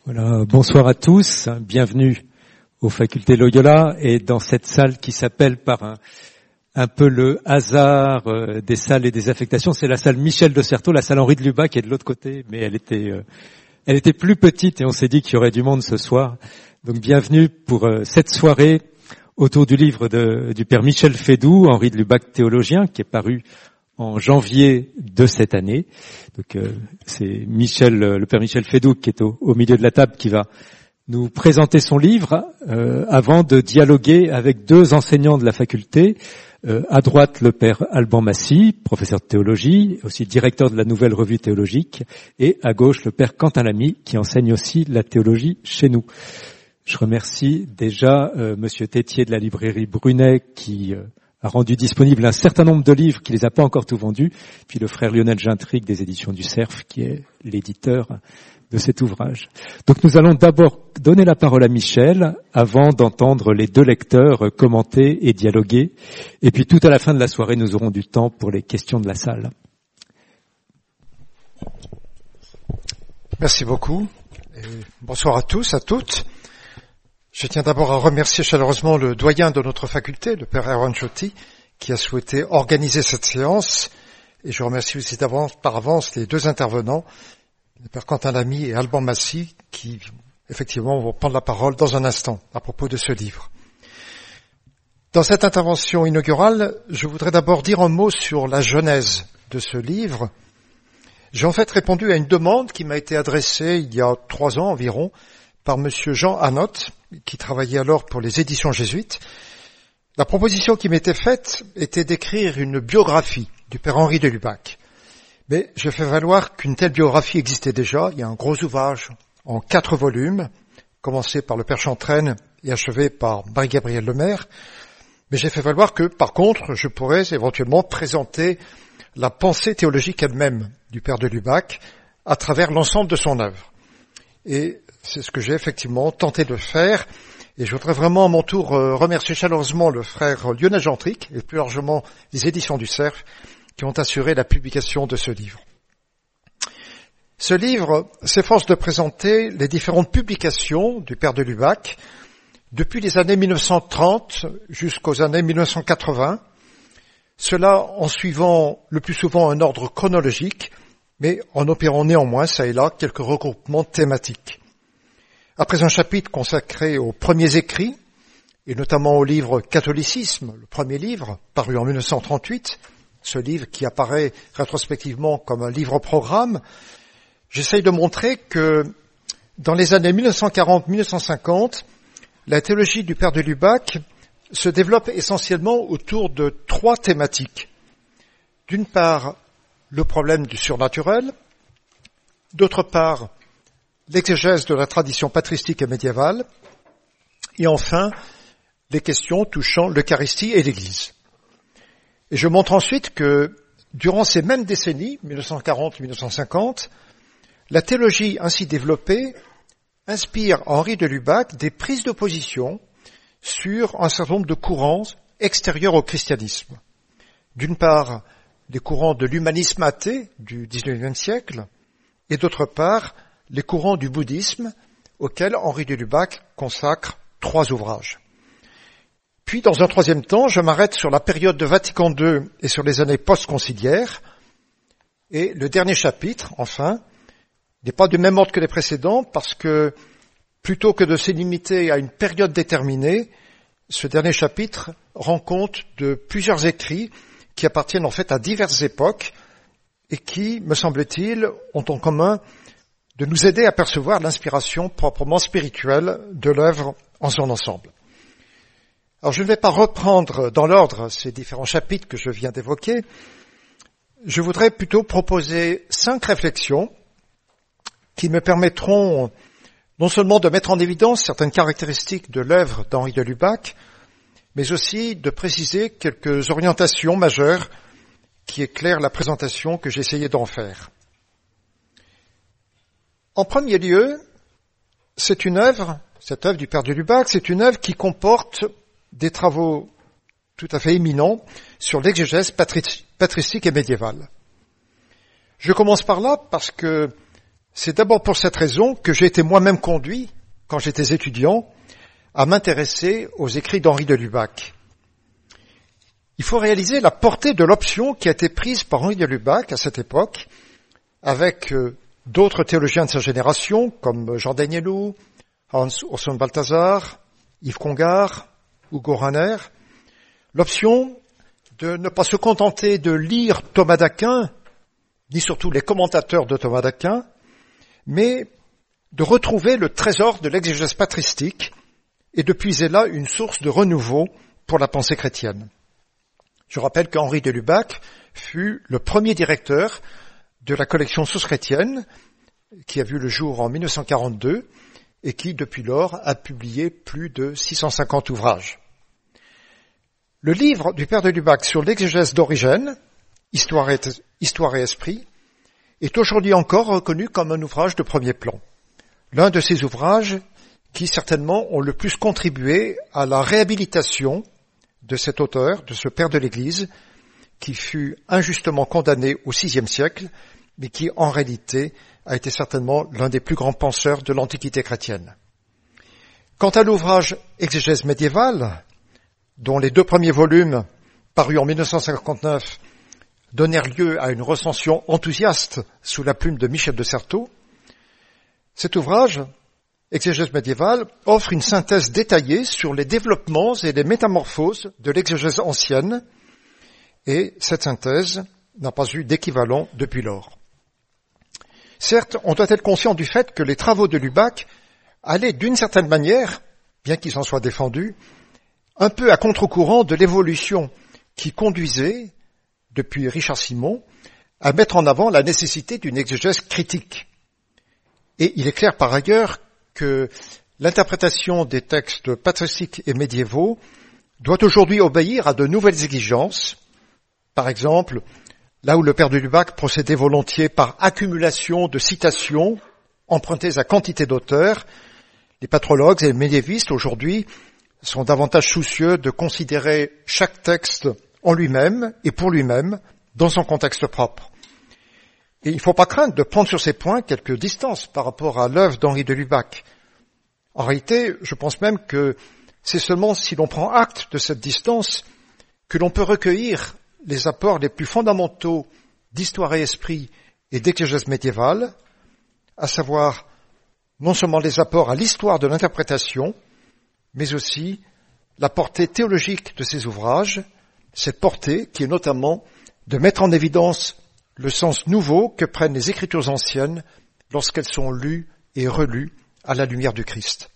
Voilà, bonsoir à tous, bienvenue aux facultés Loyola et dans cette salle qui s'appelle par un peu le hasard des salles et des affectations, c'est la salle Michel de Certeau, la salle Henri de Lubac qui est de l'autre côté, mais elle était plus petite et on s'est dit qu'il y aurait du monde ce soir. Donc bienvenue pour cette soirée autour du livre du père Michel Fédoux, Henri de Lubac théologien, qui est paru en janvier de cette année. Donc c'est le père Michel Fédoux qui est au milieu de la table qui va nous présenter son livre avant de dialoguer avec deux enseignants de la faculté. À droite, le père Alban Massy, professeur de théologie, aussi directeur de la Nouvelle Revue théologique, et à gauche, le père Quentin Lamy, qui enseigne aussi la théologie chez nous. Je remercie déjà monsieur Tétier de la librairie Brunet qui a rendu disponible un certain nombre de livres qui les a pas encore tout vendus, puis le frère Lionel Gintric des éditions du Cerf qui est l'éditeur de cet ouvrage. Donc nous allons d'abord donner la parole à Michel avant d'entendre les deux lecteurs commenter et dialoguer. Et puis tout à la fin de la soirée, nous aurons du temps pour les questions de la salle. Merci beaucoup. Et bonsoir à tous, à toutes. Je tiens d'abord à remercier chaleureusement le doyen de notre faculté, le père Erwan Chotti, qui a souhaité organiser cette séance. Et je remercie aussi par avance les deux intervenants, le père Quentin Lamy et Alban Massy, qui effectivement vont prendre la parole dans un instant à propos de ce livre. Dans cette intervention inaugurale, je voudrais d'abord dire un mot sur la genèse de ce livre. J'ai en fait répondu à une demande qui m'a été adressée il y a 3 ans environ par monsieur Jean Hanotte, qui travaillait alors pour les éditions jésuites. La proposition qui m'était faite était d'écrire une biographie du père Henri de Lubac. Mais je fais valoir qu'une telle biographie existait déjà. Il y a un gros ouvrage en 4 volumes, commencé par le père Chantraine et achevé par Marie-Gabrielle Lemaire. Mais j'ai fait valoir que, par contre, je pourrais éventuellement présenter la pensée théologique elle-même du père de Lubac à travers l'ensemble de son œuvre. Et c'est ce que j'ai effectivement tenté de faire. Et je voudrais vraiment à mon tour remercier chaleureusement le frère Lionel Gintric et plus largement les éditions du Cerf qui ont assuré la publication de ce livre. Ce livre s'efforce de présenter les différentes publications du père de Lubac depuis les années 1930 jusqu'aux années 1980, cela en suivant le plus souvent un ordre chronologique, mais en opérant néanmoins, ça et là, quelques regroupements thématiques. Après un chapitre consacré aux premiers écrits, et notamment au livre Catholicisme, le premier livre, paru en 1938, ce livre qui apparaît rétrospectivement comme un livre-programme, j'essaye de montrer que dans les années 1940-1950, la théologie du père de Lubac se développe essentiellement autour de 3 thématiques. D'une part, le problème du surnaturel, d'autre part, l'exégèse de la tradition patristique et médiévale, et enfin, les questions touchant l'Eucharistie et l'Église. Et je montre ensuite que, durant ces mêmes décennies, 1940-1950, la théologie ainsi développée inspire à Henri de Lubac des prises de position sur un certain nombre de courants extérieurs au christianisme. D'une part, les courants de l'humanisme athée du XIXe siècle, et d'autre part, les courants du bouddhisme, auxquels Henri de Lubac consacre 3 ouvrages. Puis, dans un troisième temps, je m'arrête sur la période de Vatican II et sur les années post-conciliaires. Et le dernier chapitre, enfin, n'est pas du même ordre que les précédents, parce que, plutôt que de se limiter à une période déterminée, ce dernier chapitre rend compte de plusieurs écrits qui appartiennent en fait à diverses époques et qui, me semble-t-il, ont en commun de nous aider à percevoir l'inspiration proprement spirituelle de l'œuvre en son ensemble. Alors je ne vais pas reprendre dans l'ordre ces différents chapitres que je viens d'évoquer. Je voudrais plutôt proposer 5 réflexions qui me permettront non seulement de mettre en évidence certaines caractéristiques de l'œuvre d'Henri de Lubac, mais aussi de préciser quelques orientations majeures qui éclairent la présentation que j'ai essayé d'en faire. En premier lieu, cette œuvre du père de Lubac, c'est une œuvre qui comporte des travaux tout à fait éminents sur l'exégèse patristique et médiévale. Je commence par là parce que C'est d'abord pour cette raison que j'ai été moi-même conduit, quand j'étais étudiant, à m'intéresser aux écrits d'Henri de Lubac. Il faut réaliser la portée de l'option qui a été prise par Henri de Lubac à cette époque, avec d'autres théologiens de sa génération, comme Jean Danielou, Hans Urs Balthasar, Yves Congar, Hugo Rahner, l'option de ne pas se contenter de lire Thomas d'Aquin, ni surtout les commentateurs de Thomas d'Aquin, mais de retrouver le trésor de l'exégèse patristique et de puiser là une source de renouveau pour la pensée chrétienne. Je rappelle qu'Henri de Lubac fut le premier directeur de la collection Sources chrétiennes, qui a vu le jour en 1942 et qui, depuis lors, a publié plus de 650 ouvrages. Le livre du père de Lubac sur l'exégèse d'Origène, Histoire et esprit, est aujourd'hui encore reconnu comme un ouvrage de premier plan. L'un de ces ouvrages qui certainement ont le plus contribué à la réhabilitation de cet auteur, de ce père de l'Église, qui fut injustement condamné au VIe siècle, mais qui en réalité a été certainement l'un des plus grands penseurs de l'Antiquité chrétienne. Quant à l'ouvrage Exégèse médiévale, dont les 2 premiers volumes, parus en 1959, donnèrent lieu à une recension enthousiaste sous la plume de Michel de Certeau, cet ouvrage, Exégèse médiévale, offre une synthèse détaillée sur les développements et les métamorphoses de l'exégèse ancienne, et cette synthèse n'a pas eu d'équivalent depuis lors. Certes, on doit être conscient du fait que les travaux de Lubac allaient d'une certaine manière, bien qu'ils en soient défendus, un peu à contre-courant de l'évolution qui conduisait, depuis Richard Simon, à mettre en avant la nécessité d'une exégèse critique. Et il est clair par ailleurs que l'interprétation des textes patristiques et médiévaux doit aujourd'hui obéir à de nouvelles exigences. Par exemple, là où le père de Lubac procédait volontiers par accumulation de citations empruntées à quantité d'auteurs, les patrologues et les médiévistes aujourd'hui sont davantage soucieux de considérer chaque texte en lui-même et pour lui-même dans son contexte propre. Et il ne faut pas craindre de prendre sur ces points quelques distances par rapport à l'œuvre d'Henri de Lubac. En réalité, je pense même que c'est seulement si l'on prend acte de cette distance que l'on peut recueillir les apports les plus fondamentaux d'histoire et esprit et d'exégèse médiévale, à savoir non seulement les apports à l'histoire de l'interprétation, mais aussi la portée théologique de ces ouvrages, cette portée qui est notamment de mettre en évidence le sens nouveau que prennent les Écritures anciennes lorsqu'elles sont lues et relues à la lumière du Christ.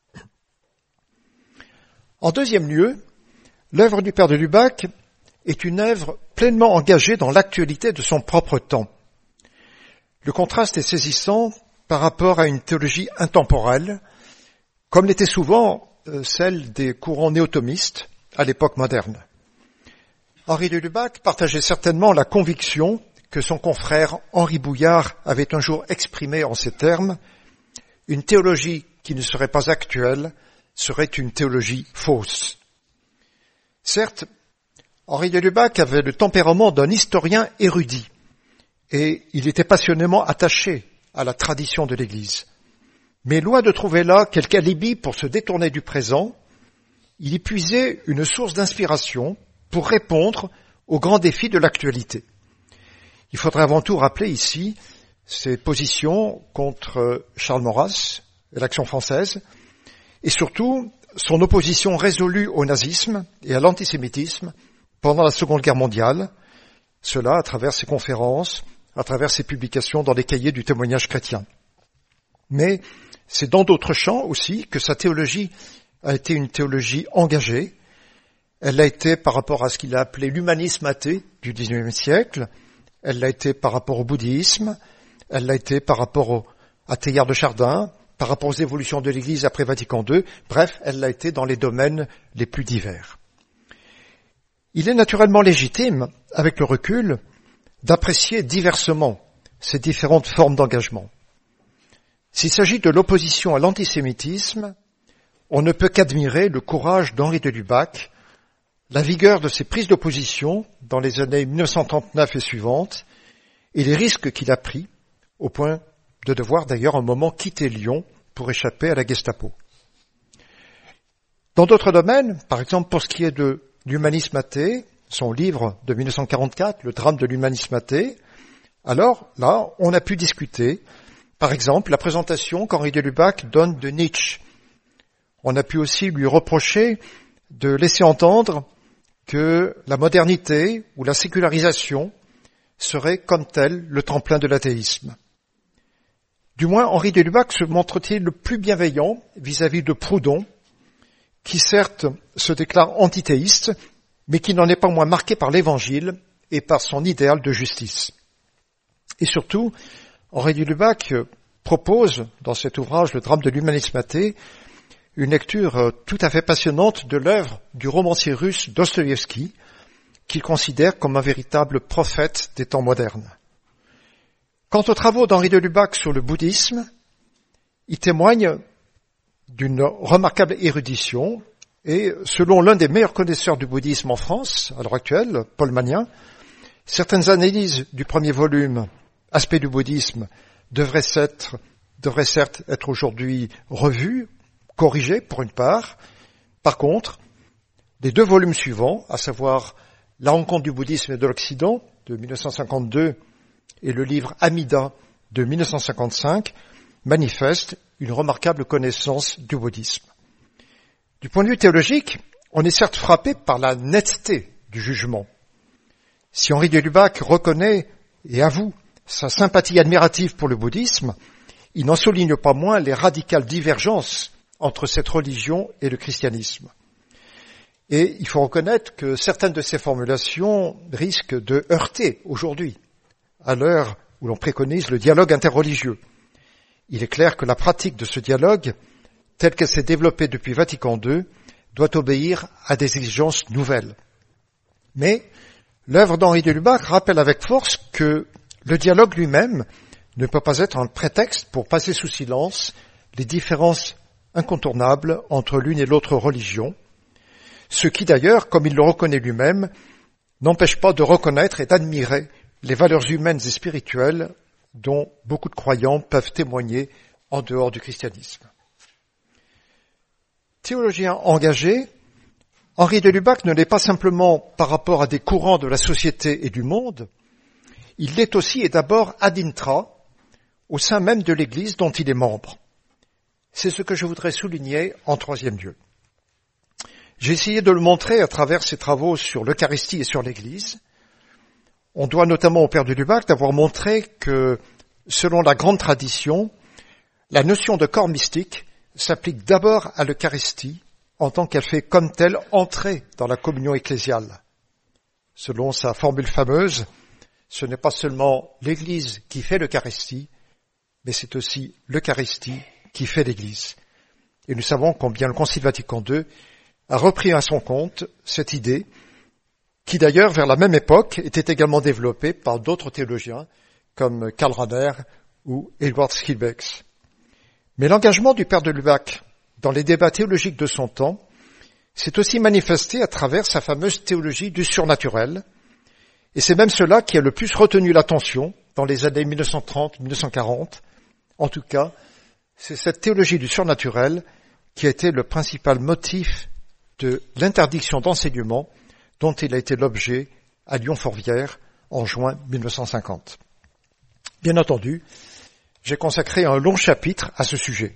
En deuxième lieu, l'œuvre du père de Lubac est une œuvre pleinement engagée dans l'actualité de son propre temps. Le contraste est saisissant par rapport à une théologie intemporelle, comme l'était souvent celle des courants néo-thomistes à l'époque moderne. Henri de Lubac partageait certainement la conviction que son confrère Henri Bouillard avait un jour exprimée en ces termes: une théologie qui ne serait pas actuelle serait une théologie fausse. Certes, Henri de Lubac avait le tempérament d'un historien érudit et il était passionnément attaché à la tradition de l'Église. Mais loin de trouver là quelque alibi pour se détourner du présent, il y puisait une source d'inspiration pour répondre aux grands défis de l'actualité. Il faudrait avant tout rappeler ici ses positions contre Charles Maurras et l'Action française, et surtout son opposition résolue au nazisme et à l'antisémitisme pendant la Seconde Guerre mondiale, cela à travers ses conférences, à travers ses publications dans les cahiers du témoignage chrétien. Mais c'est dans d'autres champs aussi que sa théologie a été une théologie engagée. Elle l'a été par rapport à ce qu'il a appelé l'humanisme athée du XIXe siècle, elle l'a été par rapport au bouddhisme, elle l'a été par rapport à Teilhard de Chardin, par rapport aux évolutions de l'Église après Vatican II, bref, elle l'a été dans les domaines les plus divers. Il est naturellement légitime, avec le recul, d'apprécier diversement ces différentes formes d'engagement. S'il s'agit de l'opposition à l'antisémitisme, on ne peut qu'admirer le courage d'Henri de Lubac, la vigueur de ses prises d'opposition dans les années 1939 et suivantes, et les risques qu'il a pris, au point de devoir d'ailleurs un moment quitter Lyon pour échapper à la Gestapo. Dans d'autres domaines, par exemple pour ce qui est de l'humanisme athée, son livre de 1944, Le drame de l'humanisme athée, alors là, on a pu discuter, par exemple, la présentation qu'Henri de Lubac donne de Nietzsche. On a pu aussi lui reprocher de laisser entendre que la modernité ou la sécularisation serait comme telle le tremplin de l'athéisme. Du moins, Henri de Lubac se montre-t-il le plus bienveillant vis-à-vis de Proudhon, qui certes se déclare antithéiste, mais qui n'en est pas moins marqué par l'Évangile et par son idéal de justice. Et surtout, Henri de Lubac propose, dans cet ouvrage, Le drame de l'humanisme athée, une lecture tout à fait passionnante de l'œuvre du romancier russe Dostoïevski, qu'il considère comme un véritable prophète des temps modernes. Quant aux travaux d'Henri de Lubac sur le bouddhisme, il témoigne d'une remarquable érudition et, selon l'un des meilleurs connaisseurs du bouddhisme en France, à l'heure actuelle, Paul Magnin, certaines analyses du premier volume, Aspects du bouddhisme, devraient certes être aujourd'hui revues, corrigées pour une part. Par contre, les 2 volumes suivants, à savoir La rencontre du bouddhisme et de l'Occident, de 1952, et le livre Amida, de 1955, manifestent une remarquable connaissance du bouddhisme. Du point de vue théologique, on est certes frappé par la netteté du jugement. Si Henri de Lubac reconnaît et avoue sa sympathie admirative pour le bouddhisme, il n'en souligne pas moins les radicales divergences entre cette religion et le christianisme. Et il faut reconnaître que certaines de ces formulations risquent de heurter aujourd'hui, à l'heure où l'on préconise le dialogue interreligieux. Il est clair que la pratique de ce dialogue, telle qu'elle s'est développée depuis Vatican II, doit obéir à des exigences nouvelles. Mais l'œuvre d'Henri de Lubac rappelle avec force que le dialogue lui-même ne peut pas être un prétexte pour passer sous silence les différences incontournables entre l'une et l'autre religion, ce qui d'ailleurs, comme il le reconnaît lui-même, n'empêche pas de reconnaître et d'admirer les valeurs humaines et spirituelles dont beaucoup de croyants peuvent témoigner en dehors du christianisme. Théologien engagé, Henri de Lubac ne l'est pas simplement par rapport à des courants de la société et du monde, il l'est aussi et d'abord ad intra, au sein même de l'Église dont il est membre. C'est ce que je voudrais souligner en 3e lieu. J'ai essayé de le montrer à travers ses travaux sur l'Eucharistie et sur l'Église. On doit notamment au père de Lubac d'avoir montré que, selon la grande tradition, la notion de corps mystique s'applique d'abord à l'Eucharistie en tant qu'elle fait comme telle entrer dans la communion ecclésiale. Selon sa formule fameuse, ce n'est pas seulement l'Église qui fait l'Eucharistie, mais c'est aussi l'Eucharistie qui fait l'Église. Et nous savons combien le Concile Vatican II a repris à son compte cette idée, qui d'ailleurs, vers la même époque, était également développée par d'autres théologiens, comme Karl Rahner ou Eduard Schillebeeckx. Mais l'engagement du père de Lubac dans les débats théologiques de son temps s'est aussi manifesté à travers sa fameuse théologie du surnaturel, et c'est même cela qui a le plus retenu l'attention dans les années 1930-1940. En tout cas, c'est cette théologie du surnaturel qui a été le principal motif de l'interdiction d'enseignement dont il a été l'objet à Lyon-Fourvière en juin 1950. Bien entendu, j'ai consacré un long chapitre à ce sujet.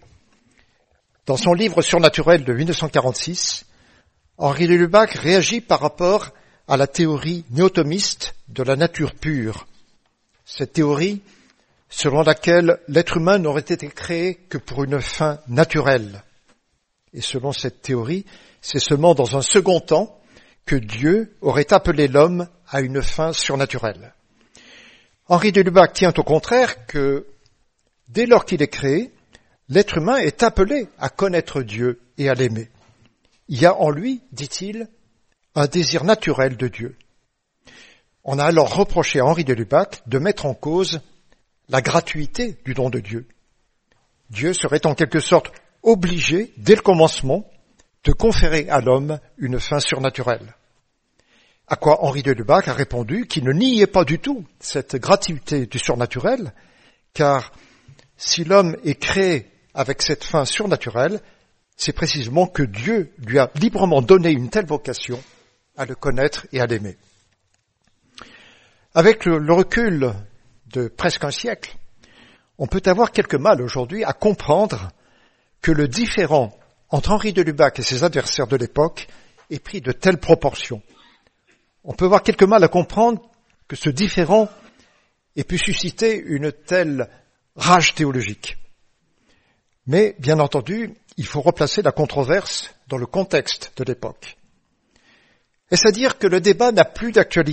Dans son livre Surnaturel de 1946, Henri de Lubac réagit par rapport à la théorie néothomiste de la nature pure. Cette théorie, selon laquelle l'être humain n'aurait été créé que pour une fin naturelle. Et selon cette théorie, c'est seulement dans un second temps que Dieu aurait appelé l'homme à une fin surnaturelle. Henri de Lubac tient au contraire que, dès lors qu'il est créé, l'être humain est appelé à connaître Dieu et à l'aimer. Il y a en lui, dit-il, un désir naturel de Dieu. On a alors reproché à Henri de Lubac de mettre en cause la gratuité du don de Dieu. Dieu serait en quelque sorte obligé, dès le commencement, de conférer à l'homme une fin surnaturelle. À quoi Henri de Lubac a répondu qu'il ne niait pas du tout cette gratuité du surnaturel, car si l'homme est créé avec cette fin surnaturelle, c'est précisément que Dieu lui a librement donné une telle vocation à le connaître et à l'aimer. Avec le recul de presque un siècle, on peut avoir quelque mal aujourd'hui à comprendre que le différend entre Henri de Lubac et ses adversaires de l'époque ait pris de telles proportions. On peut avoir quelque mal à comprendre que ce différend ait pu susciter une telle rage théologique. Mais, bien entendu, il faut replacer la controverse dans le contexte de l'époque. Est-ce à dire que le débat n'a plus d'actualité ?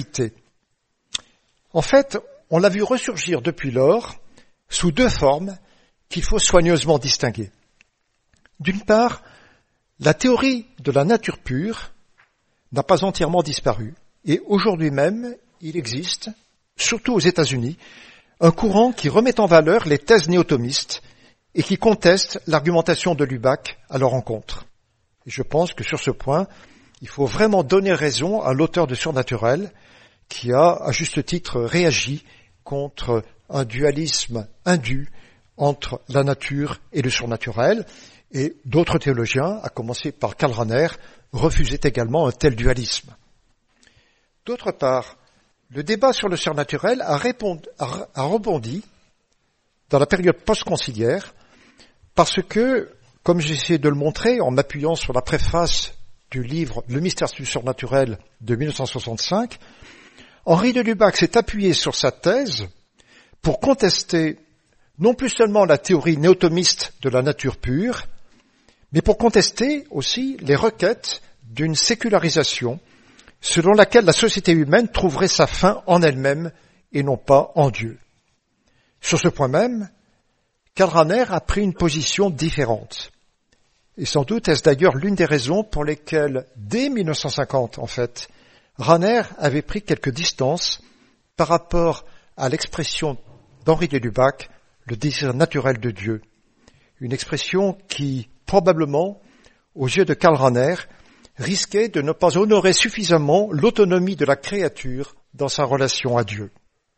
En fait, on l'a vu ressurgir depuis lors sous deux formes qu'il faut soigneusement distinguer. D'une part, la théorie de la nature pure n'a pas entièrement disparu, et aujourd'hui même, il existe, surtout aux États-Unis, un courant qui remet en valeur les thèses néotomistes et qui conteste l'argumentation de Lubac à leur encontre. Et je pense que sur ce point, il faut vraiment donner raison à l'auteur de Surnaturel, qui a, à juste titre, réagi contre un dualisme indu entre la nature et le surnaturel, et d'autres théologiens, à commencer par Karl Rahner, refusaient également un tel dualisme. D'autre part, le débat sur le surnaturel a rebondi dans la période post-conciliaire, parce que, comme j'ai essayé de le montrer en m'appuyant sur la préface du livre Le mystère du surnaturel de 1965, Henri de Lubac s'est appuyé sur sa thèse pour contester non plus seulement la théorie néotomiste de la nature pure, mais pour contester aussi les requêtes d'une sécularisation selon laquelle la société humaine trouverait sa fin en elle-même et non pas en Dieu. Sur ce point même, Karl Rahner a pris une position différente. Et sans doute est-ce d'ailleurs l'une des raisons pour lesquelles, dès 1950 en fait, Rahner avait pris quelques distances par rapport à l'expression d'Henri de Lubac, le désir naturel de Dieu. Une expression qui, probablement, aux yeux de Karl Rahner, risquait de ne pas honorer suffisamment l'autonomie de la créature dans sa relation à Dieu.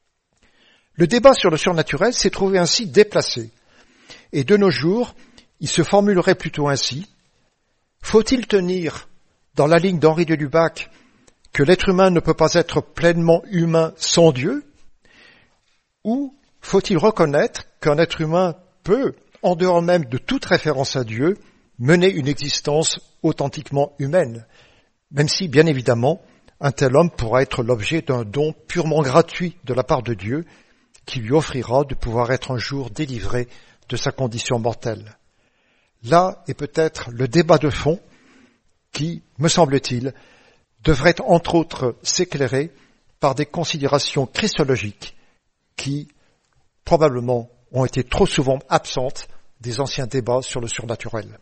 Le débat sur le surnaturel s'est trouvé ainsi déplacé. Et de nos jours, il se formulerait plutôt ainsi. Faut-il tenir, dans la ligne d'Henri de Lubac, que l'être humain ne peut pas être pleinement humain sans Dieu? Ou faut-il reconnaître qu'un être humain peut, en dehors même de toute référence à Dieu, mener une existence authentiquement humaine, même si, bien évidemment, un tel homme pourra être l'objet d'un don purement gratuit de la part de Dieu, qui lui offrira de pouvoir être un jour délivré de sa condition mortelle. Là est peut-être le débat de fond qui, me semble-t-il, devrait entre autres s'éclairer par des considérations christologiques qui, probablement, ont été trop souvent absentes des anciens débats sur le surnaturel.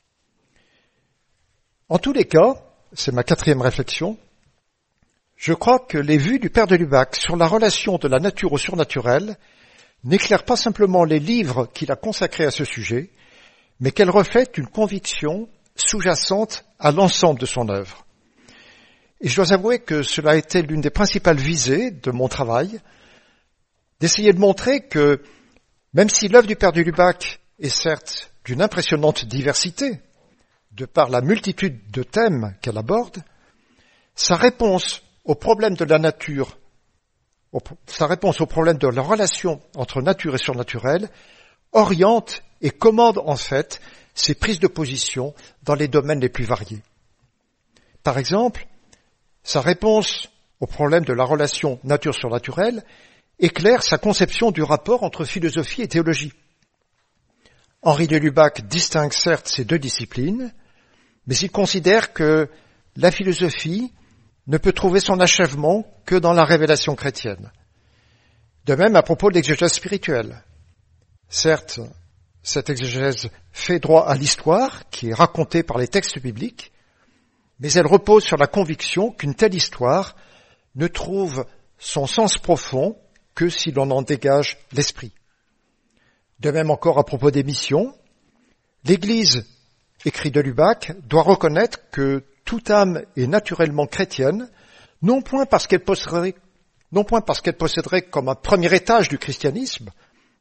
En tous les cas, c'est ma quatrième réflexion, je crois que les vues du père de Lubac sur la relation de la nature au surnaturel n'éclairent pas simplement les livres qu'il a consacrés à ce sujet, mais qu'elles reflètent une conviction sous-jacente à l'ensemble de son œuvre. Et je dois avouer que cela a été l'une des principales visées de mon travail, d'essayer de montrer que, même si l'œuvre du père de Lubac est certes d'une impressionnante diversité, de par la multitude de thèmes qu'elle aborde, sa réponse au problème de la nature, sa réponse au problème de la relation entre nature et surnaturel, oriente et commande en fait ses prises de position dans les domaines les plus variés. Par exemple, sa réponse au problème de la relation nature-surnaturel éclaire sa conception du rapport entre philosophie et théologie. Henri de Lubac distingue certes ces deux disciplines, mais il considère que la philosophie ne peut trouver son achèvement que dans la révélation chrétienne. De même à propos de l'exégèse spirituelle. Certes, cette exégèse fait droit à l'histoire qui est racontée par les textes bibliques, mais elle repose sur la conviction qu'une telle histoire ne trouve son sens profond que si l'on en dégage l'esprit. De même encore à propos des missions, l'Église, écrit de Lubac, doit reconnaître que toute âme est naturellement chrétienne, non point parce qu'elle posséderait comme un premier étage du christianisme,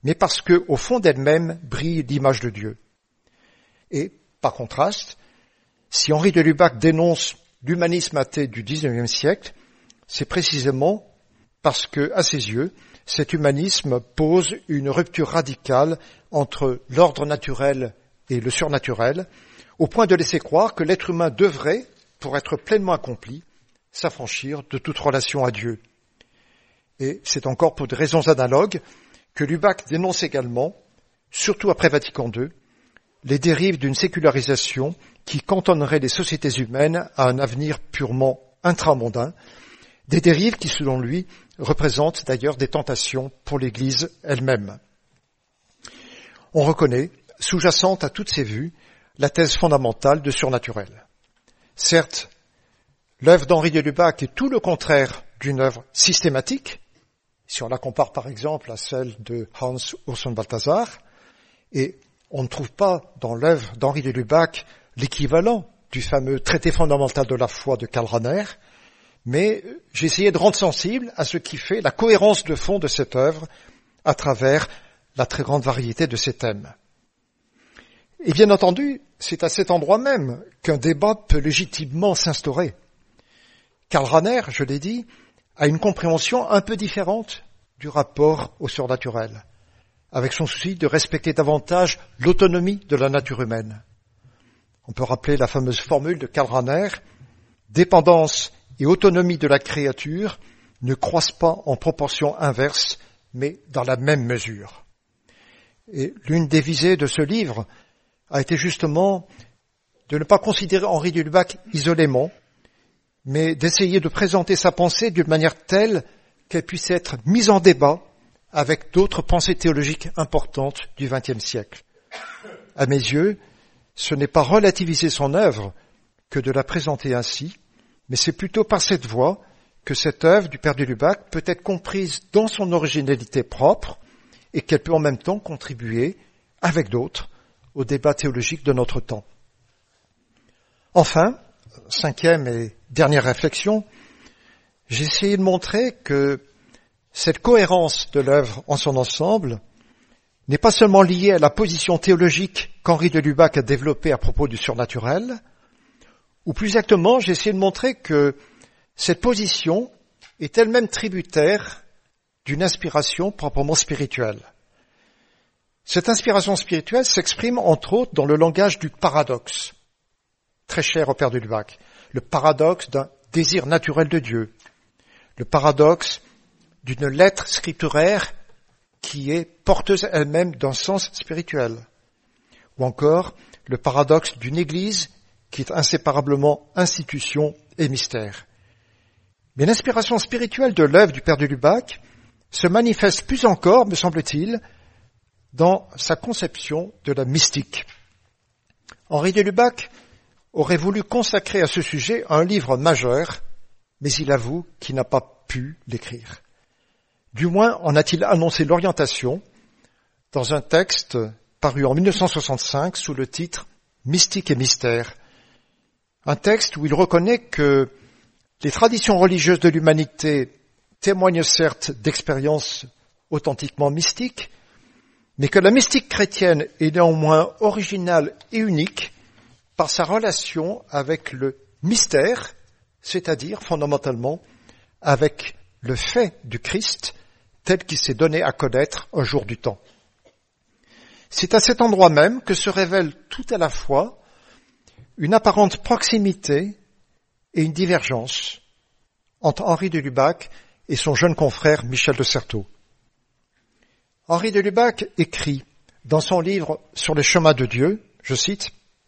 mais parce que, au fond d'elle-même, brille l'image de Dieu. Et, par contraste, si Henri de Lubac dénonce l'humanisme athée du XIXe siècle, c'est précisément parce que, à ses yeux, cet humanisme pose une rupture radicale entre l'ordre naturel et le surnaturel, au point de laisser croire que l'être humain devrait, pour être pleinement accompli, s'affranchir de toute relation à Dieu. Et c'est encore pour des raisons analogues que Lubac dénonce également, surtout après Vatican II, les dérives d'une sécularisation qui cantonnerait les sociétés humaines à un avenir purement intramondain, des dérives qui, selon lui, représentent d'ailleurs des tentations pour l'Église elle-même. On reconnaît, sous-jacente à toutes ces vues, la thèse fondamentale de surnaturel. Certes, l'œuvre d'Henri de Lubac est tout le contraire d'une œuvre systématique, si on la compare par exemple à celle de Hans Urs Balthasar, et on ne trouve pas dans l'œuvre d'Henri de Lubac l'équivalent du fameux traité fondamental de la foi de Karl Rahner, mais j'ai essayé de rendre sensible à ce qui fait la cohérence de fond de cette œuvre à travers la très grande variété de ses thèmes. Et bien entendu, c'est à cet endroit même qu'un débat peut légitimement s'instaurer. Karl Rahner, je l'ai dit, a une compréhension un peu différente du rapport au surnaturel, avec son souci de respecter davantage l'autonomie de la nature humaine. On peut rappeler la fameuse formule de Karl Rahner, « Dépendance et autonomie de la créature ne croissent pas en proportion inverse, mais dans la même mesure. » Et l'une des visées de ce livre a été justement de ne pas considérer Henri de Lubac isolément, mais d'essayer de présenter sa pensée d'une manière telle qu'elle puisse être mise en débat avec d'autres pensées théologiques importantes du XXe siècle. À mes yeux, ce n'est pas relativiser son œuvre que de la présenter ainsi, mais c'est plutôt par cette voie que cette œuvre du Père de Lubac peut être comprise dans son originalité propre et qu'elle peut en même temps contribuer, avec d'autres, au débat théologique de notre temps. Enfin, cinquième et dernière réflexion, j'ai essayé de montrer que cette cohérence de l'œuvre en son ensemble n'est pas seulement liée à la position théologique qu'Henri de Lubac a développée à propos du surnaturel, ou plus exactement, j'ai essayé de montrer que cette position est elle-même tributaire d'une inspiration proprement spirituelle. Cette inspiration spirituelle s'exprime entre autres dans le langage du paradoxe, très cher au Père de Lubac, le paradoxe d'un désir naturel de Dieu, le paradoxe d'une lettre scripturaire qui est porteuse elle-même d'un sens spirituel, ou encore le paradoxe d'une Église qui est inséparablement institution et mystère. Mais l'inspiration spirituelle de l'œuvre du Père de Lubac se manifeste plus encore, me semble-t-il, dans sa conception de la mystique. Henri de Lubac aurait voulu consacrer à ce sujet un livre majeur, mais il avoue qu'il n'a pas pu l'écrire. Du moins en a-t-il annoncé l'orientation dans un texte paru en 1965 sous le titre « Mystique et mystère », un texte où il reconnaît que les traditions religieuses de l'humanité témoignent certes d'expériences authentiquement mystiques, mais que la mystique chrétienne est néanmoins originale et unique par sa relation avec le mystère, c'est-à-dire fondamentalement avec le fait du Christ tel qu'il s'est donné à connaître un jour du temps. C'est à cet endroit même que se révèle tout à la fois une apparente proximité et une divergence entre Henri de Lubac et son jeune confrère Michel de Certeau. Henri de Lubac écrit dans son livre Sur les chemins de Dieu, je cite,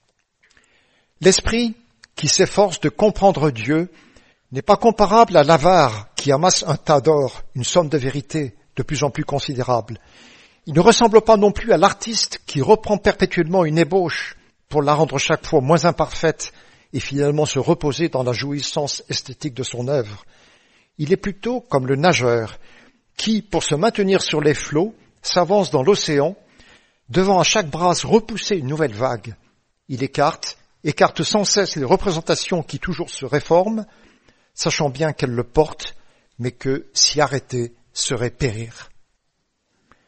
« L'esprit qui s'efforce de comprendre Dieu n'est pas comparable à l'avare qui amasse un tas d'or, une somme de vérité de plus en plus considérable. Il ne ressemble pas non plus à l'artiste qui reprend perpétuellement une ébauche pour la rendre chaque fois moins imparfaite et finalement se reposer dans la jouissance esthétique de son œuvre. Il est plutôt comme le nageur qui, pour se maintenir sur les flots, s'avance dans l'océan, devant à chaque brasse repousser une nouvelle vague. Il écarte sans cesse les représentations qui toujours se réforment, sachant bien qu'elles le portent, mais que s'y arrêter serait périr. »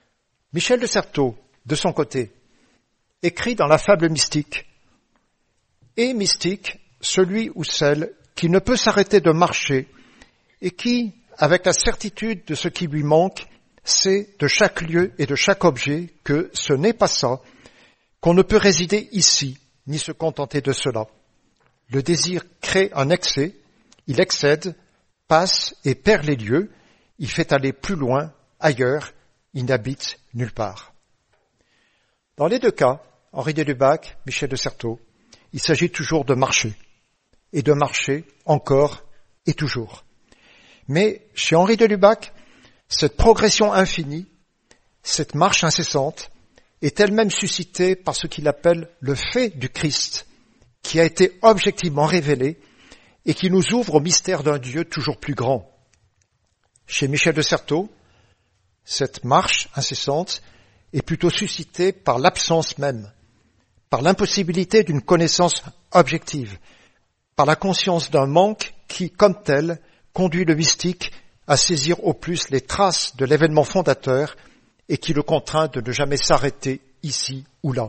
Michel de Certeau, de son côté, écrit dans la fable mystique, « Et mystique, celui ou celle qui ne peut s'arrêter de marcher et qui, avec la certitude de ce qui lui manque, sait de chaque lieu et de chaque objet que ce n'est pas ça, qu'on ne peut résider ici, ni se contenter de cela. Le désir crée un excès, il excède, passe et perd les lieux, il fait aller plus loin, ailleurs, il n'habite nulle part. » Dans les deux cas, Henri de Lubac, Michel de Certeau, il s'agit toujours de marcher, et de marcher encore et toujours. Mais chez Henri de Lubac, cette progression infinie, cette marche incessante, est elle-même suscitée par ce qu'il appelle le fait du Christ, qui a été objectivement révélé et qui nous ouvre au mystère d'un Dieu toujours plus grand. Chez Michel de Certeau, cette marche incessante est plutôt suscitée par l'absence même, par l'impossibilité d'une connaissance objective, par la conscience d'un manque qui, comme tel, conduit le mystique à saisir au plus les traces de l'événement fondateur et qui le contraint de ne jamais s'arrêter ici ou là.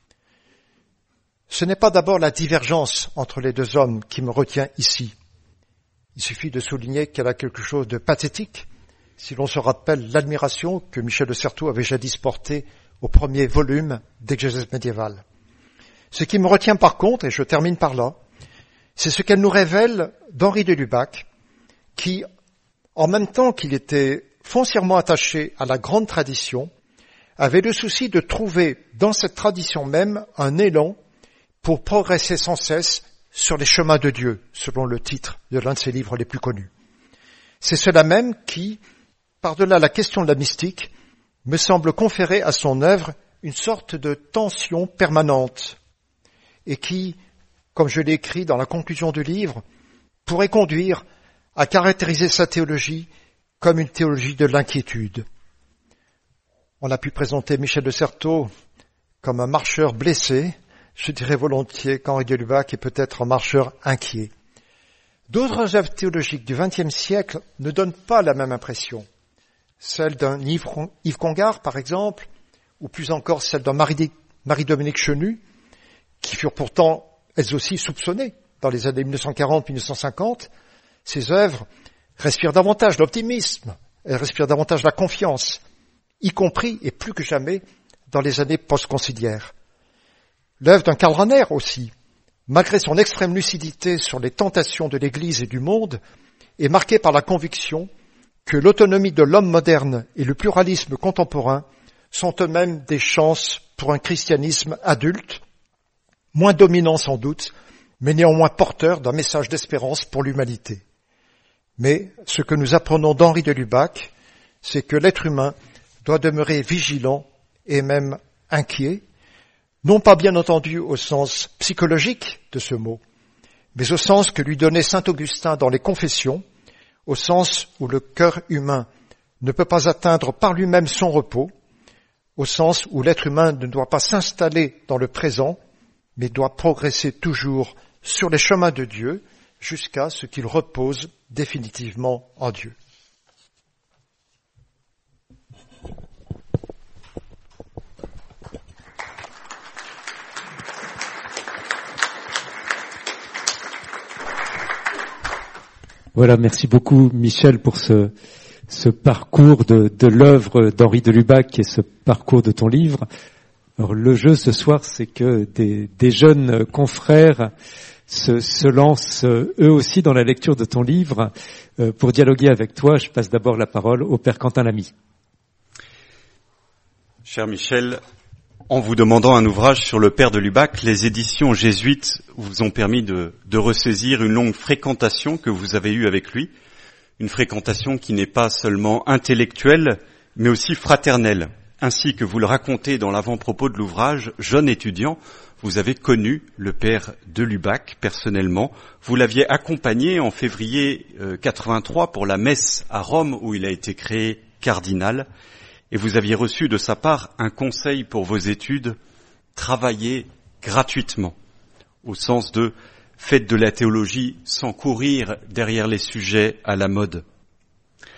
Ce n'est pas d'abord la divergence entre les deux hommes qui me retient ici. Il suffit de souligner qu'elle a quelque chose de pathétique si l'on se rappelle l'admiration que Michel de Certeau avait jadis portée au premier volume d'Exégèse médiévale. Ce qui me retient par contre, et je termine par là, c'est ce qu'elle nous révèle d'Henri de Lubac, qui, en même temps qu'il était foncièrement attaché à la grande tradition, avait le souci de trouver dans cette tradition même un élan pour progresser sans cesse sur les chemins de Dieu, selon le titre de l'un de ses livres les plus connus. C'est cela même qui, par-delà la question de la mystique, me semble conférer à son œuvre une sorte de tension permanente et qui, comme je l'ai écrit dans la conclusion du livre, pourrait conduire à caractériser sa théologie comme une théologie de l'inquiétude. On a pu présenter Michel de Certeau comme un marcheur blessé, je dirais volontiers qu'Henri de Lubac est peut-être un marcheur inquiet. D'autres œuvres théologiques du XXe siècle ne donnent pas la même impression. Celle d'un Yves Congar, par exemple, ou plus encore celle d'un Marie-Dominique Chenu, qui furent pourtant, elles aussi, soupçonnées dans les années 1940-1950. Ces œuvres respirent davantage l'optimisme, elles respirent davantage la confiance, y compris et plus que jamais dans les années post-conciliaires. L'œuvre d'un Karl Rahner aussi, malgré son extrême lucidité sur les tentations de l'Église et du monde, est marquée par la conviction que l'autonomie de l'homme moderne et le pluralisme contemporain sont eux-mêmes des chances pour un christianisme adulte, moins dominant sans doute, mais néanmoins porteur d'un message d'espérance pour l'humanité. Mais ce que nous apprenons d'Henri de Lubac, c'est que l'être humain doit demeurer vigilant et même inquiet, non pas bien entendu au sens psychologique de ce mot, mais au sens que lui donnait saint Augustin dans les Confessions, au sens où le cœur humain ne peut pas atteindre par lui-même son repos, au sens où l'être humain ne doit pas s'installer dans le présent, mais doit progresser toujours sur les chemins de Dieu jusqu'à ce qu'il repose définitivement en Dieu. Voilà, merci beaucoup Michel pour ce parcours de l'œuvre d'Henri de Lubac et ce parcours de ton livre. Alors le jeu ce soir, c'est que des jeunes confrères se lancent eux aussi dans la lecture de ton livre. Pour dialoguer avec toi, je passe d'abord la parole au Père Quentin Lamy. Cher Michel, en vous demandant un ouvrage sur le Père de Lubac, les éditions jésuites vous ont permis de ressaisir une longue fréquentation que vous avez eue avec lui, une fréquentation qui n'est pas seulement intellectuelle, mais aussi fraternelle. Ainsi que vous le racontez dans l'avant-propos de l'ouvrage, jeune étudiant, vous avez connu le Père de Lubac personnellement. Vous l'aviez accompagné en février 83 pour la messe à Rome où il a été créé cardinal. Et vous aviez reçu de sa part un conseil pour vos études, travaillez gratuitement, au sens de faites de la théologie sans courir derrière les sujets à la mode.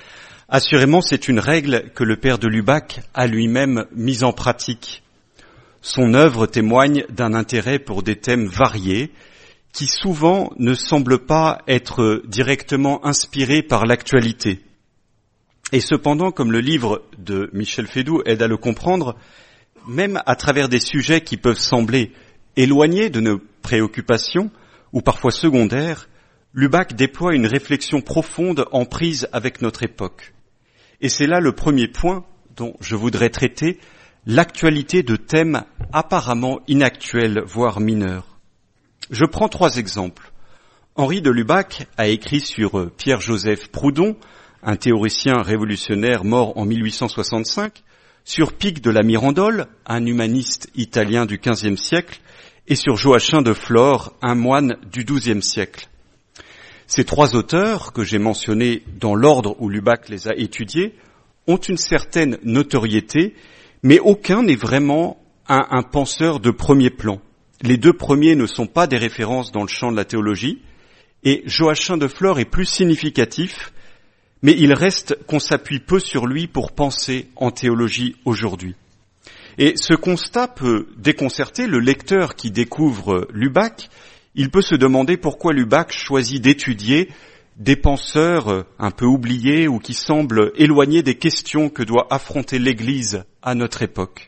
Assurément, c'est une règle que le père de Lubac a lui-même mise en pratique. Son œuvre témoigne d'un intérêt pour des thèmes variés qui souvent ne semblent pas être directement inspirés par l'actualité. Et cependant, comme le livre de Michel Fédoux aide à le comprendre, même à travers des sujets qui peuvent sembler éloignés de nos préoccupations ou parfois secondaires, Lubac déploie une réflexion profonde en prise avec notre époque. Et c'est là le premier point dont je voudrais traiter, l'actualité de thèmes apparemment inactuels, voire mineurs. Je prends 3 exemples. Henri de Lubac a écrit sur Pierre-Joseph Proudhon, un théoricien révolutionnaire mort en 1865, sur Pic de la Mirandole, un humaniste italien du XVe siècle, et sur Joachim de Flore, un moine du XIIe siècle. Ces 3 auteurs, que j'ai mentionnés dans l'ordre où Lubac les a étudiés, ont une certaine notoriété, mais aucun n'est vraiment un penseur de premier plan. Les 2 premiers ne sont pas des références dans le champ de la théologie, et Joachim de Flore est plus significatif, mais il reste qu'on s'appuie peu sur lui pour penser en théologie aujourd'hui. Et ce constat peut déconcerter le lecteur qui découvre Lubac. Il peut se demander pourquoi Lubac choisit d'étudier des penseurs un peu oubliés ou qui semblent éloignés des questions que doit affronter l'Église à notre époque.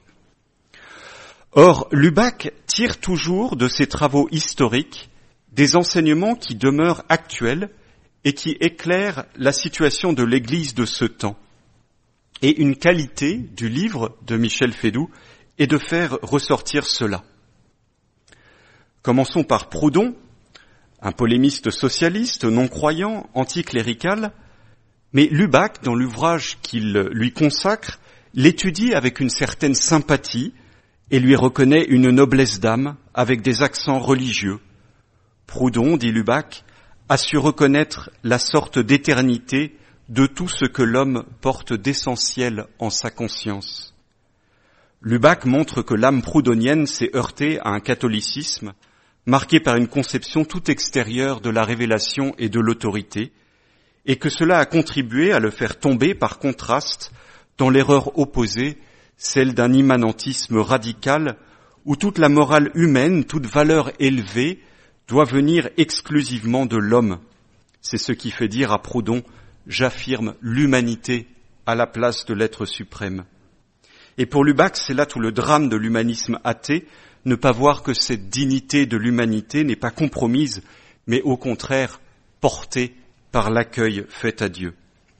Or, Lubac tire toujours de ses travaux historiques des enseignements qui demeurent actuels et qui éclairent la situation de l'Église de ce temps. Et une qualité du livre de Michel Fédoux est de faire ressortir cela. Commençons par Proudhon, un polémiste socialiste, non-croyant, anticlérical, mais Lubac, dans l'ouvrage qu'il lui consacre, l'étudie avec une certaine sympathie et lui reconnaît une noblesse d'âme avec des accents religieux. Proudhon, dit Lubac, a su reconnaître la sorte d'éternité de tout ce que l'homme porte d'essentiel en sa conscience. Lubac montre que l'âme proudhonienne s'est heurtée à un catholicisme marqué par une conception tout extérieure de la révélation et de l'autorité, et que cela a contribué à le faire tomber par contraste dans l'erreur opposée, celle d'un immanentisme radical où toute la morale humaine, toute valeur élevée, doit venir exclusivement de l'homme. C'est ce qui fait dire à Proudhon « J'affirme l'humanité à la place de l'être suprême ». Et pour Lubac, c'est là tout le drame de l'humanisme athée, ne pas voir que cette dignité de l'humanité n'est pas compromise, mais au contraire portée par l'accueil fait à Dieu.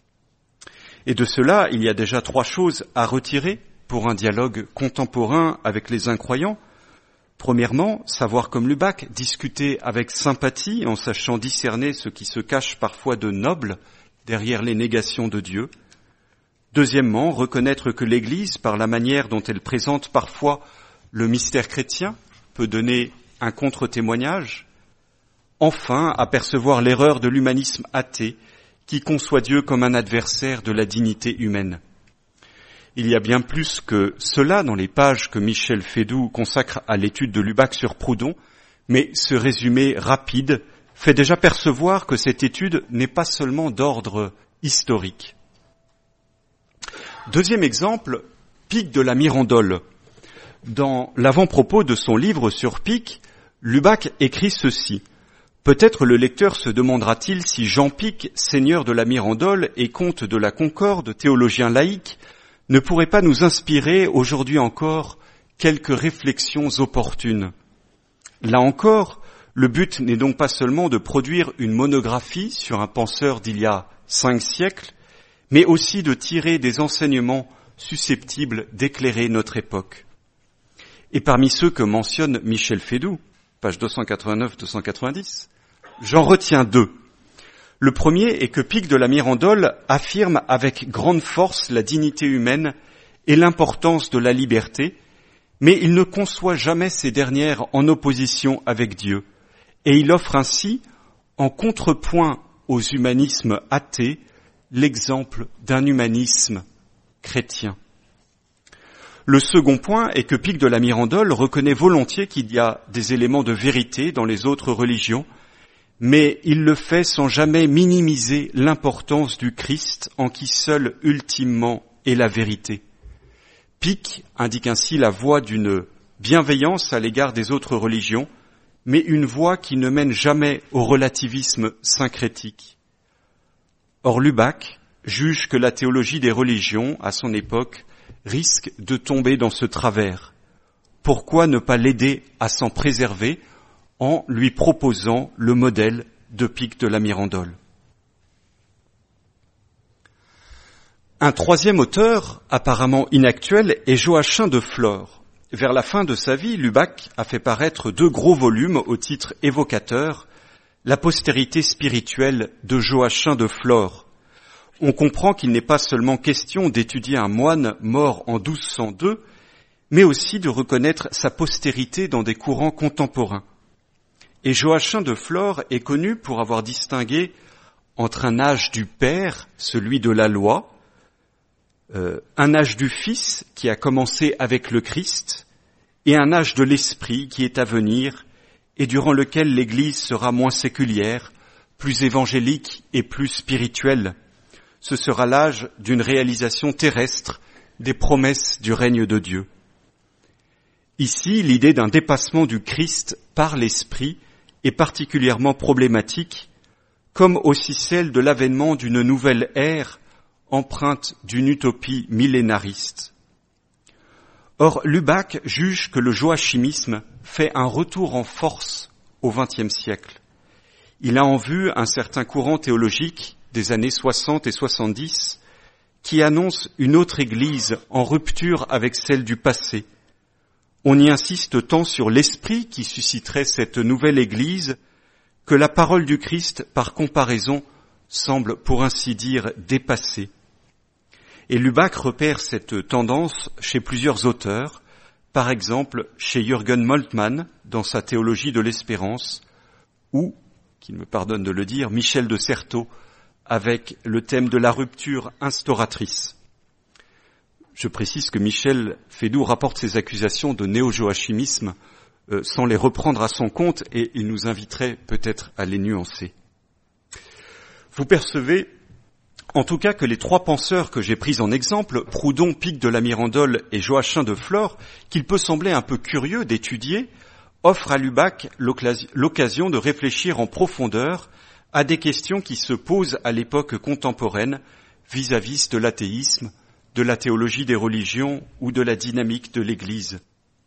Et de cela, il y a déjà 3 choses à retirer pour un dialogue contemporain avec les incroyants. Premièrement, savoir comme Lubac, discuter avec sympathie en sachant discerner ce qui se cache parfois de noble derrière les négations de Dieu. Deuxièmement, reconnaître que l'Église, par la manière dont elle présente parfois le mystère chrétien, peut donner un contre-témoignage. Enfin, apercevoir l'erreur de l'humanisme athée qui conçoit Dieu comme un adversaire de la dignité humaine. Il y a bien plus que cela dans les pages que Michel Fédoux consacre à l'étude de Lubac sur Proudhon, mais ce résumé rapide fait déjà percevoir que cette étude n'est pas seulement d'ordre historique. Deuxième exemple, Pic de la Mirandole. Dans l'avant-propos de son livre sur Pic, Lubac écrit ceci. Peut-être le lecteur se demandera-t-il si Jean Pic, seigneur de la Mirandole et comte de la Concorde, théologien laïque, ne pourrait pas nous inspirer aujourd'hui encore quelques réflexions opportunes. Là encore, le but n'est donc pas seulement de produire une monographie sur un penseur d'il y a 5 siècles, mais aussi de tirer des enseignements susceptibles d'éclairer notre époque. Et parmi ceux que mentionne Michel Fédoux, page 289-290, j'en retiens 2. Le premier est que Pic de la Mirandole affirme avec grande force la dignité humaine et l'importance de la liberté, mais il ne conçoit jamais ces dernières en opposition avec Dieu, et il offre ainsi, en contrepoint aux humanismes athées, l'exemple d'un humanisme chrétien. Le second point est que Pic de la Mirandole reconnaît volontiers qu'il y a des éléments de vérité dans les autres religions, mais il le fait sans jamais minimiser l'importance du Christ en qui seul ultimement est la vérité. Pic indique ainsi la voie d'une bienveillance à l'égard des autres religions, mais une voie qui ne mène jamais au relativisme syncrétique. Or Lubac juge que la théologie des religions, à son époque, risque de tomber dans ce travers. Pourquoi ne pas l'aider à s'en préserver en lui proposant le modèle de Pic de la Mirandole? Un troisième auteur, apparemment inactuel, est Joachim de Flore. Vers la fin de sa vie, Lubac a fait paraître 2 gros volumes au titre évocateur, La postérité spirituelle de Joachim de Flore. On comprend qu'il n'est pas seulement question d'étudier un moine mort en 1202, mais aussi de reconnaître sa postérité dans des courants contemporains. Et Joachim de Flore est connu pour avoir distingué entre un âge du Père, celui de la loi, un âge du Fils qui a commencé avec le Christ, et un âge de l'Esprit qui est à venir, et durant lequel l'Église sera moins séculière, plus évangélique et plus spirituelle. Ce sera l'âge d'une réalisation terrestre des promesses du règne de Dieu. Ici, l'idée d'un dépassement du Christ par l'Esprit est particulièrement problématique, comme aussi celle de l'avènement d'une nouvelle ère empreinte d'une utopie millénariste. Or, Lubac juge que le joachimisme fait un retour en force au XXe siècle. Il a en vue un certain courant théologique des années 60 et 70 qui annonce une autre Église en rupture avec celle du passé. On y insiste tant sur l'esprit qui susciterait cette nouvelle Église que la parole du Christ, par comparaison, semble pour ainsi dire dépassée. Et Lubac repère cette tendance chez plusieurs auteurs, par exemple chez Jürgen Moltmann dans sa théologie de l'espérance, ou, qu'il me pardonne de le dire, Michel de Certeau avec le thème de la rupture instauratrice. Je précise que Michel Fédoux rapporte ses accusations de néo-joachimisme sans les reprendre à son compte et il nous inviterait peut-être à les nuancer. Vous percevez en tout cas que les 3 penseurs que j'ai pris en exemple, Proudhon, Pic de la Mirandole et Joachim de Flore, qu'il peut sembler un peu curieux d'étudier, offrent à Lubac l'occasion de réfléchir en profondeur à des questions qui se posent à l'époque contemporaine vis-à-vis de l'athéisme, de la théologie des religions ou de la dynamique de l'Église.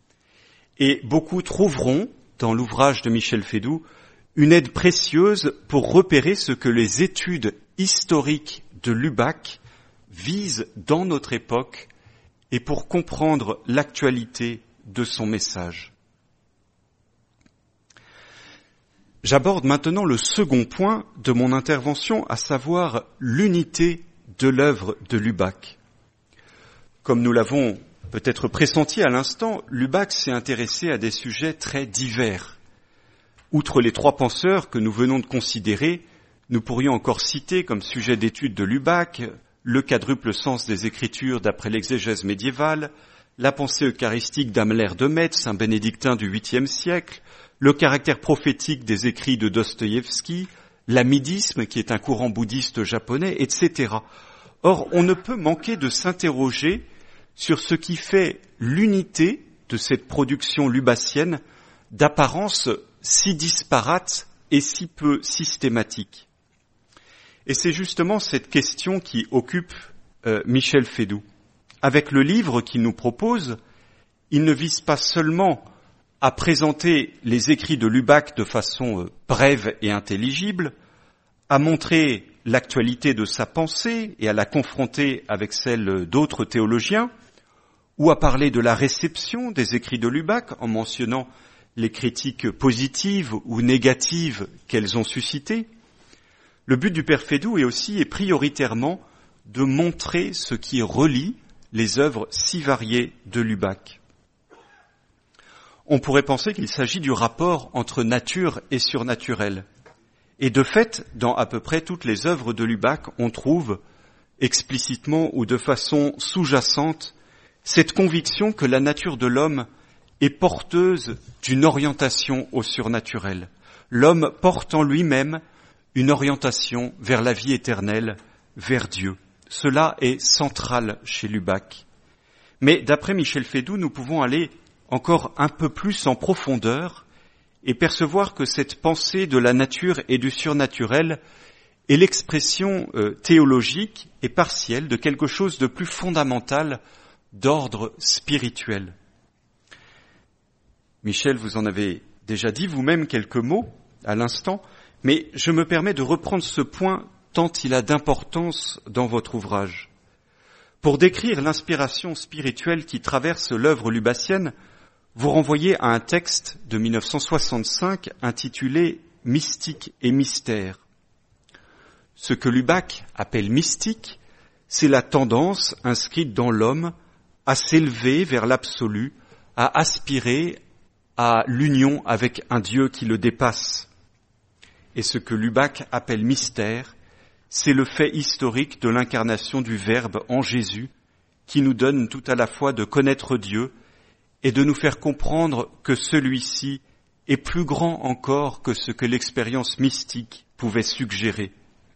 Et beaucoup trouveront, dans l'ouvrage de Michel Fédoux, une aide précieuse pour repérer ce que les études historiques de Lubac visent dans notre époque et pour comprendre l'actualité de son message. J'aborde maintenant le second point de mon intervention, à savoir l'unité de l'œuvre de Lubac. Comme nous l'avons peut-être pressenti à l'instant, Lubac s'est intéressé à des sujets très divers. Outre les 3 penseurs que nous venons de considérer, nous pourrions encore citer comme sujet d'étude de Lubac le quadruple sens des Écritures d'après l'exégèse médiévale, la pensée eucharistique d'Amelère de Metz, un bénédictin du 8e siècle, le caractère prophétique des écrits de Dostoïevski, l'amidisme qui est un courant bouddhiste japonais, etc. Or, on ne peut manquer de s'interroger sur ce qui fait l'unité de cette production lubacienne d'apparence si disparate et si peu systématique. Et c'est justement cette question qui occupe Michel Fédoux. Avec le livre qu'il nous propose, il ne vise pas seulement à présenter les écrits de Lubac de façon brève et intelligible, à montrer l'actualité de sa pensée et à la confronter avec celle d'autres théologiens, ou à parler de la réception des écrits de Lubac en mentionnant les critiques positives ou négatives qu'elles ont suscitées. Le but du Père Fédoux est aussi et prioritairement de montrer ce qui relie les œuvres si variées de Lubac. On pourrait penser qu'il s'agit du rapport entre nature et surnaturel. Et de fait, dans à peu près toutes les œuvres de Lubac, on trouve, explicitement ou de façon sous-jacente, cette conviction que la nature de l'homme est porteuse d'une orientation au surnaturel. l'homme porte en lui-même une orientation vers la vie éternelle, vers Dieu. Cela est central chez Lubac. Mais d'après Michel Fédoux, nous pouvons aller encore un peu plus en profondeur et percevoir que cette pensée de la nature et du surnaturel est l'expression théologique et partielle de quelque chose de plus fondamental d'ordre spirituel. Michel, vous en avez déjà dit vous-même quelques mots à l'instant, mais je me permets de reprendre ce point tant il a d'importance dans votre ouvrage. Pour décrire l'inspiration spirituelle qui traverse l'œuvre lubacienne, vous renvoyez à un texte de 1965 intitulé « Mystique et mystère ». Ce que Lubac appelle mystique, c'est la tendance inscrite dans l'homme à s'élever vers l'absolu, à aspirer à l'union avec un Dieu qui le dépasse. Et ce que Lubac appelle mystère, c'est le fait historique de l'incarnation du Verbe en Jésus qui nous donne tout à la fois de connaître Dieu et de nous faire comprendre que celui-ci est plus grand encore que ce que l'expérience mystique pouvait suggérer.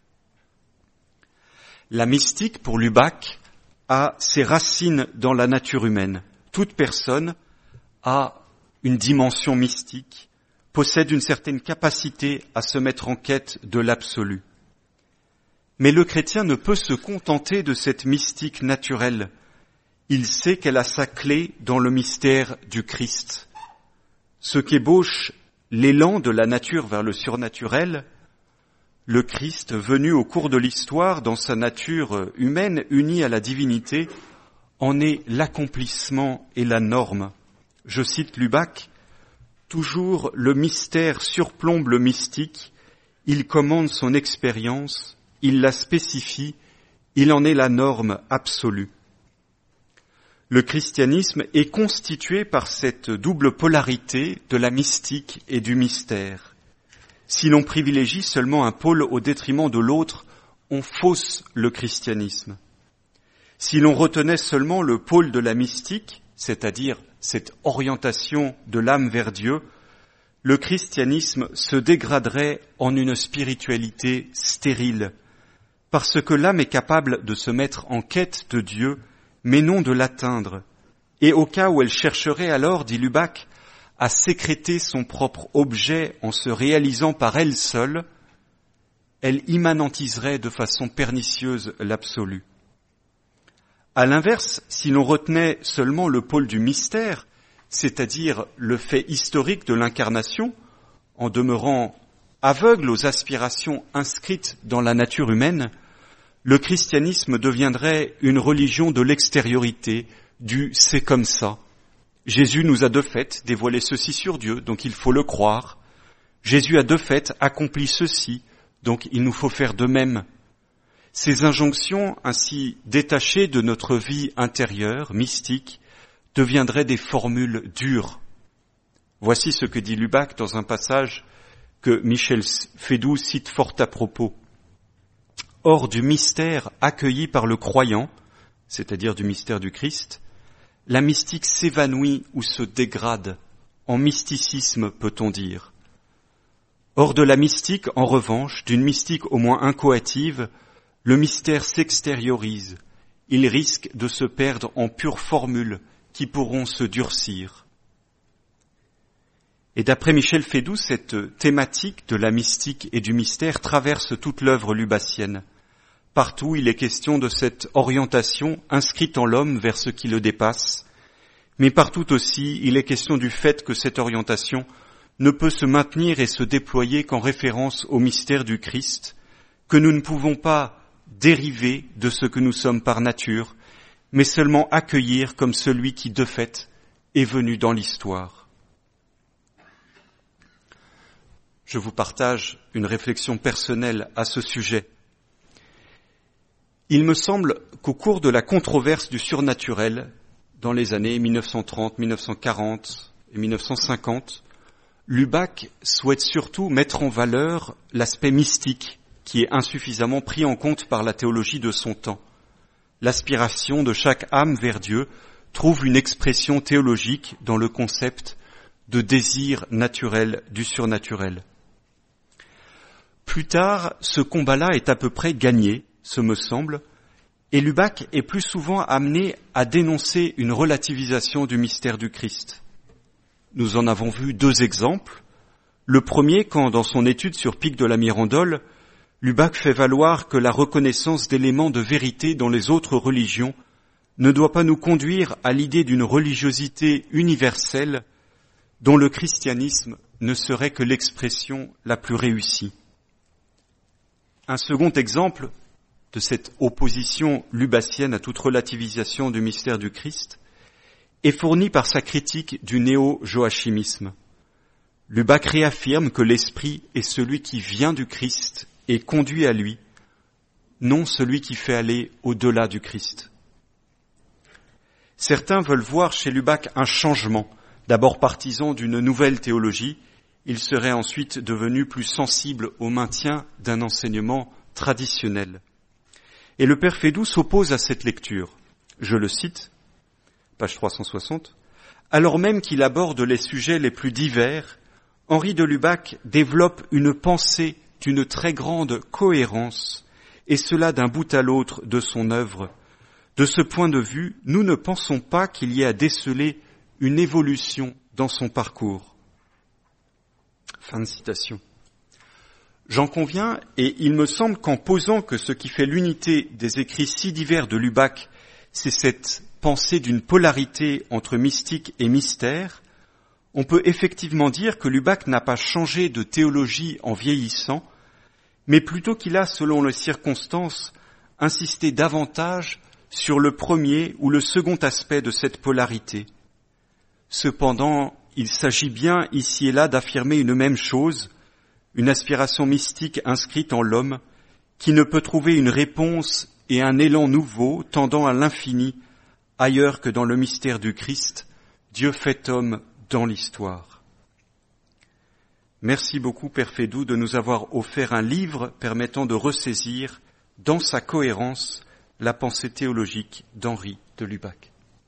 La mystique, pour Lubac, a ses racines dans la nature humaine. Toute personne a une dimension mystique, possède une certaine capacité à se mettre en quête de l'absolu. Mais le chrétien ne peut se contenter de cette mystique naturelle. Il sait qu'elle a sa clé dans le mystère du Christ. Ce qu'ébauche l'élan de la nature vers le surnaturel, le Christ, venu au cours de l'histoire dans sa nature humaine unie à la divinité, en est l'accomplissement et la norme. Je cite Lubac, « Toujours le mystère surplombe le mystique, il commande son expérience, il la spécifie, il en est la norme absolue. » Le christianisme est constitué par cette double polarité de la mystique et du mystère. Si l'on privilégie seulement un pôle au détriment de l'autre, on fausse le christianisme. Si l'on retenait seulement le pôle de la mystique, c'est-à-dire cette orientation de l'âme vers Dieu, le christianisme se dégraderait en une spiritualité stérile, parce que l'âme est capable de se mettre en quête de Dieu, mais non de l'atteindre. Et au cas où elle chercherait alors, dit Lubac, à sécréter son propre objet en se réalisant par elle seule, elle immanentiserait de façon pernicieuse l'absolu. À l'inverse, si l'on retenait seulement le pôle du mystère, c'est-à-dire le fait historique de l'incarnation, en demeurant aveugle aux aspirations inscrites dans la nature humaine, le christianisme deviendrait une religion de l'extériorité, du « c'est comme ça ». Jésus nous a de fait dévoilé ceci sur Dieu, donc il faut le croire. Jésus a de fait accompli ceci, donc il nous faut faire de même. Ces injonctions, ainsi détachées de notre vie intérieure, mystique, deviendraient des formules dures. Voici ce que dit Lubac dans un passage que Michel Fédoux cite fort à propos. « Hors du mystère accueilli par le croyant, c'est-à-dire du mystère du Christ, la mystique s'évanouit ou se dégrade, en mysticisme peut-on dire. Hors de la mystique, en revanche, d'une mystique au moins incoative, le mystère s'extériorise, il risque de se perdre en pures formules qui pourront se durcir. » Et d'après Michel Fédoux, cette thématique de la mystique et du mystère traverse toute l'œuvre lubacienne. Partout, il est question de cette orientation inscrite en l'homme vers ce qui le dépasse, mais partout aussi, il est question du fait que cette orientation ne peut se maintenir et se déployer qu'en référence au mystère du Christ, que nous ne pouvons pas dériver de ce que nous sommes par nature, mais seulement accueillir comme celui qui, de fait, est venu dans l'histoire. Je vous partage une réflexion personnelle à ce sujet. Il me semble qu'au cours de la controverse du surnaturel, dans les années 1930, 1940 et 1950, Lubac souhaite surtout mettre en valeur l'aspect mystique qui est insuffisamment pris en compte par la théologie de son temps. L'aspiration de chaque âme vers Dieu trouve une expression théologique dans le concept de désir naturel du surnaturel. Plus tard, ce combat-là est à peu près gagné, ce me semble, et Lubac est plus souvent amené à dénoncer une relativisation du mystère du Christ. Nous en avons vu 2 exemples. Le premier, quand dans son étude sur Pic de la Mirandole, Lubac fait valoir que la reconnaissance d'éléments de vérité dans les autres religions ne doit pas nous conduire à l'idée d'une religiosité universelle dont le christianisme ne serait que l'expression la plus réussie. Un second exemple de cette opposition lubacienne à toute relativisation du mystère du Christ est fourni par sa critique du néo-joachimisme. Lubac réaffirme que l'esprit est celui qui vient du Christ et conduit à lui, non celui qui fait aller au-delà du Christ. Certains veulent voir chez Lubac un changement. D'abord partisan d'une nouvelle théologie, il serait ensuite devenu plus sensible au maintien d'un enseignement traditionnel. Et le père Fédoux s'oppose à cette lecture. Je le cite, page 360. Alors même qu'il aborde les sujets les plus divers, Henri de Lubac développe une pensée d'une très grande cohérence, et cela d'un bout à l'autre de son œuvre. De ce point de vue, nous ne pensons pas qu'il y ait à déceler une évolution dans son parcours. Fin de citation. J'en conviens, et il me semble qu'en posant que ce qui fait l'unité des écrits si divers de Lubac, c'est cette pensée d'une polarité entre mystique et mystère, on peut effectivement dire que Lubac n'a pas changé de théologie en vieillissant, mais plutôt qu'il a, selon les circonstances, insisté davantage sur le premier ou le second aspect de cette polarité. Cependant, il s'agit bien ici et là d'affirmer une même chose, une aspiration mystique inscrite en l'homme, qui ne peut trouver une réponse et un élan nouveau tendant à l'infini, ailleurs que dans le mystère du Christ, Dieu fait homme dans l'histoire. Merci beaucoup, Père Fédoux, de nous avoir offert un livre permettant de ressaisir, dans sa cohérence, la pensée théologique d'Henri de Lubac.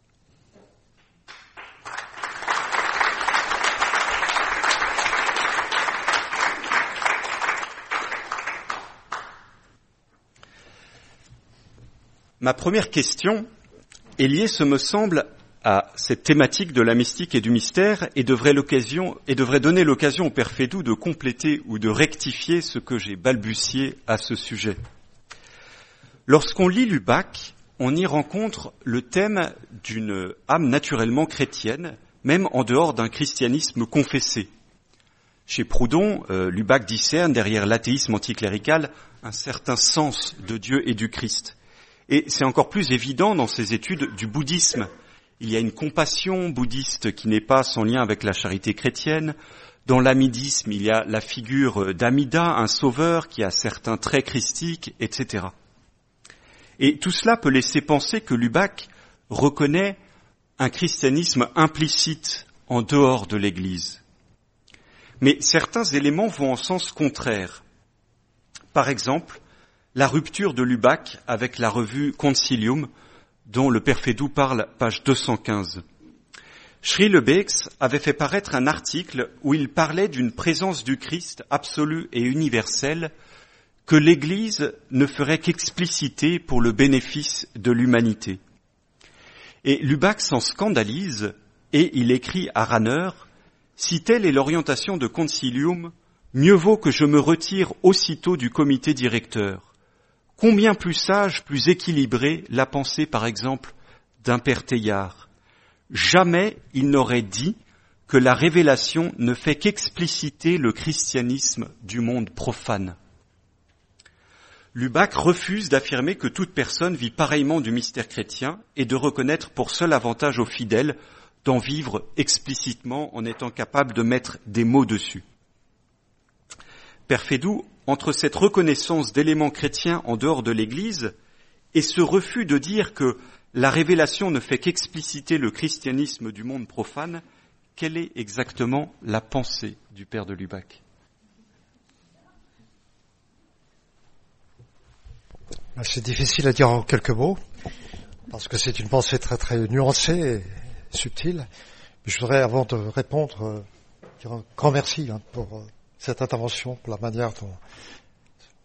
Ma première question est liée, ce me semble, à cette thématique de la mystique et du mystère et devrait donner l'occasion au Père Fédoux de compléter ou de rectifier ce que j'ai balbutié à ce sujet. Lorsqu'on lit Lubac, on y rencontre le thème d'une âme naturellement chrétienne, même en dehors d'un christianisme confessé. Chez Proudhon, Lubac discerne derrière l'athéisme anticlérical un certain sens de Dieu et du Christ. Et c'est encore plus évident dans ses études du bouddhisme. Il y a une compassion bouddhiste qui n'est pas sans lien avec la charité chrétienne. Dans l'amidisme, il y a la figure d'Amida, un sauveur qui a certains traits christiques, etc. Et tout cela peut laisser penser que Lubac reconnaît un christianisme implicite en dehors de l'Église. Mais certains éléments vont en sens contraire. Par exemple, la rupture de Lubac avec la revue Concilium, dont le Père Fédoux parle, page 215. Schrielebeeks avait fait paraître un article où il parlait d'une présence du Christ absolue et universelle que l'Église ne ferait qu'expliciter pour le bénéfice de l'humanité. Et Lubac s'en scandalise et il écrit à Rahner « Si telle est l'orientation de Concilium, mieux vaut que je me retire aussitôt du comité directeur. Combien plus sage, plus équilibrée la pensée, par exemple, d'un père Teilhard. Jamais il n'aurait dit que la révélation ne fait qu'expliciter le christianisme du monde profane. » Lubac refuse d'affirmer que toute personne vit pareillement du mystère chrétien et de reconnaître pour seul avantage aux fidèles d'en vivre explicitement en étant capable de mettre des mots dessus. Père Fédoux, entre cette reconnaissance d'éléments chrétiens en dehors de l'Église et ce refus de dire que la révélation ne fait qu'expliciter le christianisme du monde profane, quelle est exactement la pensée du Père de Lubac ? C'est difficile à dire en quelques mots, parce que c'est une pensée très très nuancée et subtile. Mais je voudrais, avant de répondre, dire un grand merci pour cette intervention, pour la manière dont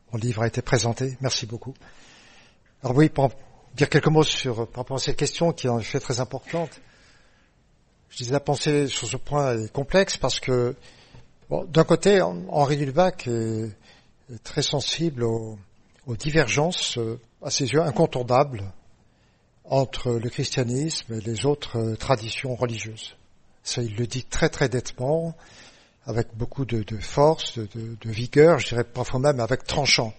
mon livre a été présenté. Merci beaucoup. Alors oui, pour dire quelques mots par rapport à cette question qui est en effet très importante. Je disais la pensée sur ce point est complexe parce que, d'un côté, Henri Lubac est très sensible aux divergences, à ses yeux, incontournables entre le christianisme et les autres traditions religieuses. Ça, il le dit très très nettement, avec beaucoup de force, de vigueur, je dirais parfois même avec tranchant.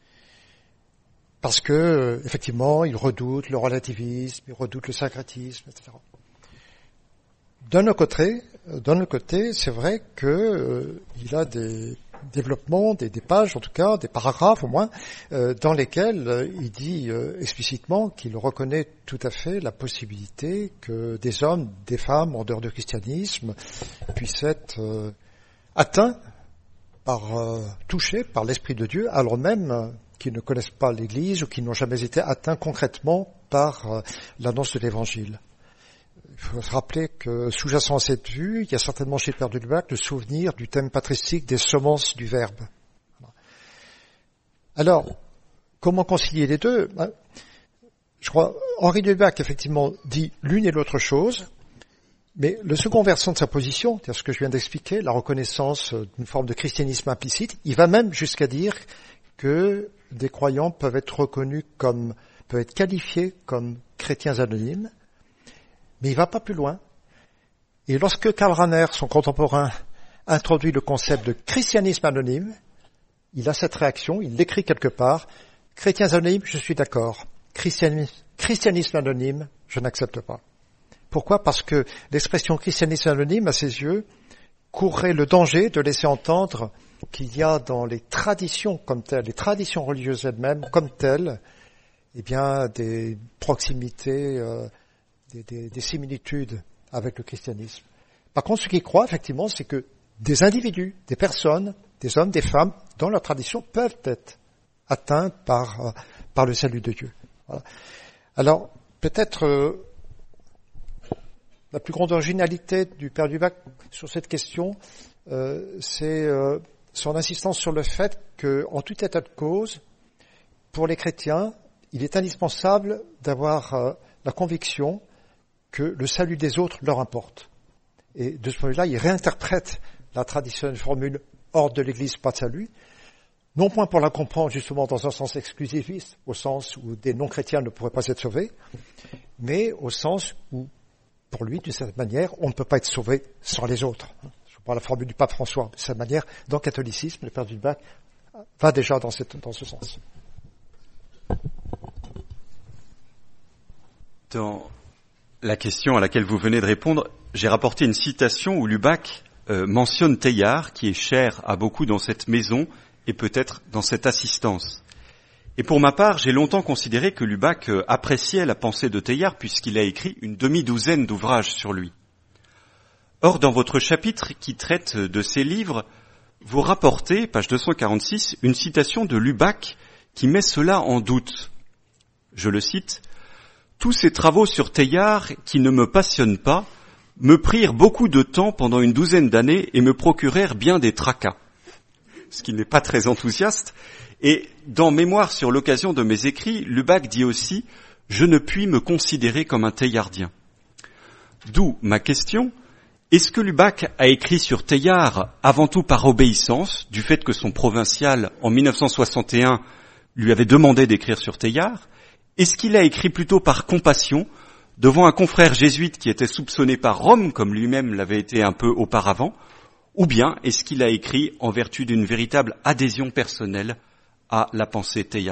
Parce que, effectivement, il redoute le relativisme, il redoute le syncrétisme, etc. D'un autre côté, c'est vrai que il a des développements, des pages en tout cas, des paragraphes au moins, dans lesquels il dit explicitement qu'il reconnaît tout à fait la possibilité que des hommes, des femmes en dehors du christianisme puissent être atteints touchés par l'Esprit de Dieu, alors même qu'ils ne connaissent pas l'Église ou qui n'ont jamais été atteints concrètement par l'annonce de l'Évangile. Il faut se rappeler que sous-jacent à cette vue, il y a certainement chez le Père de Lubac le souvenir du thème patristique des semences du Verbe. Alors, comment concilier les deux ? Je crois, Henri de Lubac, effectivement, dit l'une et l'autre chose, mais le second versant de sa position, c'est-à-dire ce que je viens d'expliquer, la reconnaissance d'une forme de christianisme implicite, il va même jusqu'à dire que des croyants peuvent être qualifiés comme chrétiens anonymes, mais il va pas plus loin. Et lorsque Karl Rahner, son contemporain, introduit le concept de christianisme anonyme, il a cette réaction, il l'écrit quelque part, chrétiens anonymes, je suis d'accord. Christianisme anonyme, je n'accepte pas. Pourquoi ? Parce que l'expression christianisme anonyme, à ses yeux, courrait le danger de laisser entendre qu'il y a dans les traditions comme telles, les traditions religieuses elles-mêmes comme telles, eh bien, des proximités, des similitudes avec le christianisme. Par contre, ce qu'il croit, effectivement, c'est que des individus, des personnes, des hommes, des femmes, dans leur tradition, peuvent être atteints par le salut de Dieu. Voilà. Alors, peut-être la plus grande originalité du Père Lubac sur cette question, c'est son insistance sur le fait qu'en tout état de cause, pour les chrétiens, il est indispensable d'avoir la conviction que le salut des autres leur importe. Et de ce point de vue-là, il réinterprète la traditionnelle formule « hors de l'Église, pas de salut », non point pour la comprendre justement dans un sens exclusiviste, au sens où des non-chrétiens ne pourraient pas être sauvés, mais au sens où, pour lui, d'une certaine manière, on ne peut pas être sauvé sans les autres. Je prends la formule du pape François. De cette manière, dans le catholicisme, le Père du Lubac va déjà dans ce sens. Dans la question à laquelle vous venez de répondre, j'ai rapporté une citation où Lubac mentionne Teilhard, qui est cher à beaucoup dans cette maison et peut-être dans cette assistance. Et pour ma part, j'ai longtemps considéré que Lubac appréciait la pensée de Teilhard puisqu'il a écrit une demi-douzaine d'ouvrages sur lui. Or, dans votre chapitre qui traite de ces livres, vous rapportez, page 246, une citation de Lubac qui met cela en doute. Je le cite. « Tous ces travaux sur Teilhard, qui ne me passionnent pas, me prirent beaucoup de temps pendant une douzaine d'années et me procurèrent bien des tracas. » Ce qui n'est pas très enthousiaste. Et dans Mémoire sur l'occasion de mes écrits, Lubac dit aussi « Je ne puis me considérer comme un teilhardien ». D'où ma question, est-ce que Lubac a écrit sur Teilhard avant tout par obéissance, du fait que son provincial, en 1961, lui avait demandé d'écrire sur Teilhard ? Est-ce qu'il a écrit plutôt par compassion, devant un confrère jésuite qui était soupçonné par Rome, comme lui-même l'avait été un peu auparavant, ou bien est-ce qu'il a écrit en vertu d'une véritable adhésion personnelle à la pensée teilhardienne ?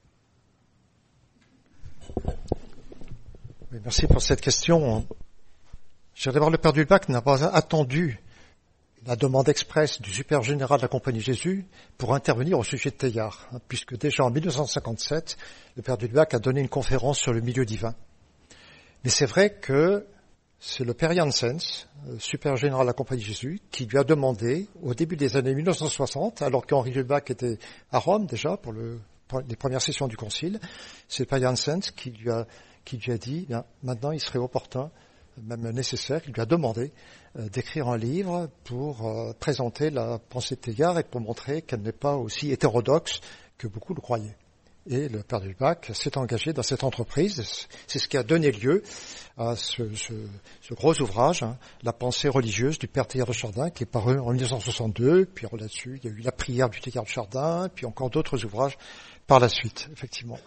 Merci pour cette question. Je dirais d'abord, le Père du Lubac n'a pas attendu la demande expresse du supérieur général de la Compagnie de Jésus pour intervenir au sujet de Teilhard, puisque déjà en 1957, le Père du Lubac a donné une conférence sur le milieu divin. Mais c'est vrai que c'est le Père Janssens, supérieur général de la Compagnie de Jésus, qui lui a demandé, au début des années 1960, alors qu'Henri Lubac était à Rome déjà pour les premières sessions du Concile, c'est le Père Janssens qui lui a dit, bien, maintenant il serait opportun même nécessaire, il lui a demandé d'écrire un livre pour présenter la pensée de Teilhard et pour montrer qu'elle n'est pas aussi hétérodoxe que beaucoup le croyaient. Et le père de Lubac s'est engagé dans cette entreprise. C'est ce qui a donné lieu à ce gros ouvrage, La pensée religieuse du père Teilhard de Chardin, qui est paru en 1962. Puis là-dessus, il y a eu la prière du Teilhard de Chardin, puis encore d'autres ouvrages par la suite, effectivement.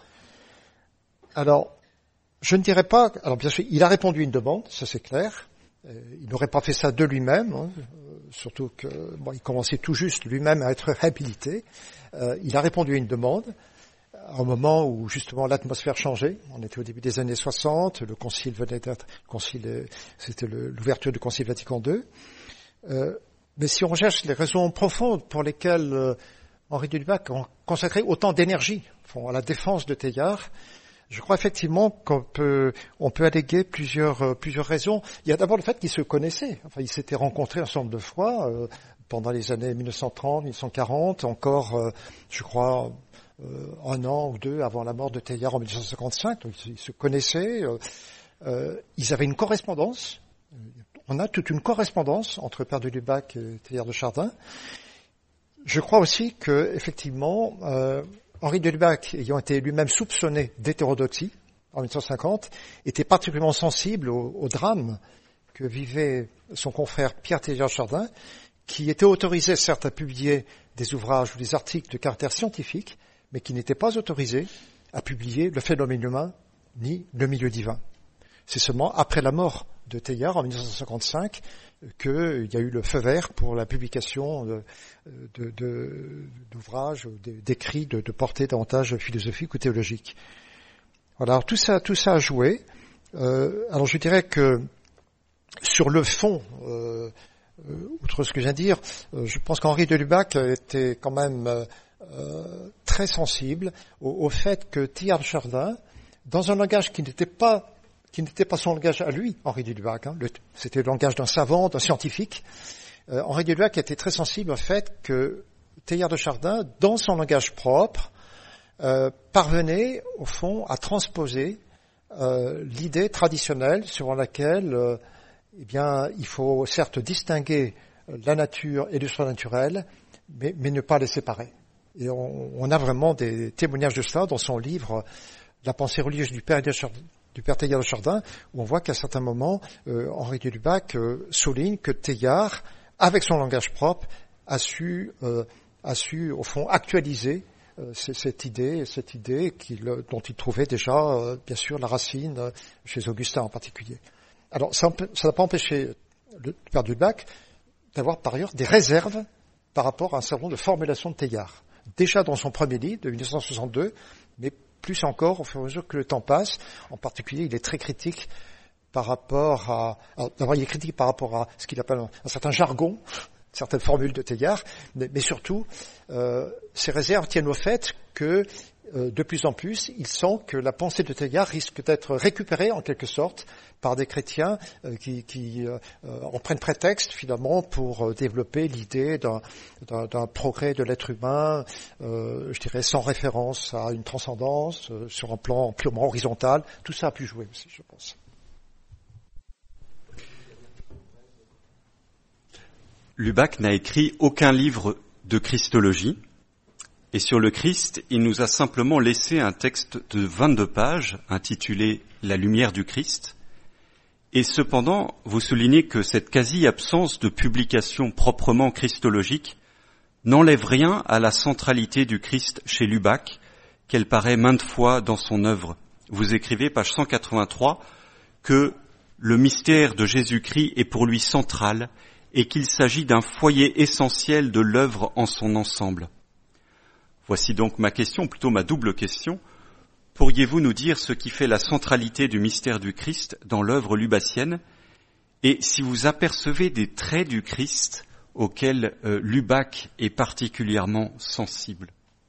Alors, je ne dirais pas... Alors bien sûr, il a répondu à une demande, ça c'est clair. Il n'aurait pas fait ça de lui-même, surtout que il commençait tout juste lui-même à être réhabilité. Il a répondu à une demande. À un moment où justement l'atmosphère changeait, on était au début des années 60, le concile venait d'être, c'était l'ouverture du concile Vatican II. Mais si on recherche les raisons profondes pour lesquelles Henri de Lubac a consacré autant d'énergie à la défense de Teilhard, je crois effectivement qu'on peut alléguer plusieurs raisons. Il y a d'abord le fait qu'ils se connaissaient. Enfin, ils s'étaient rencontrés un certain nombre de fois pendant les années 1930, 1940, encore, je crois, un an ou deux avant la mort de Teilhard en 1955. Donc, ils se connaissaient. Ils avaient une correspondance. On a toute une correspondance entre Père de Lubac et Teilhard de Chardin. Je crois aussi que, effectivement, Henri de Lubac, ayant été lui-même soupçonné d'hétérodoxie en 1950, était particulièrement sensible au drame que vivait son confrère Pierre Teilhard de Chardin, qui était autorisé certes à publier des ouvrages ou des articles de caractère scientifique, mais qui n'était pas autorisé à publier le phénomène humain ni le milieu divin. C'est seulement après la mort de Teilhard en 1955 qu'il y a eu le feu vert pour la publication d'ouvrages, d'écrits de portée davantage philosophique ou théologique. Voilà, alors tout ça a joué. Alors je dirais que sur le fond, outre ce que je viens de dire, je pense qu'Henri de Lubac était quand même très sensible au fait que Teilhard de Chardin, dans un langage qui n'était pas son langage à lui, Henri de Lubac, c'était le langage d'un savant, d'un scientifique, Henri de Lubac était très sensible au fait que Teilhard de Chardin, dans son langage propre, parvenait au fond à transposer l'idée traditionnelle selon laquelle il faut certes distinguer la nature et le surnaturel, mais ne pas les séparer. Et on a vraiment des témoignages de cela dans son livre La pensée religieuse du père Teilhard de Chardin, où on voit qu'à certains moments, Henri de Lubac souligne que Teilhard, avec son langage propre, a su au fond actualiser cette idée dont il trouvait déjà, bien sûr, la racine chez Augustin en particulier. Alors, ça n'a pas empêché le père de Lubac d'avoir par ailleurs des réserves par rapport à un certain nombre de formulations de Teilhard. Déjà dans son premier livre de 1962, mais plus encore au fur et à mesure que le temps passe. En particulier, il est très critique par rapport à... D'abord, il est critique par rapport à ce qu'il appelle un certain jargon, certaines formules de Teilhard, mais surtout, ces réserves tiennent au fait que, de plus en plus, il sent que la pensée de Teilhard risque d'être récupérée, en quelque sorte, par des chrétiens qui en prennent prétexte, finalement, pour développer l'idée d'un progrès de l'être humain, je dirais, sans référence à une transcendance, sur un plan purement horizontal. Tout ça a pu jouer aussi, je pense. Lubac n'a écrit aucun livre de christologie, et sur le Christ, il nous a simplement laissé un texte de 22 pages intitulé « La lumière du Christ ». Et cependant, vous soulignez que cette quasi-absence de publication proprement christologique n'enlève rien à la centralité du Christ chez Lubac, qu'elle paraît maintes fois dans son œuvre. Vous écrivez, page 183, que le mystère de Jésus-Christ est pour lui central et qu'il s'agit d'un foyer essentiel de l'œuvre en son ensemble. Voici donc ma question, plutôt ma double question. Pourriez-vous nous dire ce qui fait la centralité du mystère du Christ dans l'œuvre lubacienne, et si vous apercevez des traits du Christ auxquels Lubac est particulièrement sensible?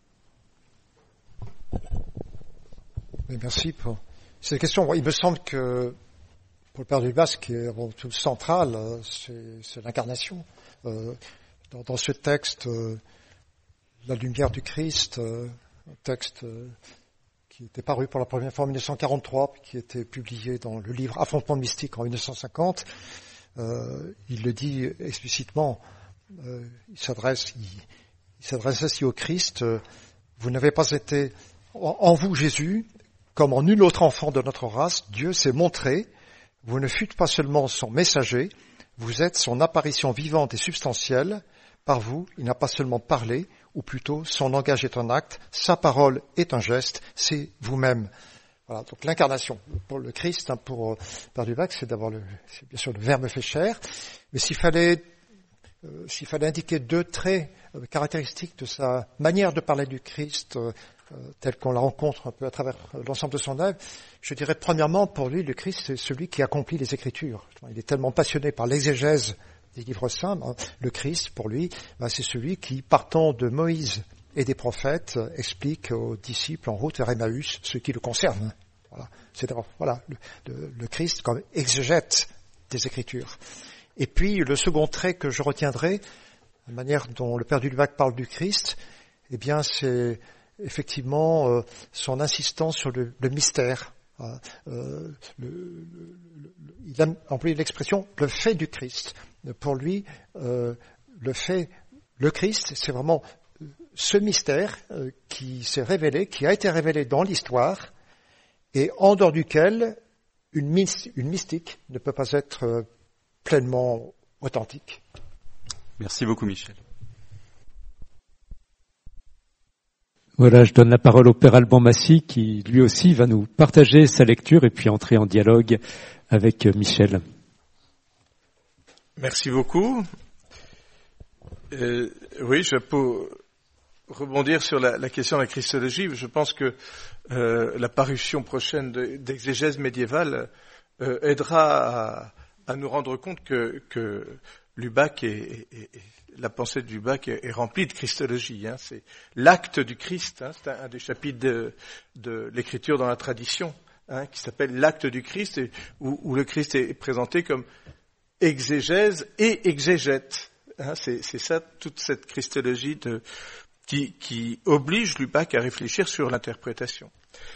Merci pour cette question. Il me semble que pour le père de Lubac, ce qui est avant tout central, c'est l'incarnation. Dans ce texte, La lumière du Christ, un texte qui était paru pour la première fois en 1943, qui était publié dans le livre Affrontement mystique en 1950. Il le dit explicitement, il s'adresse ainsi au Christ, vous n'avez pas été en vous, Jésus, comme en nul autre enfant de notre race, Dieu s'est montré, vous ne fûtes pas seulement son messager, vous êtes son apparition vivante et substantielle, par vous, il n'a pas seulement parlé, ou plutôt son langage est un acte, sa parole est un geste, c'est vous-même. Voilà, donc l'incarnation pour le Christ, pour Père Lubac, c'est bien sûr le Verbe fait chair, mais s'il fallait indiquer deux traits caractéristiques de sa manière de parler du Christ, telle qu'on la rencontre un peu à travers l'ensemble de son œuvre, je dirais premièrement, pour lui, le Christ, c'est celui qui accomplit les Écritures. Il est tellement passionné par l'exégèse des livres saints. Le Christ, pour lui, c'est celui qui, partant de Moïse et des prophètes, explique aux disciples en route vers Emmaüs ce qui le concerne. Voilà. C'est le Christ comme exégète des Écritures. Et puis, le second trait que je retiendrai, la manière dont le Père Lubac parle du Christ, eh bien, c'est effectivement son insistance sur le mystère. Il a employé l'expression « le fait du Christ ». Pour lui, le Christ, c'est vraiment ce mystère qui s'est révélé, qui a été révélé dans l'histoire, et en dehors duquel une mystique ne peut pas être pleinement authentique. Merci beaucoup, Michel. Voilà, je donne la parole au Père Alban Massy qui, lui aussi, va nous partager sa lecture et puis entrer en dialogue avec Michel. Merci beaucoup. Oui, je peux rebondir sur la question de la christologie. Je pense que la parution prochaine d'exégèse médiévale aidera à nous rendre compte que Lubac la pensée de Lubac est remplie de christologie. C'est l'acte du Christ. C'est un des chapitres de l'écriture dans la tradition, qui s'appelle l'acte du Christ, où le Christ est présenté comme exégèse et exégète. C'est ça, toute cette christologie qui oblige Lubac à réfléchir sur l'interprétation.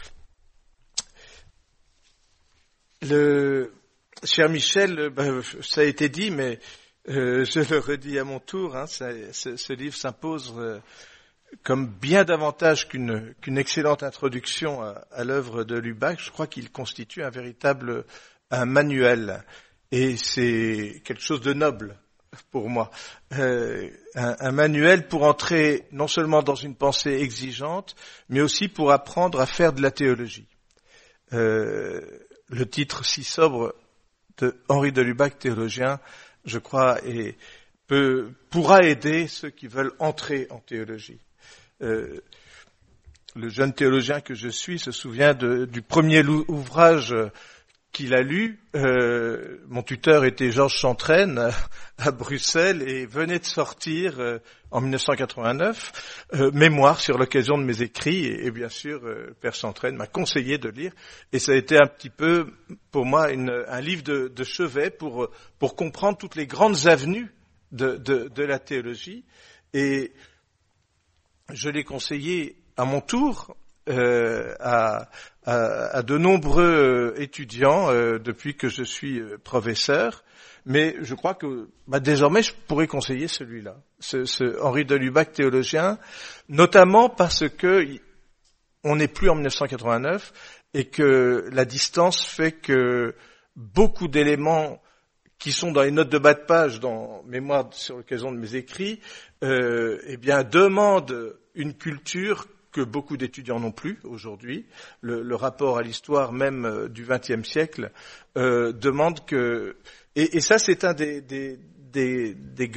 Cher Michel, ça a été dit, mais je le redis à mon tour, ce livre s'impose comme bien davantage qu'une excellente introduction à l'œuvre de Lubac. Je crois qu'il constitue un véritable manuel. Et c'est quelque chose de noble pour moi. Un manuel pour entrer non seulement dans une pensée exigeante, mais aussi pour apprendre à faire de la théologie. Le titre si sobre de Henri de Lubac, théologien, je crois, pourra aider ceux qui veulent entrer en théologie. Le jeune théologien que je suis se souvient du premier ouvrage qu'il a lu. Mon tuteur était Georges Chantraine à Bruxelles et venait de sortir en 1989 Mémoire sur l'occasion de mes écrits, et bien sûr Père Chantraine m'a conseillé de lire, et ça a été un petit peu pour moi un livre de chevet pour comprendre toutes les grandes avenues de la théologie, et je l'ai conseillé à mon tour à de nombreux étudiants depuis que je suis professeur, mais je crois que désormais je pourrais conseiller celui-là, ce Henri de Lubac, théologien, notamment parce que on n'est plus en 1989 et que la distance fait que beaucoup d'éléments qui sont dans les notes de bas de page dans Mémoire sur l'occasion de mes écrits, demandent une culture que beaucoup d'étudiants n'ont plus aujourd'hui. Le rapport à l'histoire même du XXe siècle demande que... Et ça, c'est une des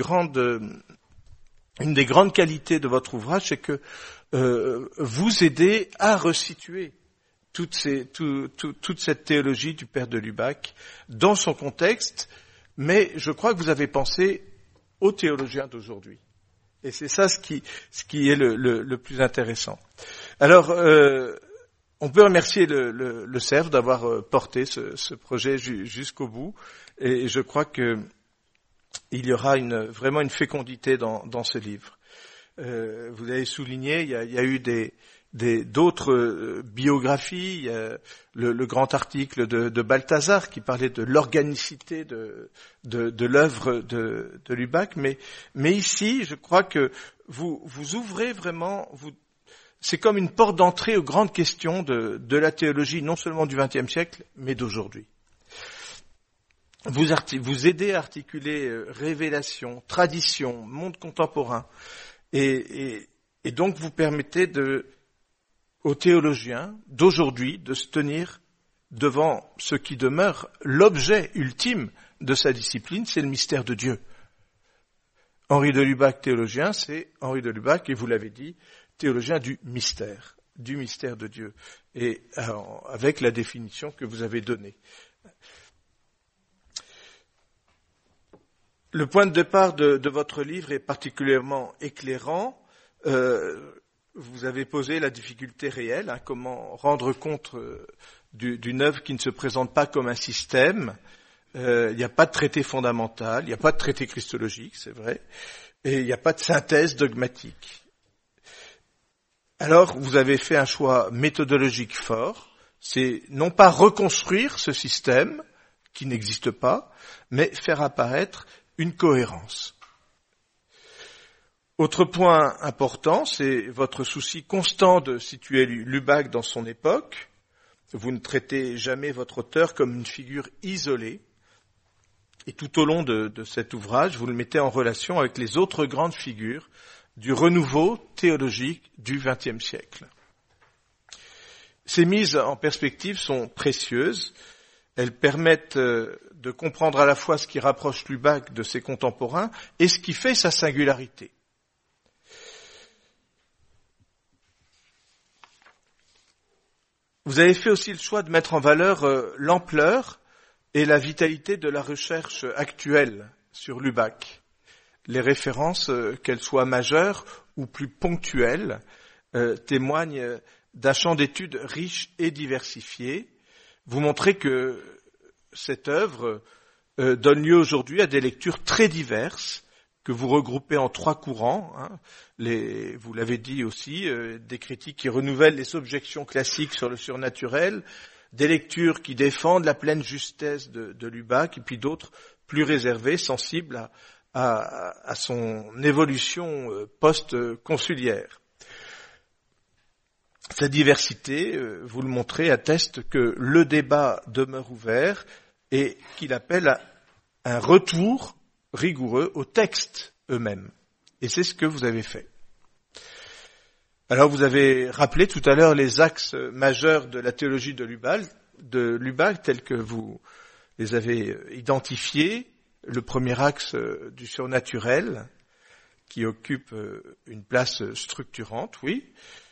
grandes qualités de votre ouvrage, c'est que vous aidez à resituer toute cette théologie du Père de Lubac dans son contexte, mais je crois que vous avez pensé aux théologiens d'aujourd'hui. Et c'est ça ce qui est le plus intéressant. Alors, on peut remercier le CERF d'avoir porté ce projet jusqu'au bout, et je crois que il y aura vraiment une fécondité dans ce livre. Vous avez souligné, il y a eu des d'autres biographies, le grand article de Balthazar qui parlait de l'organicité de l'œuvre de Lubac, mais ici, je crois que vous ouvrez vraiment, c'est comme une porte d'entrée aux grandes questions de la théologie, non seulement du XXe siècle, mais d'aujourd'hui. Vous aidez à articuler révélation, tradition, monde contemporain, et donc vous permettez aux théologiens d'aujourd'hui de se tenir devant ce qui demeure l'objet ultime de sa discipline, c'est le mystère de Dieu. Henri de Lubac, théologien, c'est Henri de Lubac, et vous l'avez dit, théologien du mystère de Dieu, et avec la définition que vous avez donnée. Le point de départ de votre livre est particulièrement éclairant. Vous avez posé la difficulté réelle, comment rendre compte d'une œuvre qui ne se présente pas comme un système. Il n'y a pas de traité fondamental, il n'y a pas de traité christologique, c'est vrai, et il n'y a pas de synthèse dogmatique. Alors, vous avez fait un choix méthodologique fort, c'est non pas reconstruire ce système qui n'existe pas, mais faire apparaître une cohérence. Autre point important, c'est votre souci constant de situer Lubac dans son époque. Vous ne traitez jamais votre auteur comme une figure isolée. Et tout au long de cet ouvrage, vous le mettez en relation avec les autres grandes figures du renouveau théologique du XXe siècle. Ces mises en perspective sont précieuses. Elles permettent de comprendre à la fois ce qui rapproche Lubac de ses contemporains et ce qui fait sa singularité. Vous avez fait aussi le choix de mettre en valeur l'ampleur et la vitalité de la recherche actuelle sur Lubac. Les références, qu'elles soient majeures ou plus ponctuelles, témoignent d'un champ d'études riche et diversifié. Vous montrez que cette œuvre donne lieu aujourd'hui à des lectures très diverses, que vous regroupez en 3 courants. Vous l'avez dit aussi, des critiques qui renouvellent les objections classiques sur le surnaturel, des lectures qui défendent la pleine justesse de Lubac, et puis d'autres plus réservées, sensibles à son évolution post-conciliaire. Cette diversité, vous le montrez, atteste que le débat demeure ouvert et qu'il appelle à un retour rigoureux aux textes eux-mêmes. Et c'est ce que vous avez fait. Alors vous avez rappelé tout à l'heure les axes majeurs de la théologie de Lubac tels que vous les avez identifiés. Le premier axe du surnaturel, qui occupe une place structurante, oui.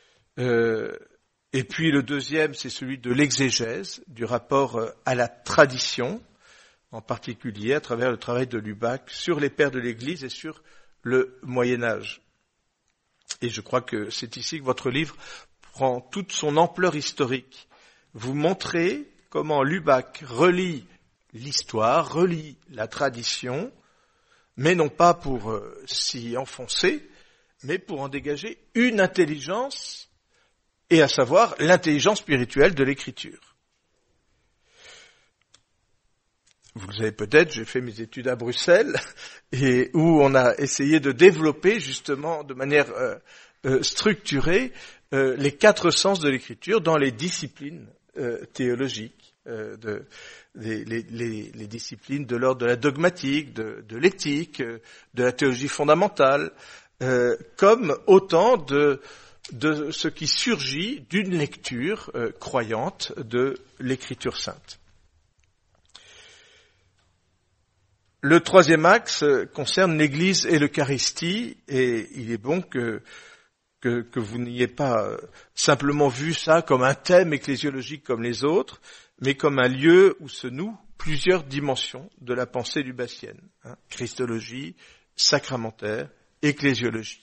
Et puis le deuxième, c'est celui de l'exégèse, du rapport à la tradition, en particulier à travers le travail de Lubac sur les pères de l'Église et sur le Moyen-Âge. Et je crois que c'est ici que votre livre prend toute son ampleur historique. Vous montrez comment Lubac relie l'histoire, relie la tradition, mais non pas pour s'y enfoncer, mais pour en dégager une intelligence, et à savoir l'intelligence spirituelle de l'Écriture. Vous le savez peut-être, j'ai fait mes études à Bruxelles, et où on a essayé de développer justement de manière structurée les 4 sens de l'Écriture dans les disciplines théologiques, les disciplines de l'ordre de la dogmatique, de l'éthique, de la théologie fondamentale, comme autant de ce qui surgit d'une lecture croyante de l'Écriture sainte. Le troisième axe concerne l'Église et l'Eucharistie, et il est bon que vous n'ayez pas simplement vu ça comme un thème ecclésiologique comme les autres, mais comme un lieu où se nouent plusieurs dimensions de la pensée lubacienne. Christologie, sacramentaire, ecclésiologie.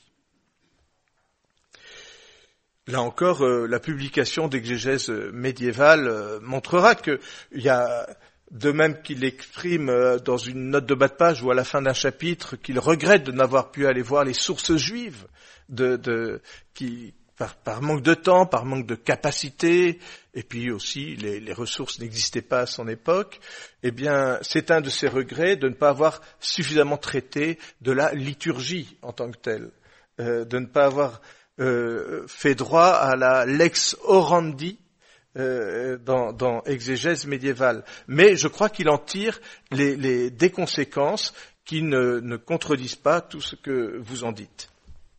Là encore, la publication d'exégèse médiévale montrera qu'il y a, de même qu'il exprime dans une note de bas de page ou à la fin d'un chapitre qu'il regrette de n'avoir pu aller voir les sources juives par manque de temps, par manque de capacité, et puis aussi les ressources n'existaient pas à son époque, eh bien, c'est un de ses regrets de ne pas avoir suffisamment traité de la liturgie en tant que telle, de ne pas avoir fait droit à la lex orandi dans exégèse médiévale. Mais je crois qu'il en tire des conséquences qui ne contredisent pas tout ce que vous en dites.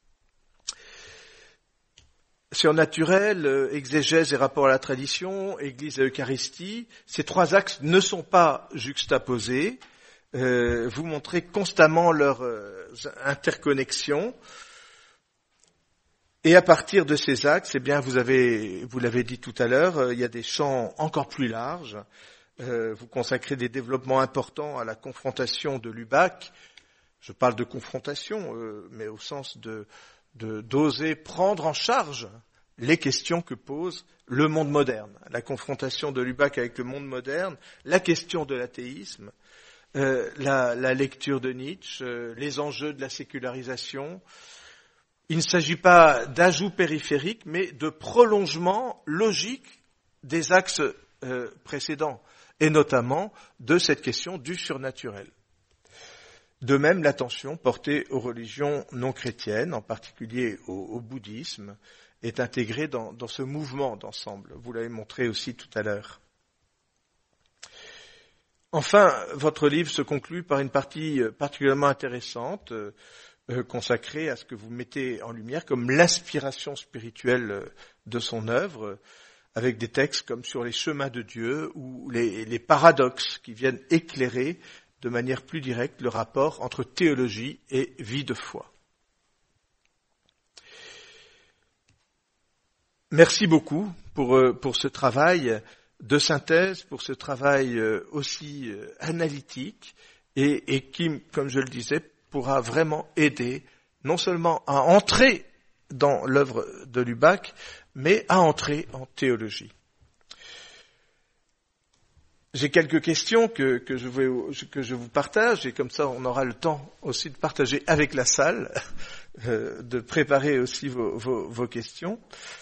Surnaturel, exégèse et rapport à la tradition, Église et Eucharistie, ces trois axes ne sont pas juxtaposés. Vous montrez constamment leur interconnexion. Et à partir de ces axes, eh bien, vous l'avez dit tout à l'heure, il y a des champs encore plus larges. Vous consacrez des développements importants à la confrontation de Lubac. Je parle de confrontation, mais au sens d'oser prendre en charge les questions que pose le monde moderne. La confrontation de Lubac avec le monde moderne, la question de l'athéisme, la lecture de Nietzsche, les enjeux de la sécularisation. Il ne s'agit pas d'ajout périphérique, mais de prolongement logique des axes précédents, et notamment de cette question du surnaturel. De même, l'attention portée aux religions non chrétiennes, en particulier au bouddhisme, est intégrée dans ce mouvement d'ensemble. Vous l'avez montré aussi tout à l'heure. Enfin, votre livre se conclut par une partie particulièrement intéressante, consacrée à ce que vous mettez en lumière comme l'inspiration spirituelle de son œuvre, avec des textes comme sur les chemins de Dieu ou les paradoxes qui viennent éclairer de manière plus directe le rapport entre théologie et vie de foi. Merci beaucoup pour ce travail de synthèse, pour ce travail aussi analytique et qui, comme je le disais, pourra vraiment aider non seulement à entrer dans l'œuvre de Lubac, mais à entrer en théologie. J'ai quelques questions que je vous partage, et comme ça on aura le temps aussi de partager avec la salle, de préparer aussi vos questions.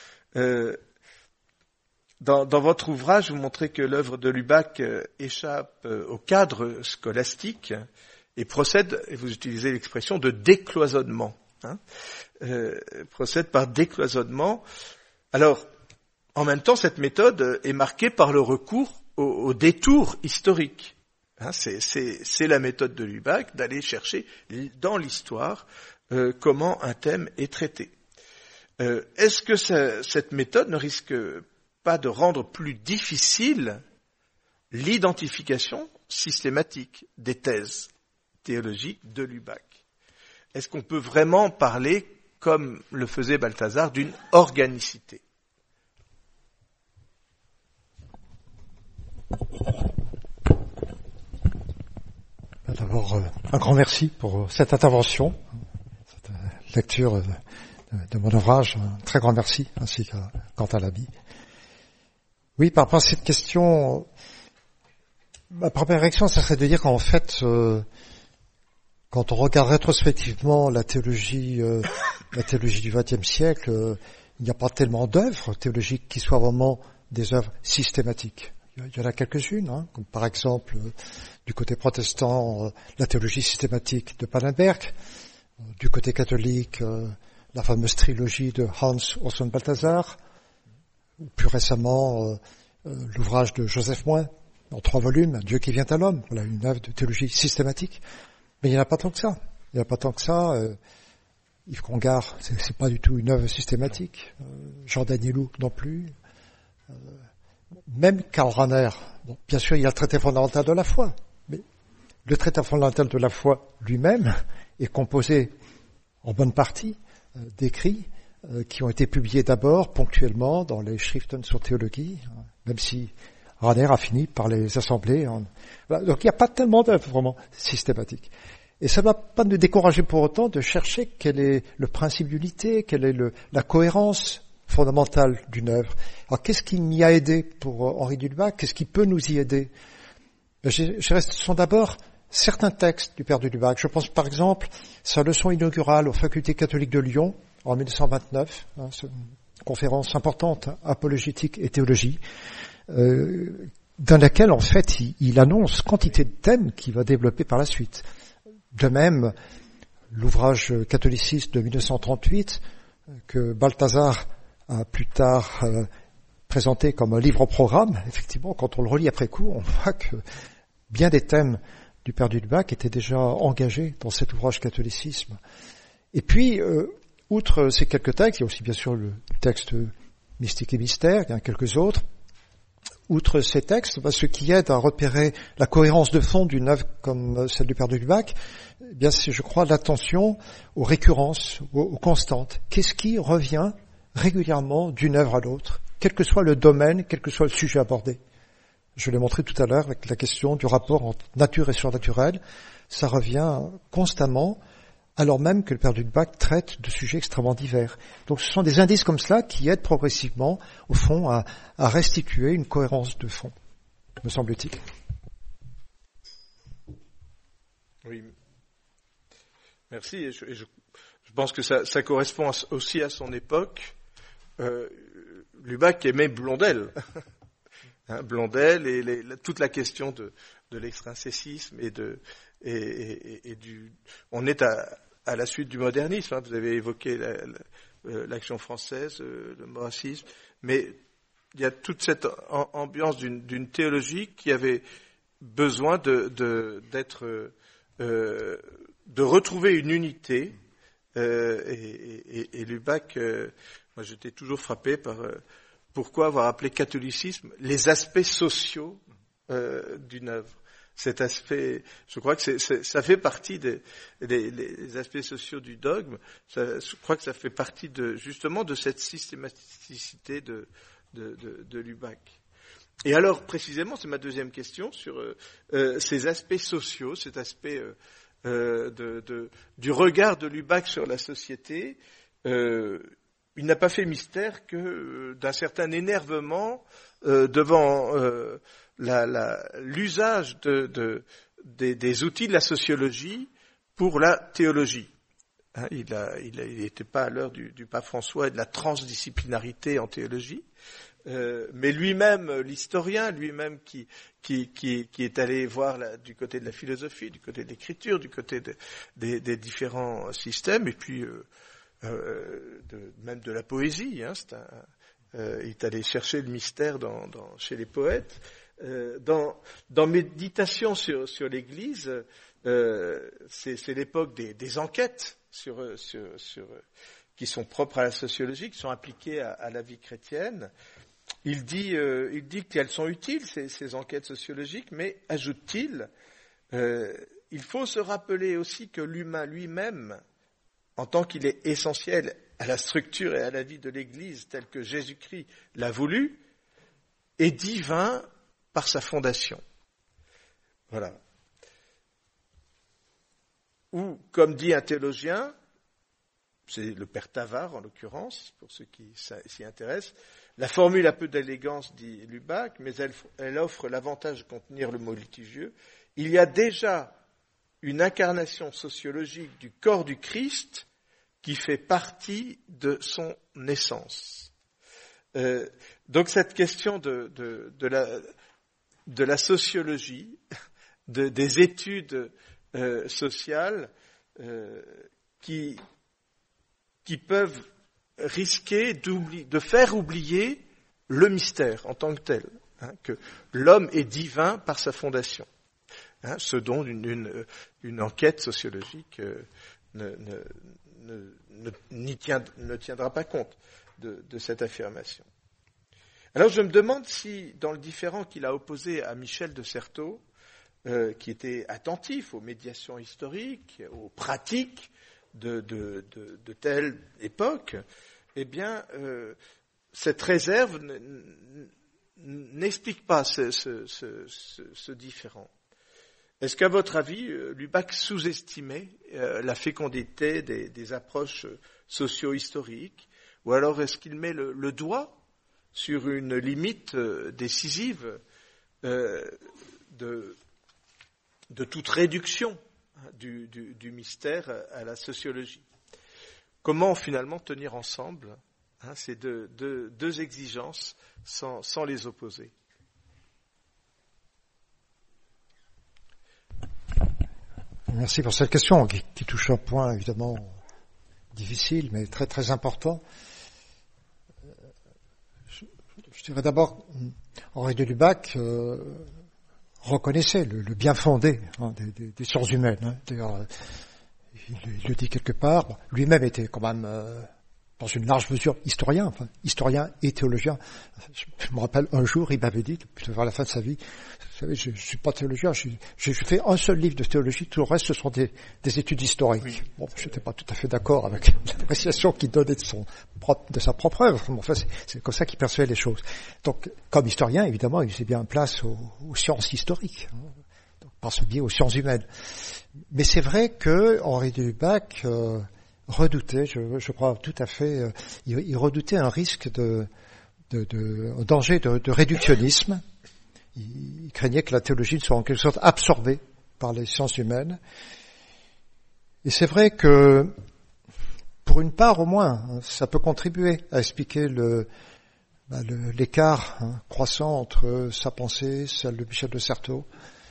Dans votre ouvrage, vous montrez que l'œuvre de Lubac échappe au cadre scolastique et procède, et vous utilisez l'expression de décloisonnement, procède par décloisonnement. Alors, en même temps, cette méthode est marquée par le recours au détour historique. C'est la méthode de Lubac d'aller chercher dans l'histoire comment un thème est traité. Est-ce que cette méthode ne risque pas de rendre plus difficile l'identification systématique des thèses théologiques de Lubac? Est-ce qu'on peut vraiment parler, comme le faisait Balthazar, d'une organicité? D'abord, un grand merci pour cette intervention, cette lecture de mon ouvrage. Un très grand merci, ainsi qu'à Quentin Laby. Oui, par rapport à cette question, ma première réaction, ça serait de dire qu'en fait, quand on regarde rétrospectivement la théologie du XXe siècle, il n'y a pas tellement d'œuvres théologiques qui soient vraiment des œuvres systématiques. Il y en a quelques-unes, comme par exemple, du côté protestant, la théologie systématique de Pannenberg, du côté catholique, la fameuse trilogie de Hans Urs Balthasar, ou plus récemment, l'ouvrage de Joseph Moin, en 3 volumes, Dieu qui vient à l'homme, voilà une œuvre de théologie systématique. Mais il n'y en a pas tant que ça. Il n'y en a pas tant que ça. Yves Congar, c'est pas du tout une œuvre systématique. Jean Danielou non plus. Même Karl Rahner. Bon, bien sûr, il y a le traité fondamental de la foi, mais le traité fondamental de la foi lui-même est composé en bonne partie d'écrits qui ont été publiés d'abord ponctuellement dans les Schriften zur Theologie, même si Rahner a fini par les assembler. Voilà. Donc il n'y a pas tellement d'œuvres vraiment systématiques. Et ça ne va pas nous décourager pour autant de chercher quel est le principe d'unité, quelle est la cohérence fondamentale d'une œuvre. Alors qu'est-ce qui m'y a aidé pour Henri de Lubac? Qu'est-ce qui peut nous y aider? Ce sont d'abord certains textes du père de Lubac. Je pense par exemple sa leçon inaugurale aux facultés catholiques de Lyon en 1929, conférence importante, apologétique et théologie, dans laquelle en fait il annonce quantité de thèmes qu'il va développer par la suite. De même, l'ouvrage catholiciste de 1938 que Balthazar a plus tard présenté comme un livre au programme, effectivement, quand on le relit après coup, on voit que bien des thèmes du Père du Lubac étaient déjà engagés dans cet ouvrage catholicisme. Et puis, outre ces quelques textes, il y a aussi bien sûr le texte Mystique et Mystère, il y en a quelques autres. Outre ces textes, ce qui aide à repérer la cohérence de fond d'une œuvre comme celle du Père de Lubac, eh bien, c'est, je crois, l'attention aux récurrences, aux constantes. Qu'est-ce qui revient régulièrement d'une œuvre à l'autre, quel que soit le domaine, quel que soit le sujet abordé. Je l'ai montré tout à l'heure avec la question du rapport entre nature et surnaturel. Ça revient constamment, alors même que le Père du Lubac traite de sujets extrêmement divers. Donc ce sont des indices comme cela qui aident progressivement, au fond, à restituer une cohérence de fond, me semble-t-il. Oui, merci. Je pense que ça correspond aussi à son époque. Lubac aimait Blondel. Blondel et toute la question de l'extrinsècisme et du. On est à la suite du modernisme. Vous avez évoqué l'action française, le maurassisme, mais il y a toute cette ambiance d'une théologie qui avait besoin de retrouver une unité. Et Lubac, moi j'étais toujours frappé par pourquoi avoir appelé catholicisme les aspects sociaux d'une œuvre. Cet aspect, je crois que ça fait partie des aspects sociaux du dogme. Je crois que ça fait partie justement de cette systématicité de Lubac. Et alors précisément, c'est ma deuxième question sur ces aspects sociaux, cet aspect du regard de Lubac sur la société. Il n'a pas fait mystère que d'un certain énervement devant l'usage des outils de la sociologie pour la théologie. Il n'était pas à l'heure du pape François et de la transdisciplinarité en théologie, mais lui-même, l'historien, lui-même qui est allé voir du côté de la philosophie, du côté de l'écriture, du côté des différents systèmes, et puis même de la poésie. Il est allé chercher le mystère chez les poètes. Dans Méditation sur l'Église, c'est l'époque des enquêtes qui sont propres à la sociologie, qui sont appliquées à la vie chrétienne. Il dit qu'elles sont utiles, ces enquêtes sociologiques, mais, ajoute-t-il, il faut se rappeler aussi que l'humain lui-même, en tant qu'il est essentiel à la structure et à la vie de l'Église telle que Jésus-Christ l'a voulu, est divin par sa fondation. Voilà. Ou, comme dit un théologien, c'est le père Tavard en l'occurrence, pour ceux qui s'y intéressent, la formule a peu d'élégance, dit Lubac, mais elle offre l'avantage de contenir le mot litigieux. Il y a déjà une incarnation sociologique du corps du Christ qui fait partie de son essence. Donc cette question de la sociologie, des études sociales qui peuvent risquer de faire oublier le mystère en tant que tel, que l'homme est divin par sa fondation, ce dont une enquête sociologique ne tiendra pas compte de cette affirmation. Alors je me demande si, dans le différend qu'il a opposé à Michel de Certeau, qui était attentif aux médiations historiques, aux pratiques de telle époque, eh bien, cette réserve n'explique pas ce différend. Est-ce qu'à votre avis, Lubac sous-estimait la fécondité des approches socio-historiques, ou alors est-ce qu'il met le doigt sur une limite décisive de toute réduction du mystère à la sociologie? Comment finalement tenir ensemble C'est deux exigences sans les opposer. Merci pour cette question qui touche un point évidemment difficile mais très très important. Je dirais d'abord, Henri de Lubac reconnaissait le bien fondé des sciences humaines. D'ailleurs, il le dit quelque part. Bon, lui-même était quand même, dans une large mesure, historien et théologien. Je me rappelle un jour, il m'avait dit, vers la fin de sa vie, vous savez, je suis pas théologien, j'ai fait un seul livre de théologie, tout le reste ce sont des études historiques. Oui. Bon, je n'étais pas tout à fait d'accord avec l'appréciation qu'il donnait de sa propre œuvre. Enfin, c'est comme ça qu'il percevait les choses. Donc, comme historien, évidemment, il faisait bien place aux sciences historiques, par ce biais aux sciences humaines. Mais c'est vrai que Henri de Lubac redoutait, je crois tout à fait, il redoutait un risque un danger de réductionnisme. Il craignait que la théologie soit en quelque sorte absorbée par les sciences humaines. Et c'est vrai que, pour une part au moins, ça peut contribuer à expliquer l'écart croissant entre sa pensée, celle de Michel de Certeau.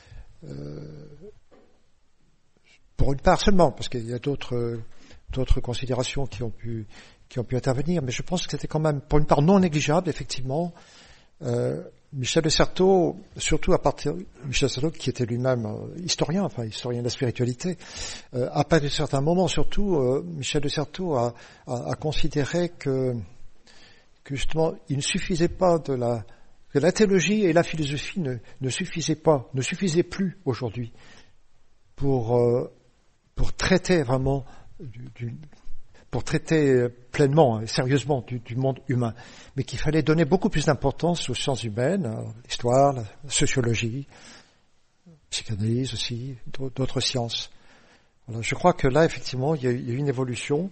Pour une part seulement, parce qu'il y a d'autres considérations qui ont pu intervenir, mais je pense que c'était quand même, pour une part non négligeable, effectivement, Michel de Certeau, surtout à partir de Michel de Certeau, qui était lui-même historien de la spiritualité, à partir de certains moments, surtout, Michel de Certeau a considéré que justement, il ne suffisait pas que la théologie et la philosophie ne suffisaient plus aujourd'hui pour traiter vraiment pour traiter pleinement et sérieusement du monde humain, mais qu'il fallait donner beaucoup plus d'importance aux sciences humaines, l'histoire, la sociologie, la psychanalyse aussi, d'autres sciences. Voilà, je crois que là, effectivement, il y a eu une évolution,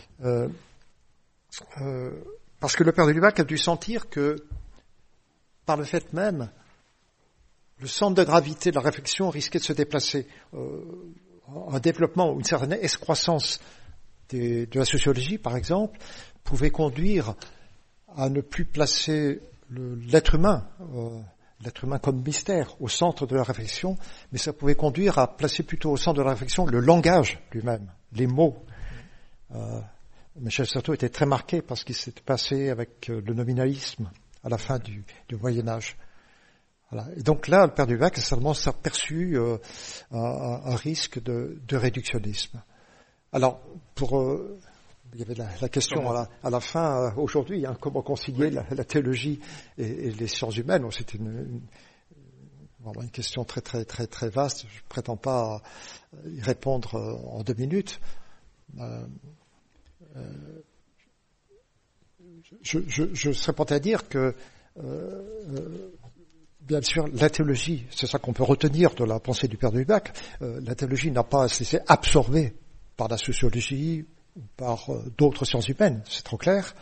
parce que le père de Lubac a dû sentir que, par le fait même, le centre de gravité de la réflexion risquait de se déplacer. Un développement ou une certaine excroissance de la sociologie, par exemple, pouvait conduire à ne plus placer l'être humain comme mystère au centre de la réflexion, mais ça pouvait conduire à placer plutôt au centre de la réflexion le langage lui-même, les mots. Michel de Certeau était très marqué par ce qui s'était passé avec le nominalisme à la fin du Moyen-Âge. Voilà. Et donc là, le père de Lubac a certainement s'aperçu un risque de réductionnisme. Alors, il y avait la question à la fin aujourd'hui, comment concilier la théologie et les sciences humaines. Bon, c'était vraiment une question très très très très vaste. Je ne prétends pas y répondre en 2 minutes. Je serais porté à dire que bien sûr, la théologie, c'est ça qu'on peut retenir de la pensée du père de Lubac, la théologie n'a pas à se laisser absorber par la sociologie ou par d'autres sciences humaines, c'est trop clair.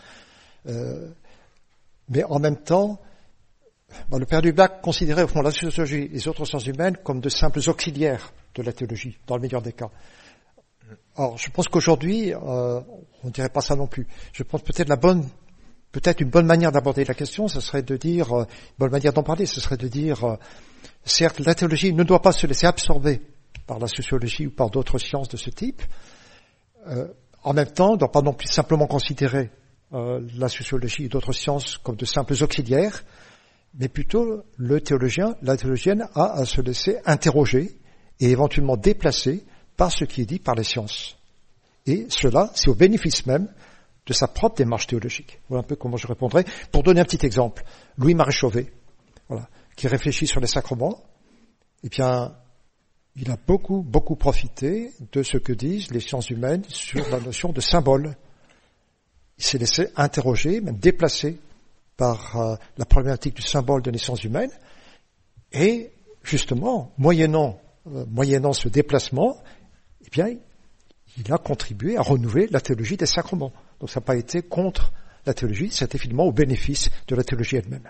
Mais en même temps, le père de Lubac considérait au fond la sociologie et les autres sciences humaines comme de simples auxiliaires de la théologie, dans le meilleur des cas. Alors, je pense qu'aujourd'hui, on ne dirait pas ça non plus. Je pense peut-être une bonne manière d'aborder la question, ce serait de dire, une bonne manière d'en parler, ce serait de dire, certes, la théologie ne doit pas se laisser absorber par la sociologie ou par d'autres sciences de ce type. En même temps, on ne doit pas non plus simplement considérer la sociologie et d'autres sciences comme de simples auxiliaires, mais plutôt le théologien, la théologienne a à se laisser interroger et éventuellement déplacer par ce qui est dit par les sciences. Et cela, c'est au bénéfice même de sa propre démarche théologique. Voilà un peu comment je répondrai. Pour donner un petit exemple, Louis-Marie Chauvet, qui réfléchit sur les sacrements, eh bien, il a beaucoup profité de ce que disent les sciences humaines sur la notion de symbole. Il s'est laissé interroger, même déplacer par la problématique du symbole des sciences humaines, et justement, moyennant ce déplacement, eh bien, il a contribué à renouveler la théologie des sacrements. Donc ça n'a pas été contre la théologie, c'était finalement au bénéfice de la théologie elle-même.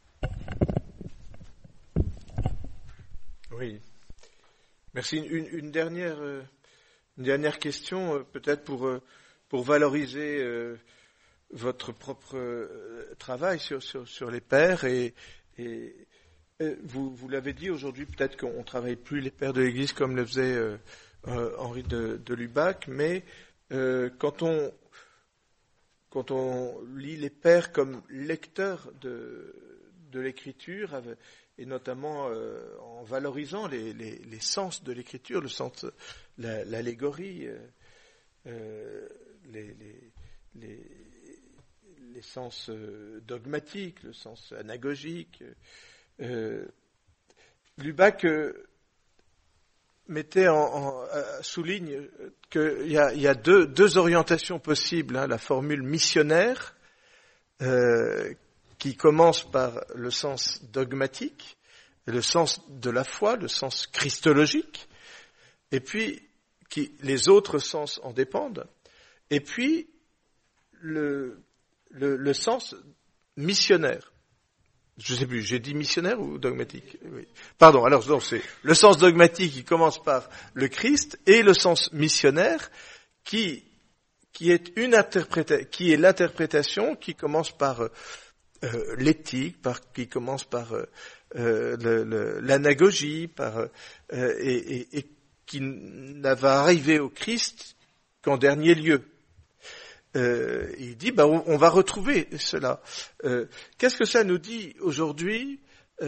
Oui. Merci. Une dernière question, peut-être pour valoriser votre propre travail sur les pères et vous l'avez dit aujourd'hui, peut-être qu'on travaille plus les pères de l'Église comme le faisait Henri de Lubac, mais quand on lit les pères comme lecteurs de l'Écriture, et notamment en valorisant les sens de l'Écriture, le sens, l'allégorie, les sens dogmatiques, le sens anagogique. Lubac souligne qu'il y a deux orientations possibles, hein, la formule missionnaire, qui commence par le sens dogmatique, le sens de la foi, le sens christologique, et puis les autres sens en dépendent, et puis le sens missionnaire. Je sais plus, j'ai dit missionnaire ou dogmatique? Oui. Pardon, alors donc c'est le sens dogmatique qui commence par le Christ et le sens missionnaire qui est l'interprétation qui commence par l'éthique, qui commence par l'anagogie, et qui ne va arriver au Christ qu'en dernier lieu. Il dit, on va retrouver cela. Qu'est-ce que ça nous dit aujourd'hui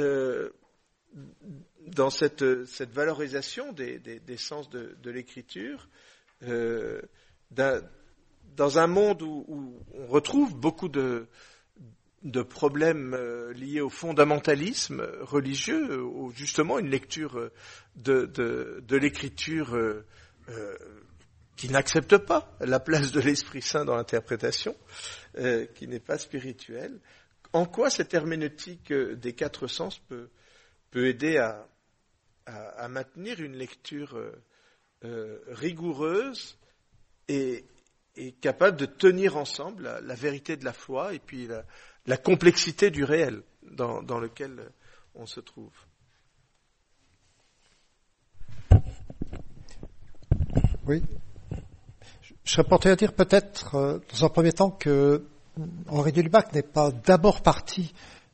dans cette valorisation des sens de l'Écriture, dans un monde où on retrouve beaucoup de problèmes liés au fondamentalisme religieux, ou justement une lecture de l'Écriture qui n'accepte pas la place de l'Esprit Saint dans l'interprétation, qui n'est pas spirituelle. En quoi cette herméneutique des quatre sens peut aider à maintenir une lecture rigoureuse et capable de tenir ensemble la vérité de la foi et puis la complexité du réel dans lequel on se trouve? Oui. Je serais porté à dire peut-être, dans un premier temps, que Henri de Lubac n'est pas d'abord parti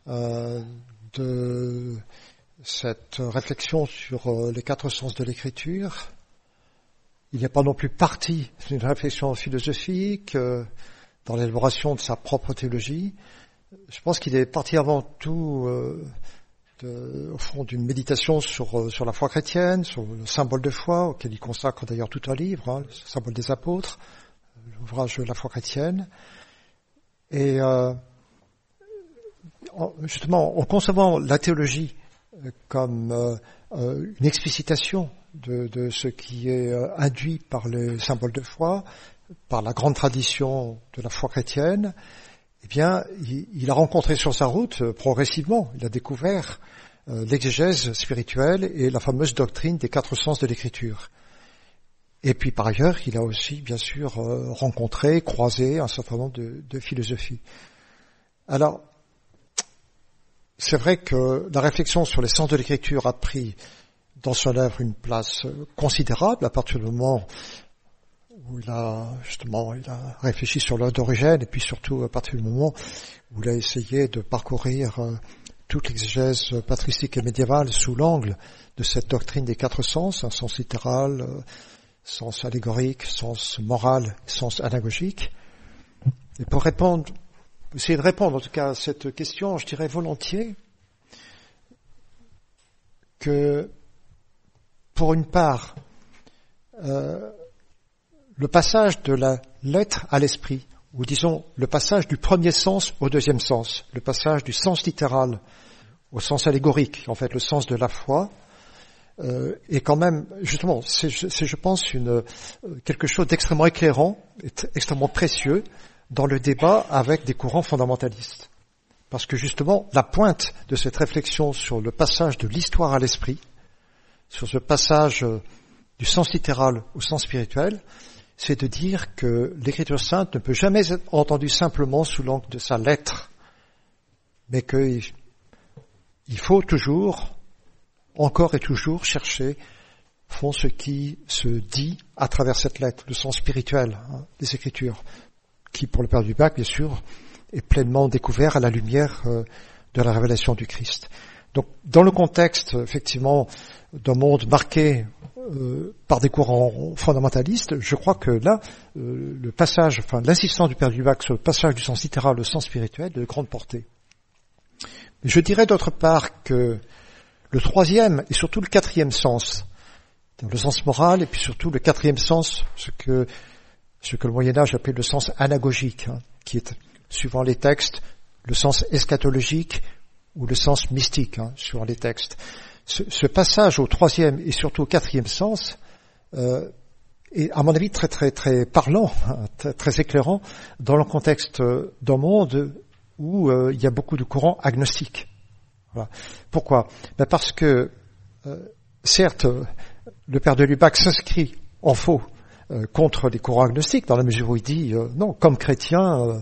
de cette réflexion sur les quatre sens de l'Écriture. Il n'est pas non plus parti d'une réflexion philosophique dans l'élaboration de sa propre théologie. Je pense qu'il est parti avant tout au fond d'une méditation sur la foi chrétienne, sur le symbole de foi, auquel il consacre d'ailleurs tout un livre, hein, le symbole des apôtres, l'ouvrage La foi chrétienne. Et justement, en concevant la théologie comme une explicitation de ce qui est induit par le symbole de foi, par la grande tradition de la foi chrétienne, eh bien, il a rencontré sur sa route, progressivement, il a découvert l'exégèse spirituelle et la fameuse doctrine des quatre sens de l'Écriture. Et puis, par ailleurs, il a aussi, bien sûr, rencontré, croisé un certain nombre de philosophies. Alors, c'est vrai que la réflexion sur les sens de l'Écriture a pris dans son œuvre une place considérable à partir du moment où il a réfléchi sur l'œuvre d'Origène, et puis surtout à partir du moment où il a essayé de parcourir toute l'exégèse patristique et médiévale sous l'angle de cette doctrine des quatre sens, un sens littéral, sens allégorique, sens moral, sens anagogique. Et pour essayer de répondre en tout cas à cette question, je dirais volontiers que, pour une part, le passage de la lettre à l'esprit, ou disons le passage du premier sens au deuxième sens, le passage du sens littéral au sens allégorique, en fait le sens de la foi, est quand même, justement, c'est je pense quelque chose d'extrêmement éclairant, extrêmement précieux dans le débat avec des courants fondamentalistes. Parce que justement, la pointe de cette réflexion sur le passage de l'histoire à l'esprit, sur ce passage du sens littéral au sens spirituel, c'est de dire que l'Écriture sainte ne peut jamais être entendue simplement sous l'angle de sa lettre, mais qu'il faut toujours, encore et toujours, chercher ce qui se dit à travers cette lettre, le sens spirituel des Écritures. qui, pour le Père Lubac, bien sûr, est pleinement découvert à la lumière de la révélation du Christ. Donc, dans le contexte, effectivement, d'un monde marqué par des courants fondamentalistes, je crois que là, le passage, enfin, l'insistance du Père Lubac sur le passage du sens littéral au sens spirituel est de grande portée. Mais je dirais d'autre part que le troisième et surtout le quatrième sens, le sens moral et puis surtout le quatrième sens, ce que le Moyen-Âge appelait le sens anagogique, qui est, suivant les textes, le sens eschatologique ou le sens mystique, suivant les textes. Ce passage au troisième et surtout au quatrième sens est, à mon avis, très très très parlant, très, très éclairant dans le contexte d'un monde où il y a beaucoup de courants agnostiques. Voilà. Pourquoi ? Parce que, certes, le Père de Lubac s'inscrit en faux contre les courants agnostiques, dans la mesure où il dit non, comme chrétiens,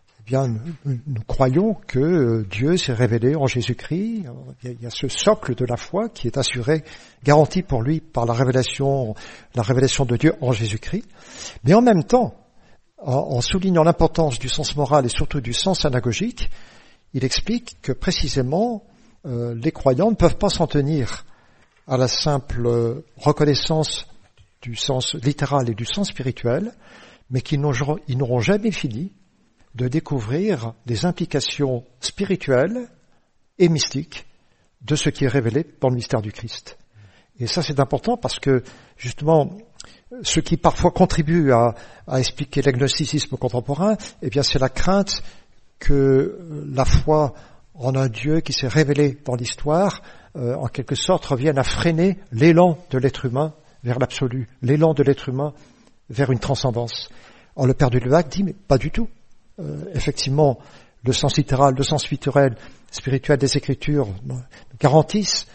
nous croyons que Dieu s'est révélé en Jésus-Christ. Il y a ce socle de la foi qui est assuré, garanti pour lui par la révélation de Dieu en Jésus-Christ. Mais en même temps, en soulignant l'importance du sens moral et surtout du sens anagogique, il explique que précisément les croyants ne peuvent pas s'en tenir à la simple reconnaissance du sens littéral et du sens spirituel, mais qu'ils n'auront jamais fini de découvrir les implications spirituelles et mystiques de ce qui est révélé dans le mystère du Christ. Et ça, c'est important parce que, justement, ce qui parfois contribue à expliquer l'agnosticisme contemporain, eh bien, c'est la crainte que la foi en un Dieu qui s'est révélé dans l'histoire, en quelque sorte, revienne à freiner l'élan de l'être humain vers l'absolu, l'élan de l'être humain vers une transcendance. Or, le Père de Lubac dit, mais pas du tout. Effectivement, le sens littéral, le sens spirituel des Écritures garantissent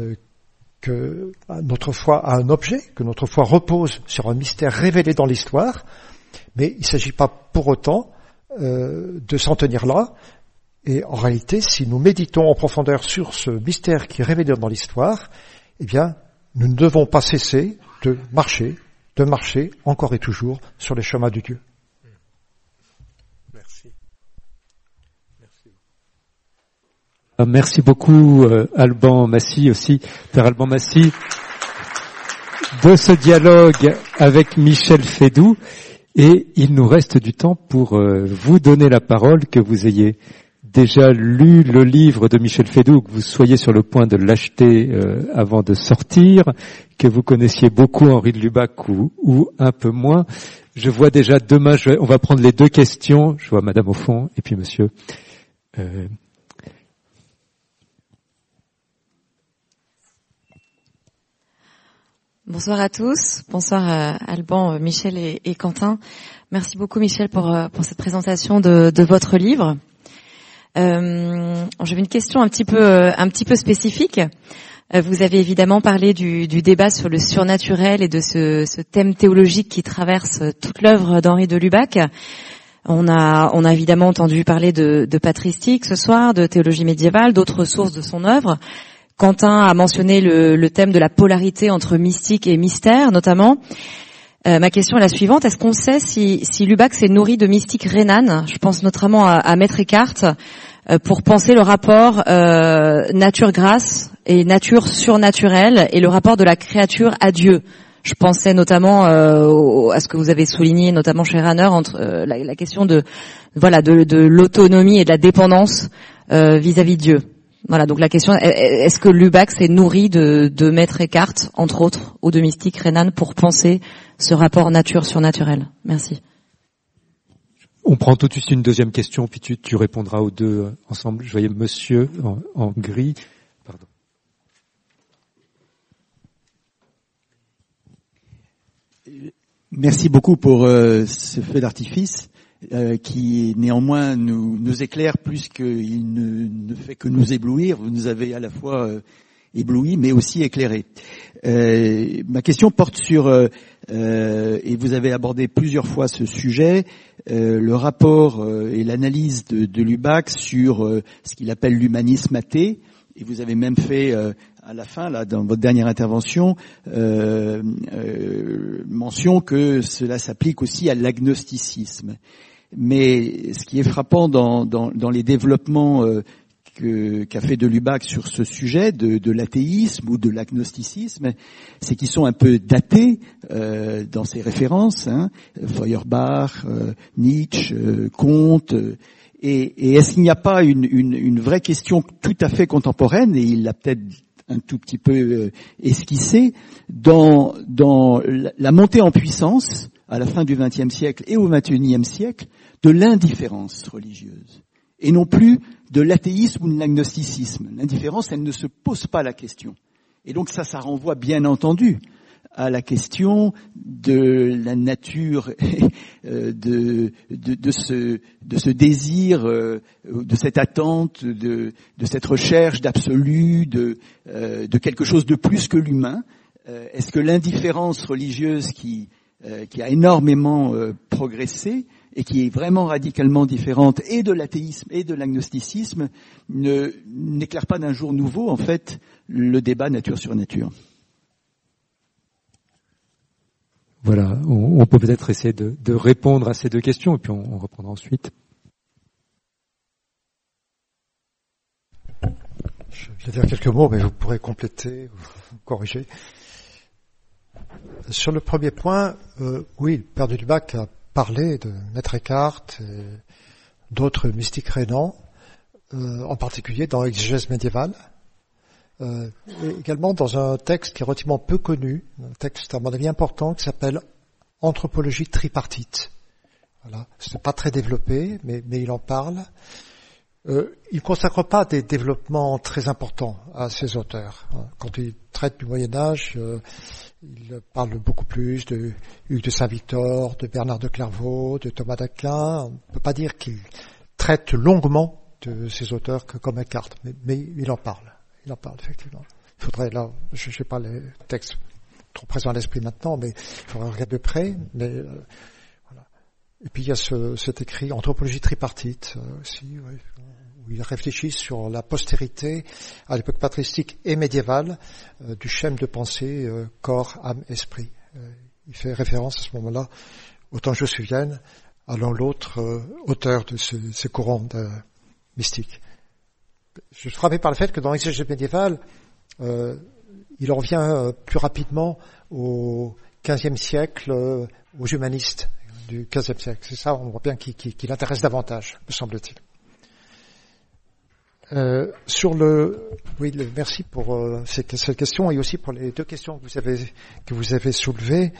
que notre foi a un objet, que notre foi repose sur un mystère révélé dans l'histoire, mais il ne s'agit pas pour autant de s'en tenir là. Et en réalité, si nous méditons en profondeur sur ce mystère qui est révélé dans l'histoire, eh bien, nous ne devons pas cesser de marcher encore et toujours sur les chemins de Dieu. Merci beaucoup Alban Massy aussi, Père Alban Massy, de ce dialogue avec Michel Fédoux. Et il nous reste du temps pour vous donner la parole, que vous ayez déjà lu le livre de Michel Fédoux, que vous soyez sur le point de l'acheter avant de sortir, que vous connaissiez beaucoup Henri de Lubac ou un peu moins. Je vois déjà demain, on va prendre les deux questions. Je vois Madame au fond et puis Monsieur. Bonsoir à tous, bonsoir Alban, Michel et Quentin. Merci beaucoup Michel pour cette présentation de votre livre. J'avais une question un petit peu spécifique. Vous avez évidemment parlé du débat sur le surnaturel et de ce thème théologique qui traverse toute l'œuvre d'Henri de Lubac. On a évidemment entendu parler de patristique ce soir, de théologie médiévale, d'autres sources de son œuvre. Quentin a mentionné le thème de la polarité entre mystique et mystère, notamment. Ma question est la suivante. Est-ce qu'on sait si Lubac s'est nourri de mystique rhénane? Je pense notamment à Maître Eckhart, pour penser le rapport nature-grâce et nature surnaturelle et le rapport de la créature à Dieu. Je pensais notamment à ce que vous avez souligné, notamment chez Rahner, entre la question de l'autonomie et de la dépendance vis-à-vis de Dieu. Voilà, donc la question, est-ce que Lubac s'est nourri de Maître Eckhart, entre autres, ou de mystique rhénane, pour penser ce rapport nature-surnaturel? Merci. On prend tout de suite une deuxième question, puis tu répondras aux deux ensemble. Je voyais Monsieur en gris. Pardon. Merci beaucoup pour ce feu d'artifice. Qui néanmoins nous éclaire plus qu'il ne fait que nous éblouir. Vous nous avez à la fois éblouis, mais aussi éclairés. Ma question porte sur, et vous avez abordé plusieurs fois ce sujet, le rapport et l'analyse de Lubac sur ce qu'il appelle l'humanisme athée. Et vous avez même fait à la fin, là, dans votre dernière intervention, mention que cela s'applique aussi à l'agnosticisme. Mais ce qui est frappant dans les développements qu'a fait de Lubac sur ce sujet de l'athéisme ou de l'agnosticisme, c'est qu'ils sont un peu datés dans ses références, Feuerbach, Nietzsche, Comte. Et est-ce qu'il n'y a pas une vraie question tout à fait contemporaine, et il l'a peut-être un tout petit peu esquissé, dans la montée en puissance à la fin du XXe siècle et au XXIe siècle de l'indifférence religieuse, et non plus de l'athéisme ou de l'agnosticisme. L'indifférence, elle ne se pose pas la question. Et donc ça renvoie bien entendu à la question de la nature de ce désir, de cette attente, de cette recherche d'absolu, de quelque chose de plus que l'humain. Est-ce que l'indifférence religieuse qui a énormément progressé et qui est vraiment radicalement différente et de l'athéisme et de l'agnosticisme n'éclaire pas d'un jour nouveau, en fait, le débat nature sur nature? Voilà, on peut peut-être essayer de répondre à ces deux questions et puis on reprendra ensuite. Je vais dire quelques mots, mais vous pourrez compléter ou corriger. Sur le premier point, oui, le père de Lubac a parlé de Maître Eckhart et d'autres mystiques rénants, en particulier dans l'exégèse médiévale, et également dans un texte qui est relativement peu connu, un texte à mon avis important qui s'appelle Anthropologie tripartite. Voilà, c'est pas très développé, mais il en parle. Il consacre pas des développements très importants à ces auteurs. Quand il traite du Moyen-Âge, il parle beaucoup plus de Hugues de Saint-Victor, de Bernard de Clairvaux, de Thomas d'Aquin. On ne peut pas dire qu'il traite longuement de ces auteurs comme Eckhart, mais il en parle. Il en parle, effectivement. Il faudrait, là, je n'ai pas les textes trop présents à l'esprit maintenant, mais il faudrait regarder de près. Mais, voilà. Et puis il y a cet écrit Anthropologie tripartite aussi, oui, où il réfléchit sur la postérité à l'époque patristique et médiévale du schème de pensée corps, âme, esprit. Il fait référence à ce moment-là au temps josuvienne, à l'un l'autre auteur de ces courants mystiques. Je suis frappé par le fait que dans l'exégèse médiévale, il en revient plus rapidement au XVe siècle, aux humanistes du XVe siècle. C'est ça, on voit bien qui l'intéresse davantage, me semble-t-il. Merci pour cette question et aussi pour les deux questions que vous avez soulevées.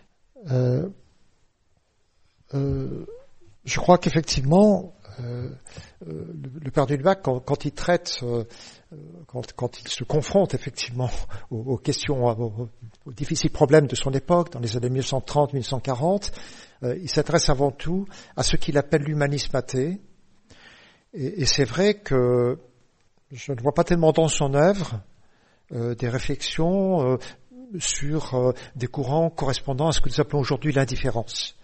Je crois qu'effectivement, le père de Lubac, quand il traite, quand il se confronte effectivement aux questions, aux difficiles problèmes de son époque, dans les années 1930-1940, il s'adresse avant tout à ce qu'il appelle l'humanisme athée. Et c'est vrai que je ne vois pas tellement dans son œuvre des réflexions sur des courants correspondant à ce que nous appelons aujourd'hui l'indifférence.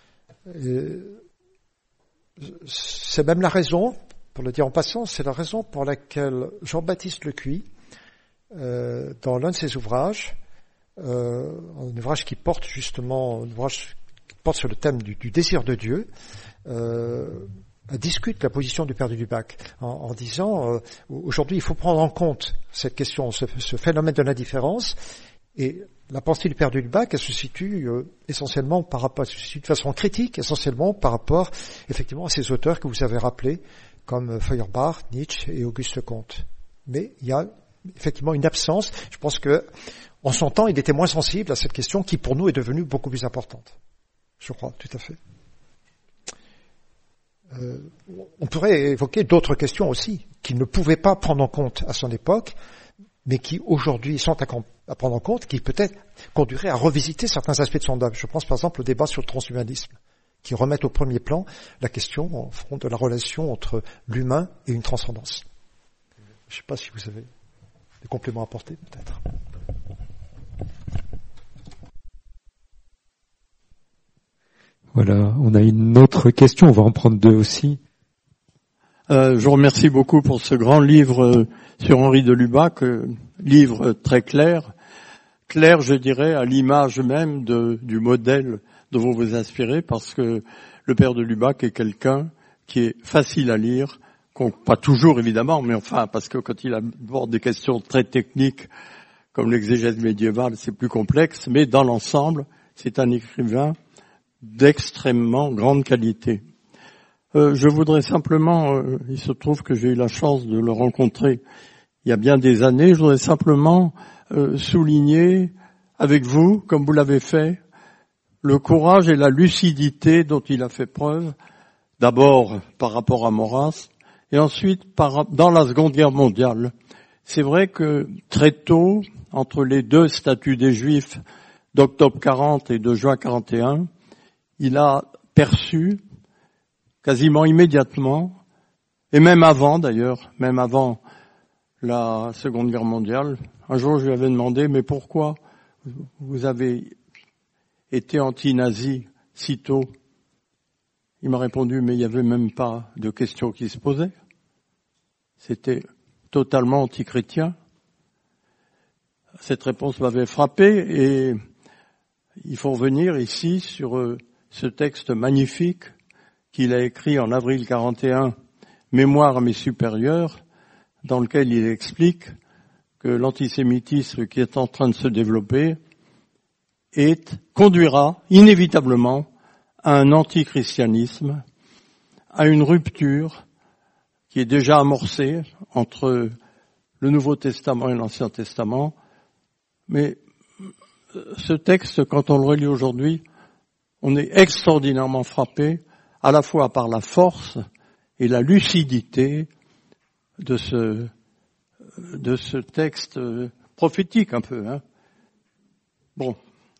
C'est même la raison, pour le dire en passant, c'est la raison pour laquelle Jean-Baptiste Lecuy, dans l'un de ses ouvrages, un ouvrage qui porte justement, sur le thème du désir de Dieu, discute la position du père de Lubac en disant aujourd'hui il faut prendre en compte cette question, ce phénomène de l'indifférence, et la pensée du père de Lubac, elle se situe essentiellement de façon critique, essentiellement par rapport effectivement à ces auteurs que vous avez rappelés, comme Feuerbach, Nietzsche et Auguste Comte. Mais il y a effectivement une absence. Je pense que en son temps, il était moins sensible à cette question qui pour nous est devenue beaucoup plus importante. Je crois, tout à fait. On pourrait évoquer d'autres questions aussi qu'il ne pouvait pas prendre en compte à son époque, mais qui aujourd'hui sont à prendre en compte, qui peut-être conduiraient à revisiter certains aspects de son œuvre. Je pense par exemple au débat sur le transhumanisme, qui remettent au premier plan la question en front de la relation entre l'humain et une transcendance. Je ne sais pas si vous avez des compléments à apporter, peut-être. Voilà, on a une autre question, on va en prendre deux aussi. Je vous remercie beaucoup pour ce grand livre sur Henri de Lubac, livre très clair, je dirais, à l'image même du modèle dont vous vous inspirez, parce que le père de Lubac est quelqu'un qui est facile à lire, pas toujours évidemment, mais enfin, parce que quand il aborde des questions très techniques, comme l'exégèse médiévale, c'est plus complexe, mais dans l'ensemble, c'est un écrivain d'extrêmement grande qualité. Je voudrais simplement, il se trouve que j'ai eu la chance de le rencontrer il y a bien des années, je voudrais simplement souligner avec vous, comme vous l'avez fait, le courage et la lucidité dont il a fait preuve, d'abord par rapport à Maurras, et ensuite dans la Seconde Guerre mondiale. C'est vrai que très tôt, entre les deux statuts des Juifs d'octobre 40 et de juin 41, il a perçu quasiment immédiatement, et même avant d'ailleurs, même avant la Seconde Guerre mondiale, un jour je lui avais demandé, mais pourquoi vous avez été anti-nazi si tôt? Il m'a répondu, mais il n'y avait même pas de question qui se posait. C'était totalement anti-chrétien. Cette réponse m'avait frappé et il faut revenir ici sur ce texte magnifique qu'il a écrit en avril 41, Mémoire à mes supérieurs, dans lequel il explique que l'antisémitisme qui est en train de se développer conduira inévitablement à un antichristianisme, à une rupture qui est déjà amorcée entre le Nouveau Testament et l'Ancien Testament. Mais ce texte, quand on le relit aujourd'hui, on est extraordinairement frappé à la fois par la force et la lucidité de ce texte prophétique un peu. Bon,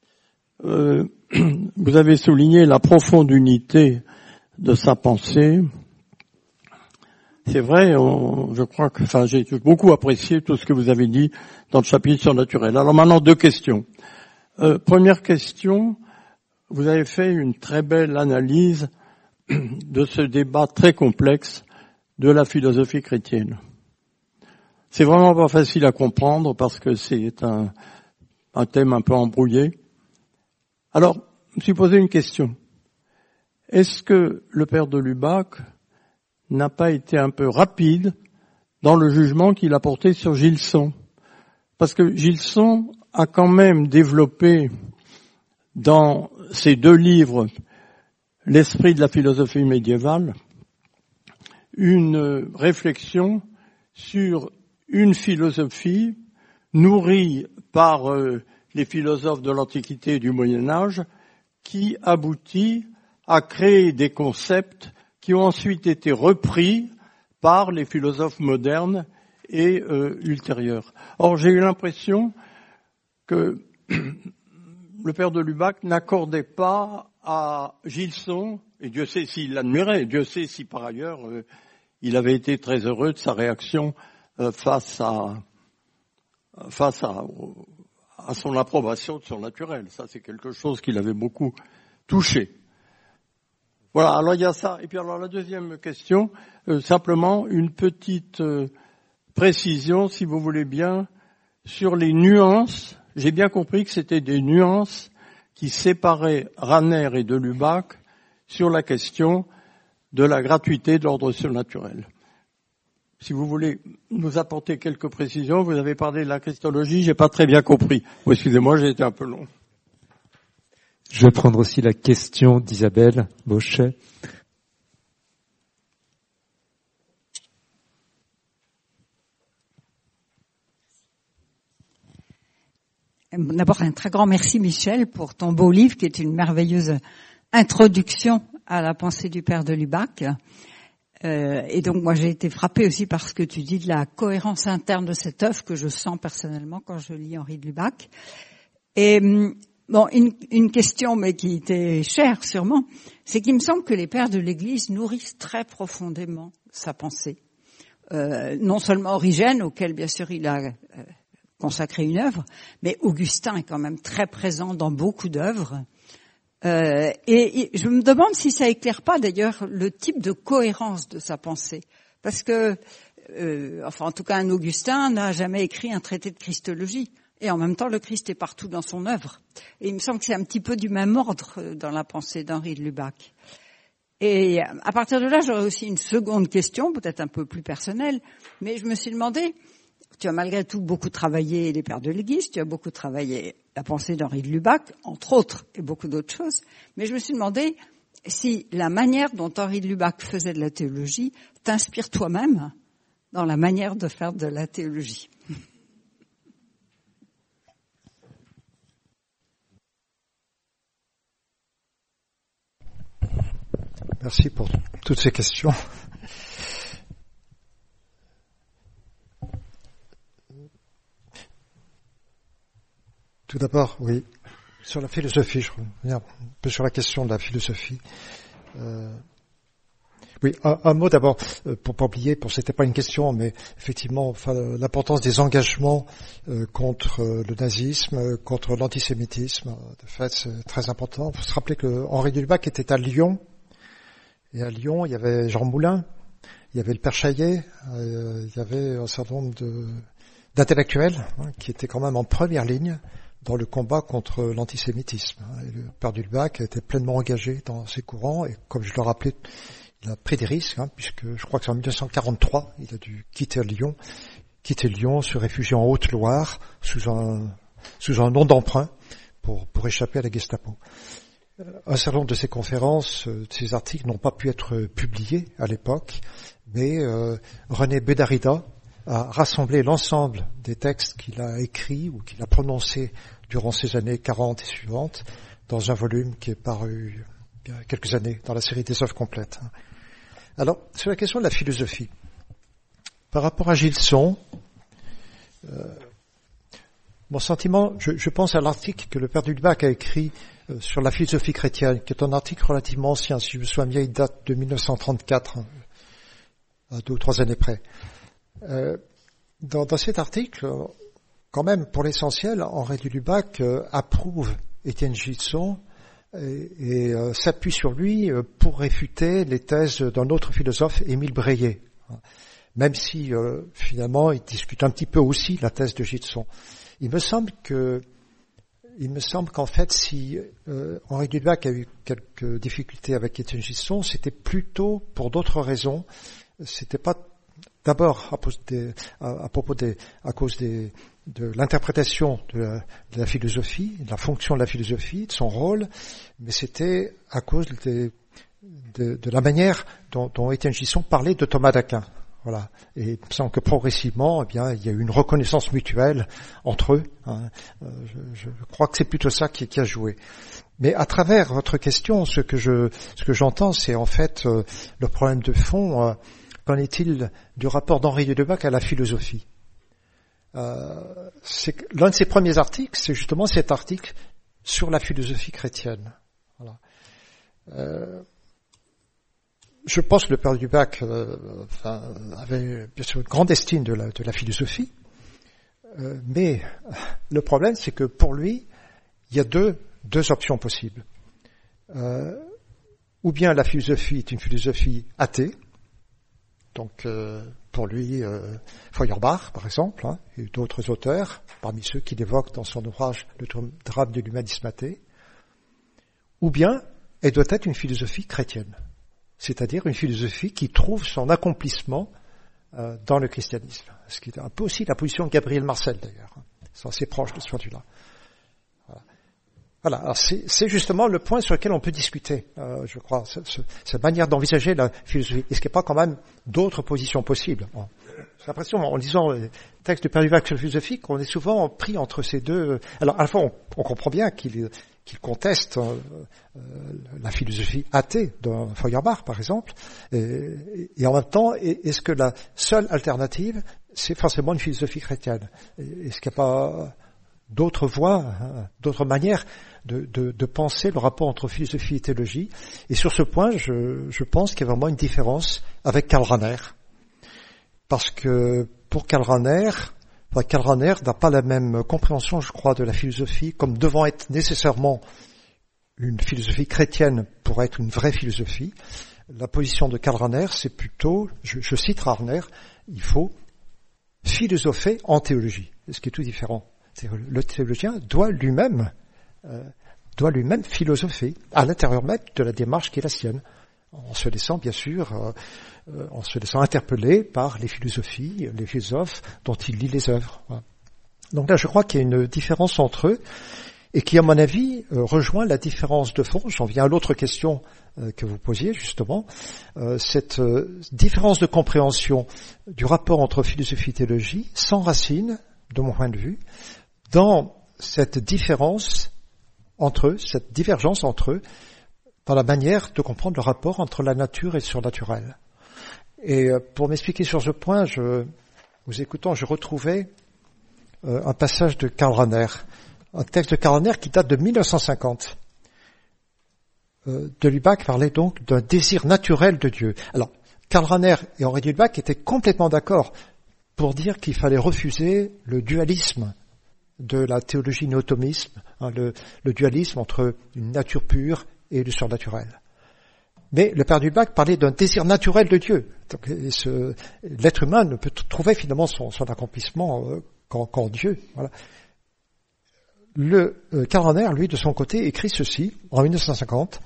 vous avez souligné la profonde unité de sa pensée. C'est vrai, je crois que, j'ai beaucoup apprécié tout ce que vous avez dit dans le chapitre surnaturel. Alors maintenant, deux questions. Première question, vous avez fait une très belle analyse de ce débat très complexe de la philosophie chrétienne. C'est vraiment pas facile à comprendre parce que c'est un thème un peu embrouillé. Alors, je me suis posé une question. Est-ce que le père de Lubac n'a pas été un peu rapide dans le jugement qu'il a porté sur Gilson? Parce que Gilson a quand même développé dans ses deux livres L'esprit de la philosophie médiévale une réflexion sur une philosophie nourrie par les philosophes de l'Antiquité et du Moyen-Âge qui aboutit à créer des concepts qui ont ensuite été repris par les philosophes modernes et ultérieurs. Or, j'ai eu l'impression que le père de Lubac n'accordait pas à Gilson, et Dieu sait s'il l'admirait, Dieu sait si par ailleurs il avait été très heureux de sa réaction face à son approbation de surnaturel. Ça, c'est quelque chose qui l'avait beaucoup touché. Voilà, alors il y a ça. Et puis alors la deuxième question, simplement une petite précision, si vous voulez bien, sur les nuances. J'ai bien compris que c'était des nuances qui séparaient Rahner et de Lubac sur la question de la gratuité de l'ordre surnaturel. Si vous voulez nous apporter quelques précisions, vous avez parlé de la christologie, j'ai pas très bien compris. Oh, excusez-moi, j'ai été un peu long. Je vais prendre aussi la question d'Isabelle Bauchet. D'abord, un très grand merci, Michel, pour ton beau livre qui est une merveilleuse introduction à la pensée du père de Lubac. Et donc, moi, j'ai été frappée aussi par ce que tu dis de la cohérence interne de cette œuvre que je sens personnellement quand je lis Henri de Lubac. Et bon, une question, mais qui était chère sûrement, c'est qu'il me semble que les pères de l'Église nourrissent très profondément sa pensée. Non seulement Origène, auquel bien sûr il a consacré une œuvre, mais Augustin est quand même très présent dans beaucoup d'œuvres. Et je me demande si ça éclaire pas d'ailleurs le type de cohérence de sa pensée. Parce que, en tout cas, un Augustin n'a jamais écrit un traité de christologie. Et en même temps, le Christ est partout dans son œuvre. Et il me semble que c'est un petit peu du même ordre dans la pensée d'Henri de Lubac. Et à partir de là, j'aurais aussi une seconde question, peut-être un peu plus personnelle, mais je me suis demandé, tu as malgré tout beaucoup travaillé les pères de l'Église, tu as beaucoup travaillé la pensée d'Henri de Lubac, entre autres, et beaucoup d'autres choses, mais je me suis demandé si la manière dont Henri de Lubac faisait de la théologie t'inspire toi-même dans la manière de faire de la théologie. Merci pour toutes ces questions. Tout d'abord, oui, sur la philosophie, je reviens un peu sur la question de la philosophie. Oui, un mot d'abord, pour pas oublier, c'était pas une question, mais effectivement, l'importance des engagements contre le nazisme, contre l'antisémitisme. De fait, c'est très important. Il faut se rappeler que Henri de Lubac était à Lyon, et à Lyon, il y avait Jean Moulin, il y avait le Père Chaillet, il y avait un certain nombre d'intellectuels qui étaient quand même en première ligne dans le combat contre l'antisémitisme. Et le Père de Lubac était pleinement engagé dans ces courants, et comme je le rappelais, il a pris des risques, puisque je crois que c'est en 1943, il a dû quitter Lyon, se réfugier en Haute-Loire sous un nom d'emprunt pour échapper à la Gestapo. Un certain nombre de ces conférences, de ces articles n'ont pas pu être publiés à l'époque, mais René Bédarida a rassemblé l'ensemble des textes qu'il a écrits ou qu'il a prononcés durant ces années 40 et suivantes dans un volume qui est paru il y a quelques années dans la série des œuvres complètes. Alors, sur la question de la philosophie, par rapport à Gilson, mon sentiment, je pense à l'article que le Père de Lubac a écrit sur la philosophie chrétienne, qui est un article relativement ancien, si je me souviens bien, il date de 1934, à 2 ou 3 années près. Dans cet article, quand même, pour l'essentiel, Henri de Lubac approuve Étienne Gilson et s'appuie sur lui pour réfuter les thèses d'un autre philosophe, Émile Breillet. Même si, finalement, il discute un petit peu aussi la thèse de Gilson. Il me semble qu'en fait, si Henri de Lubac a eu quelques difficultés avec Étienne Gilson, c'était plutôt pour d'autres raisons. C'était pas d'abord à cause de l'interprétation de la philosophie, de la fonction de la philosophie, de son rôle, mais c'était à cause de la manière dont Étienne Gilson parlait de Thomas d'Aquin. Voilà. Et il me semble que progressivement, il y a eu une reconnaissance mutuelle entre eux. Je crois que c'est plutôt ça qui a joué. Mais à travers votre question, ce que j'entends, c'est en fait le problème de fond. Qu'en est-il du rapport d'Henri de Lubac à la philosophie? L'un de ses premiers articles, c'est justement cet article sur la philosophie chrétienne. Voilà. Je pense que le Père de Lubac avait bien sûr une grande estime de la philosophie, mais le problème, c'est que pour lui, il y a deux options possibles. Ou bien la philosophie est une philosophie athée, donc pour lui, Feuerbach, par exemple, et d'autres auteurs, parmi ceux qu'il évoque dans son ouvrage « Le drame de l'humanisme athée », ou bien elle doit être une philosophie chrétienne, c'est-à-dire une philosophie qui trouve son accomplissement dans le christianisme, ce qui est un peu aussi la position de Gabriel Marcel d'ailleurs, c'est assez proche de ce point de vue-là. Voilà, alors c'est justement le point sur lequel on peut discuter, je crois, cette manière d'envisager la philosophie. Est-ce qu'il n'y a pas quand même d'autres positions possibles? J'ai l'impression, en lisant les textes de Père de Lubac sur la philosophie, qu'on est souvent pris entre ces deux. Alors, à la fois, on comprend bien qu'il conteste la philosophie athée de Feuerbach, par exemple, et en même temps, est-ce que la seule alternative, c'est forcément une philosophie chrétienne? Est-ce qu'il n'y a pas d'autres voies, d'autres manières de penser le rapport entre philosophie et théologie? Et sur ce point, je pense qu'il y a vraiment une différence avec Karl Rahner. Parce que pour Karl Rahner n'a pas la même compréhension, je crois, de la philosophie comme devant être nécessairement une philosophie chrétienne pour être une vraie philosophie. La position de Karl Rahner, c'est plutôt, je cite Rahner, il faut philosopher en théologie, ce qui est tout différent. Le théologien doit lui-même philosopher à l'intérieur même de la démarche qui est la sienne. en se laissant bien sûr, en se laissant interpeller par les philosophies, les philosophes dont il lit les œuvres. Voilà. Donc là, je crois qu'il y a une différence entre eux et qui, à mon avis, rejoint la différence de fond. J'en viens à l'autre question que vous posiez justement, cette différence de compréhension du rapport entre philosophie et théologie s'enracine, de mon point de vue, dans cette différence entre eux, cette divergence entre eux, dans la manière de comprendre le rapport entre la nature et le surnaturel. Et pour m'expliquer sur ce point, vous écoutant, je retrouvais un passage de Karl Rahner, un texte de Karl Rahner qui date de 1950. De Lubac parlait donc d'un désir naturel de Dieu. Alors, Karl Rahner et Henri de Lubac étaient complètement d'accord pour dire qu'il fallait refuser le dualisme de la théologie néotomisme, le dualisme entre une nature pure et le surnaturel. Mais le père de Lubac parlait d'un désir naturel de Dieu. Donc, l'être humain ne peut trouver finalement son accomplissement qu'en Dieu. Voilà. Karl Rahner, lui, de son côté, écrit ceci, en 1950.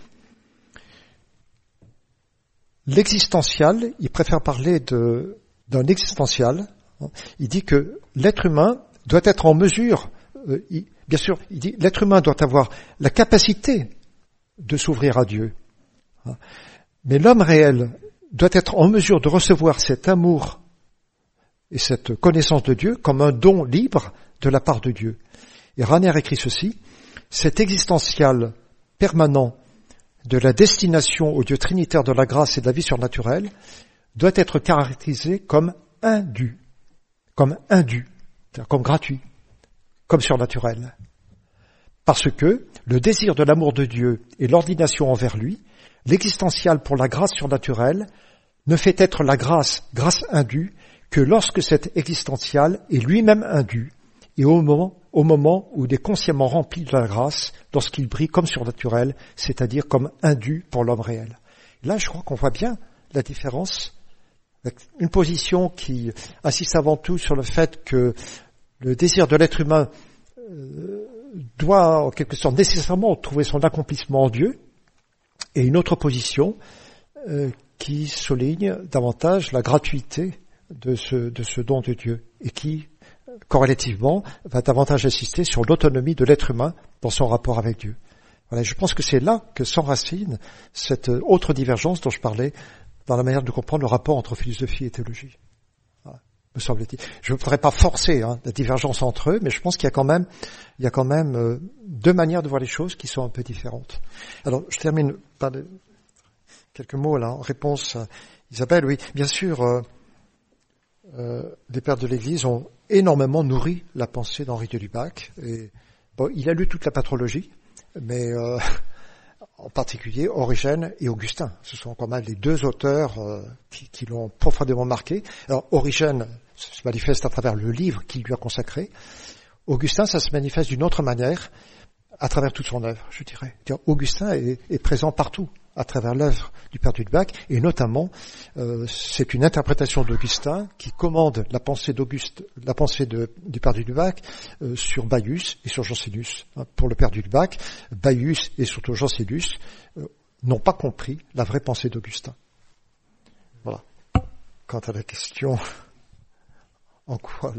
L'existential, il préfère parler d'un existential. Il dit que l'être humain doit être en mesure, bien sûr, il dit l'être humain doit avoir la capacité de s'ouvrir à Dieu. Mais l'homme réel doit être en mesure de recevoir cet amour et cette connaissance de Dieu comme un don libre de la part de Dieu. Et Rahner écrit ceci, cet existential permanent de la destination au Dieu trinitaire de la grâce et de la vie surnaturelle doit être caractérisé comme indu, c'est-à-dire comme gratuit, comme surnaturel. Parce que le désir de l'amour de Dieu et l'ordination envers lui, l'existential pour la grâce surnaturelle, ne fait être la grâce indue que lorsque cet existential est lui-même indu, et au moment où il est consciemment rempli de la grâce, lorsqu'il brille comme surnaturel, c'est-à-dire comme indu pour l'homme réel. Là, je crois qu'on voit bien la différence, avec une position qui insiste avant tout sur le fait que le désir de l'être humain doit, en quelque sorte, nécessairement trouver son accomplissement en Dieu, et une autre position qui souligne davantage la gratuité de ce don de Dieu, et qui, corrélativement, va davantage insister sur l'autonomie de l'être humain dans son rapport avec Dieu. Voilà, je pense que c'est là que s'enracine cette autre divergence dont je parlais dans la manière de comprendre le rapport entre philosophie et théologie. Voilà, me semble-t-il. Je ne voudrais pas forcer la divergence entre eux, mais je pense qu'il y a quand même deux manières de voir les choses qui sont un peu différentes. Alors, je termine par quelques mots là en réponse à Isabelle. Oui, bien sûr, les pères de l'Église ont énormément nourri la pensée d'Henri de Lubac. Et, bon, il a lu toute la patrologie, mais en particulier Origène et Augustin. Ce sont quand même les deux auteurs qui l'ont profondément marqué. Alors Origène se manifeste à travers le livre qu'il lui a consacré. Augustin, ça se manifeste d'une autre manière, à travers toute son œuvre, je dirais. Augustin est présent partout, à travers l'œuvre du père de Lubac, et notamment, c'est une interprétation d'Augustin qui commande la pensée du père de Lubac sur Baius et sur Jansénus. Pour le père de Lubac, Baius et surtout Jansénus n'ont pas compris la vraie pensée d'Augustin. Voilà. Quant à la question, en quoi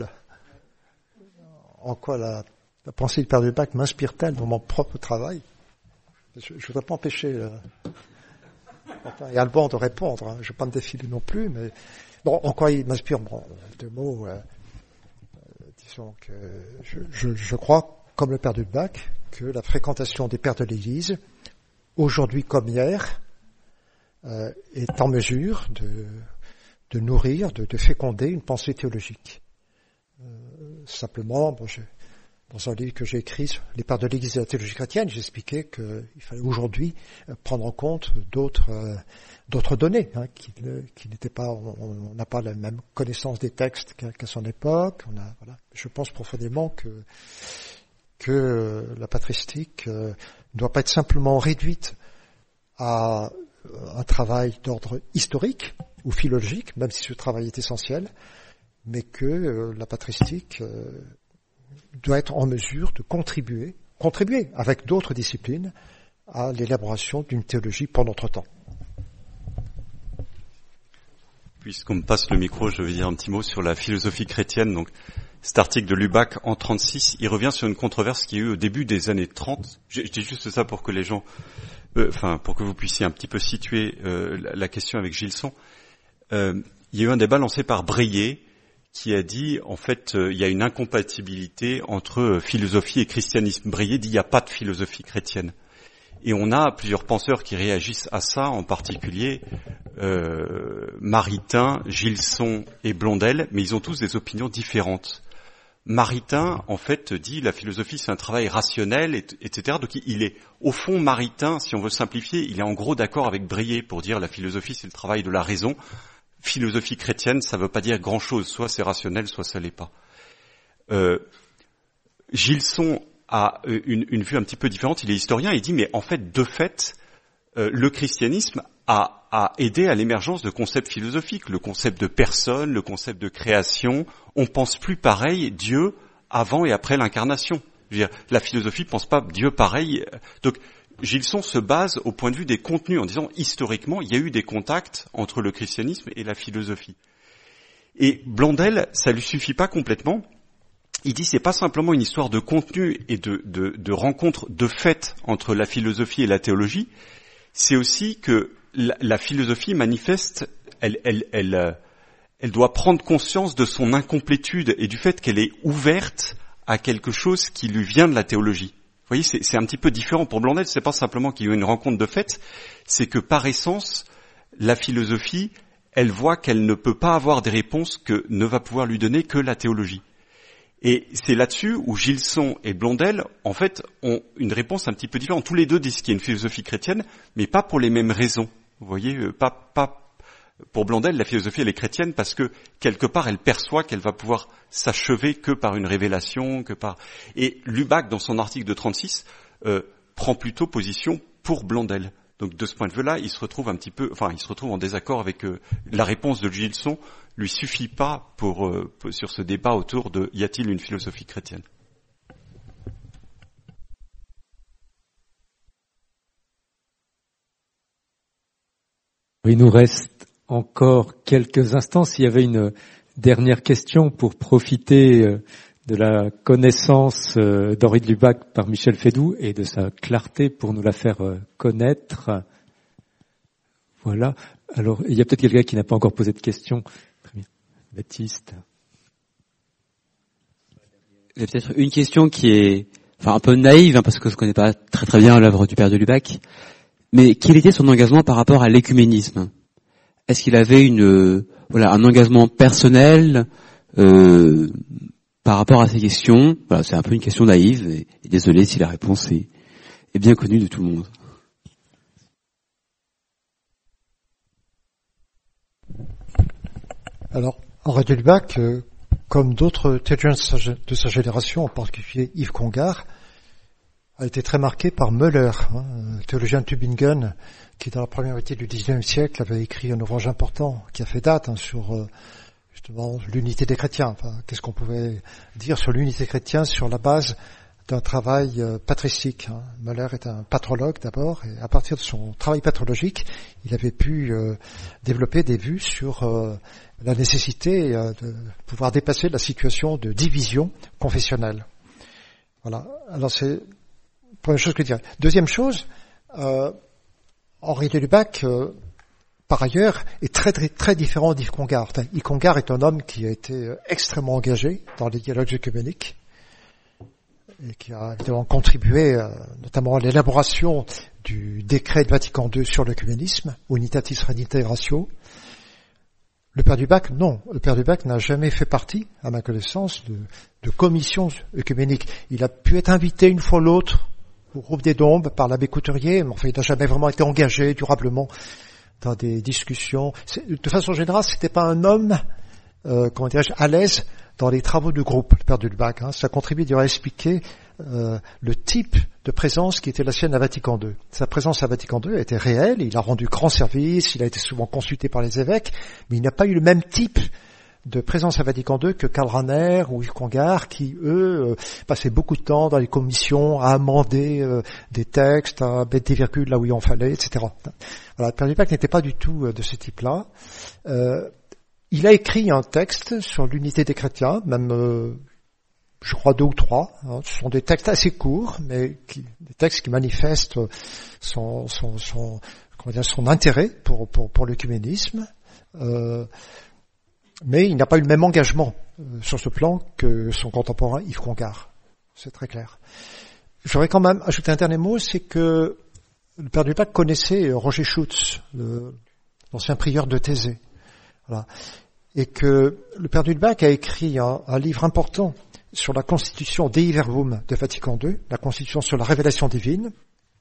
la pensée du père de Lubac m'inspire-t-elle dans mon propre travail? Je ne voudrais pas empêcher et Alban de répondre. Je ne vais pas me défiler non plus, mais bon, en quoi il m'inspire? Bon, deux mots. Disons que je crois, comme le père de Lubac, que la fréquentation des pères de l'Église, aujourd'hui comme hier, est en mesure de nourrir, de féconder une pensée théologique. Simplement, dans un livre que j'ai écrit sur les pères de l'Église et la théologie chrétienne, j'expliquais qu'il fallait aujourd'hui prendre en compte d'autres données, qui n'étaient pas, on n'a pas la même connaissance des textes qu'à son époque. Voilà. Je pense profondément que la patristique ne doit pas être simplement réduite à un travail d'ordre historique ou philologique, même si ce travail est essentiel, mais que la patristique doit être en mesure de contribuer avec d'autres disciplines à l'élaboration d'une théologie pour notre temps. puisqu'on me passe le micro, je vais dire un petit mot sur la philosophie chrétienne. Donc, cet article de Lubac en 36, il revient sur une controverse qui a eu au début des années 30. Je dis juste ça pour que les gens, pour que vous puissiez un petit peu situer la question avec Gilson. Il y a eu un débat lancé par Breillet qui a dit, en fait, il y a une incompatibilité entre philosophie et christianisme. Breillet dit, il n'y a pas de philosophie chrétienne. Et on a plusieurs penseurs qui réagissent à ça, en particulier Maritain, Gilson et Blondel, mais ils ont tous des opinions différentes. Maritain, en fait, dit la philosophie c'est un travail rationnel, etc. Donc il est, au fond, Maritain, si on veut simplifier, il est en gros d'accord avec Breillet pour dire la philosophie c'est le travail de la raison. Philosophie chrétienne, ça ne veut pas dire grand-chose, soit c'est rationnel, soit ça l'est pas. Gilson a une vue un petit peu différente, il est historien, il dit mais en fait, de fait, le christianisme a aidé à l'émergence de concepts philosophiques, le concept de personne, le concept de création. On pense plus pareil Dieu avant et après l'incarnation. Je veux dire, la philosophie pense pas Dieu pareil. Donc, Gilson se base au point de vue des contenus en disant historiquement il y a eu des contacts entre le christianisme et la philosophie. Et Blondel, ça lui suffit pas complètement. Il dit c'est pas simplement une histoire de contenu et de rencontre de fait entre la philosophie et la théologie, c'est aussi que la philosophie manifeste, elle doit prendre conscience de son incomplétude et du fait qu'elle est ouverte à quelque chose qui lui vient de la théologie. Vous voyez, c'est un petit peu différent. Pour Blondel, c'est pas simplement qu'il y a une rencontre de fait, c'est que par essence, la philosophie, elle voit qu'elle ne peut pas avoir des réponses que ne va pouvoir lui donner que la théologie. Et c'est là-dessus où Gilson et Blondel, en fait, ont une réponse un petit peu différente. Tous les deux disent qu'il y a une philosophie chrétienne, mais pas pour les mêmes raisons. Vous voyez, pas pour Blondel, la philosophie, elle est chrétienne parce que, quelque part, elle perçoit qu'elle va pouvoir s'achever que par une révélation, Et Lubac, dans son article de 36, prend plutôt position pour Blondel. Donc, de ce point de vue-là, il se retrouve en désaccord avec la réponse de Gilson, lui suffit pas sur ce débat autour de y a-t-il une philosophie chrétienne? Il nous reste encore quelques instants. S'il y avait une dernière question pour profiter de la connaissance d'Henri de Lubac par Michel Fédoux et de sa clarté pour nous la faire connaître. Voilà. Alors, il y a peut-être quelqu'un qui n'a pas encore posé de question. Baptiste. Il y a peut-être une question qui est un peu naïve, parce que je ne connais pas très très bien l'œuvre du père de Lubac. Mais quel était son engagement par rapport à l'écuménisme? Est-ce qu'il avait un engagement personnel par rapport à ces questions? Voilà, c'est un peu une question naïve, et désolé si la réponse est bien connue de tout le monde. Alors, Henri de Lubac, comme d'autres théologiens de sa génération, en particulier Yves Congar, a été très marqué par Müller, théologien de Tübingen, qui dans la première moitié du XIXe siècle avait écrit un ouvrage important qui a fait date sur justement l'unité des chrétiens. Qu'est-ce qu'on pouvait dire sur l'unité chrétienne sur la base d'un travail patristique. Müller est un patrologue d'abord, et à partir de son travail patrologique, il avait pu développer des vues sur la nécessité de pouvoir dépasser la situation de division confessionnelle. Voilà. Alors c'est la première chose que je dirais. Deuxième chose, Henri de Lubac, par ailleurs, est très très très différent d'Yves Congar. Yves Congar est un homme qui a été extrêmement engagé dans les dialogues œcuméniques et qui a évidemment contribué notamment à l'élaboration du décret de Vatican II sur l'œcuménisme, Unitatis Redemptoris Ratio. Le père Lubac, non. Le père Lubac n'a jamais fait partie, à ma connaissance, de commissions œcuméniques. Il a pu être invité une fois ou l'autre au groupe des Dombes par l'abbé Couturier, mais enfin, il n'a jamais vraiment été engagé durablement dans des discussions. De façon générale, c'était pas un homme, à l'aise dans les travaux de groupe, le père de Lubac. Ça contribue à expliquer le type de présence qui était la sienne à Vatican II. Sa présence à Vatican II était réelle, il a rendu grand service, il a été souvent consulté par les évêques, mais il n'a pas eu le même type de présence à Vatican II que Karl Rahner ou Yves Congar, qui, eux, passaient beaucoup de temps dans les commissions à amender des textes, à mettre des virgules là où il en fallait, etc. Voilà, le père Lubac n'était pas du tout de ce type-là. il a écrit un texte sur l'unité des chrétiens, même je crois 2 ou 3. Hein. Ce sont des textes assez courts, mais des textes qui manifestent son intérêt pour l'œcuménisme. Mais il n'a pas eu le même engagement sur ce plan que son contemporain Yves Congar. C'est très clair. J'aurais quand même ajouté un dernier mot, c'est que le père du Lubac connaissait Roger Schutz, l'ancien prieur de Thésée. Voilà. Et que le père du Lubac a écrit un livre important sur la constitution Dei Verbum de Vatican II, la constitution sur la révélation divine.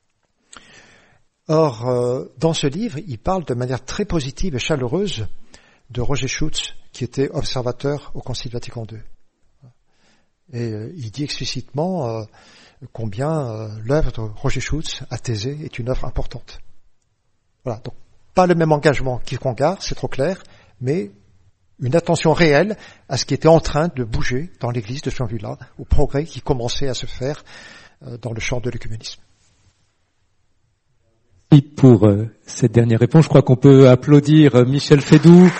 Or, dans ce livre, il parle de manière très positive et chaleureuse de Roger Schutz, qui était observateur au Concile Vatican II. Et il dit explicitement combien l'œuvre de Roger Schutz à Thésée est une œuvre importante. Voilà, donc pas le même engagement qu'Yves Congar, c'est trop clair, mais une attention réelle à ce qui était en train de bouger dans l'Église de ce point de vue-là, au progrès qui commençait à se faire dans le champ de l'œcuménisme. Merci pour cette dernière réponse. Je crois qu'on peut applaudir Michel Fédoux.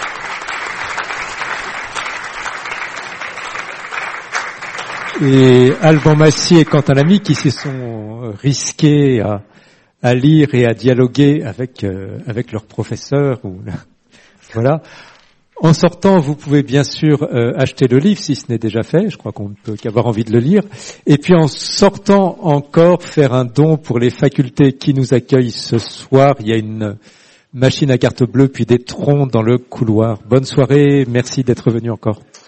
Et Alban Massier et Quentin Lamy qui se sont risqués à lire et à dialoguer avec leurs professeurs. Voilà. En sortant, vous pouvez bien sûr acheter le livre si ce n'est déjà fait. Je crois qu'on ne peut qu'avoir envie de le lire. Et puis en sortant encore, faire un don pour les facultés qui nous accueillent ce soir. Il y a une machine à carte bleue puis des troncs dans le couloir. Bonne soirée, merci d'être venu encore.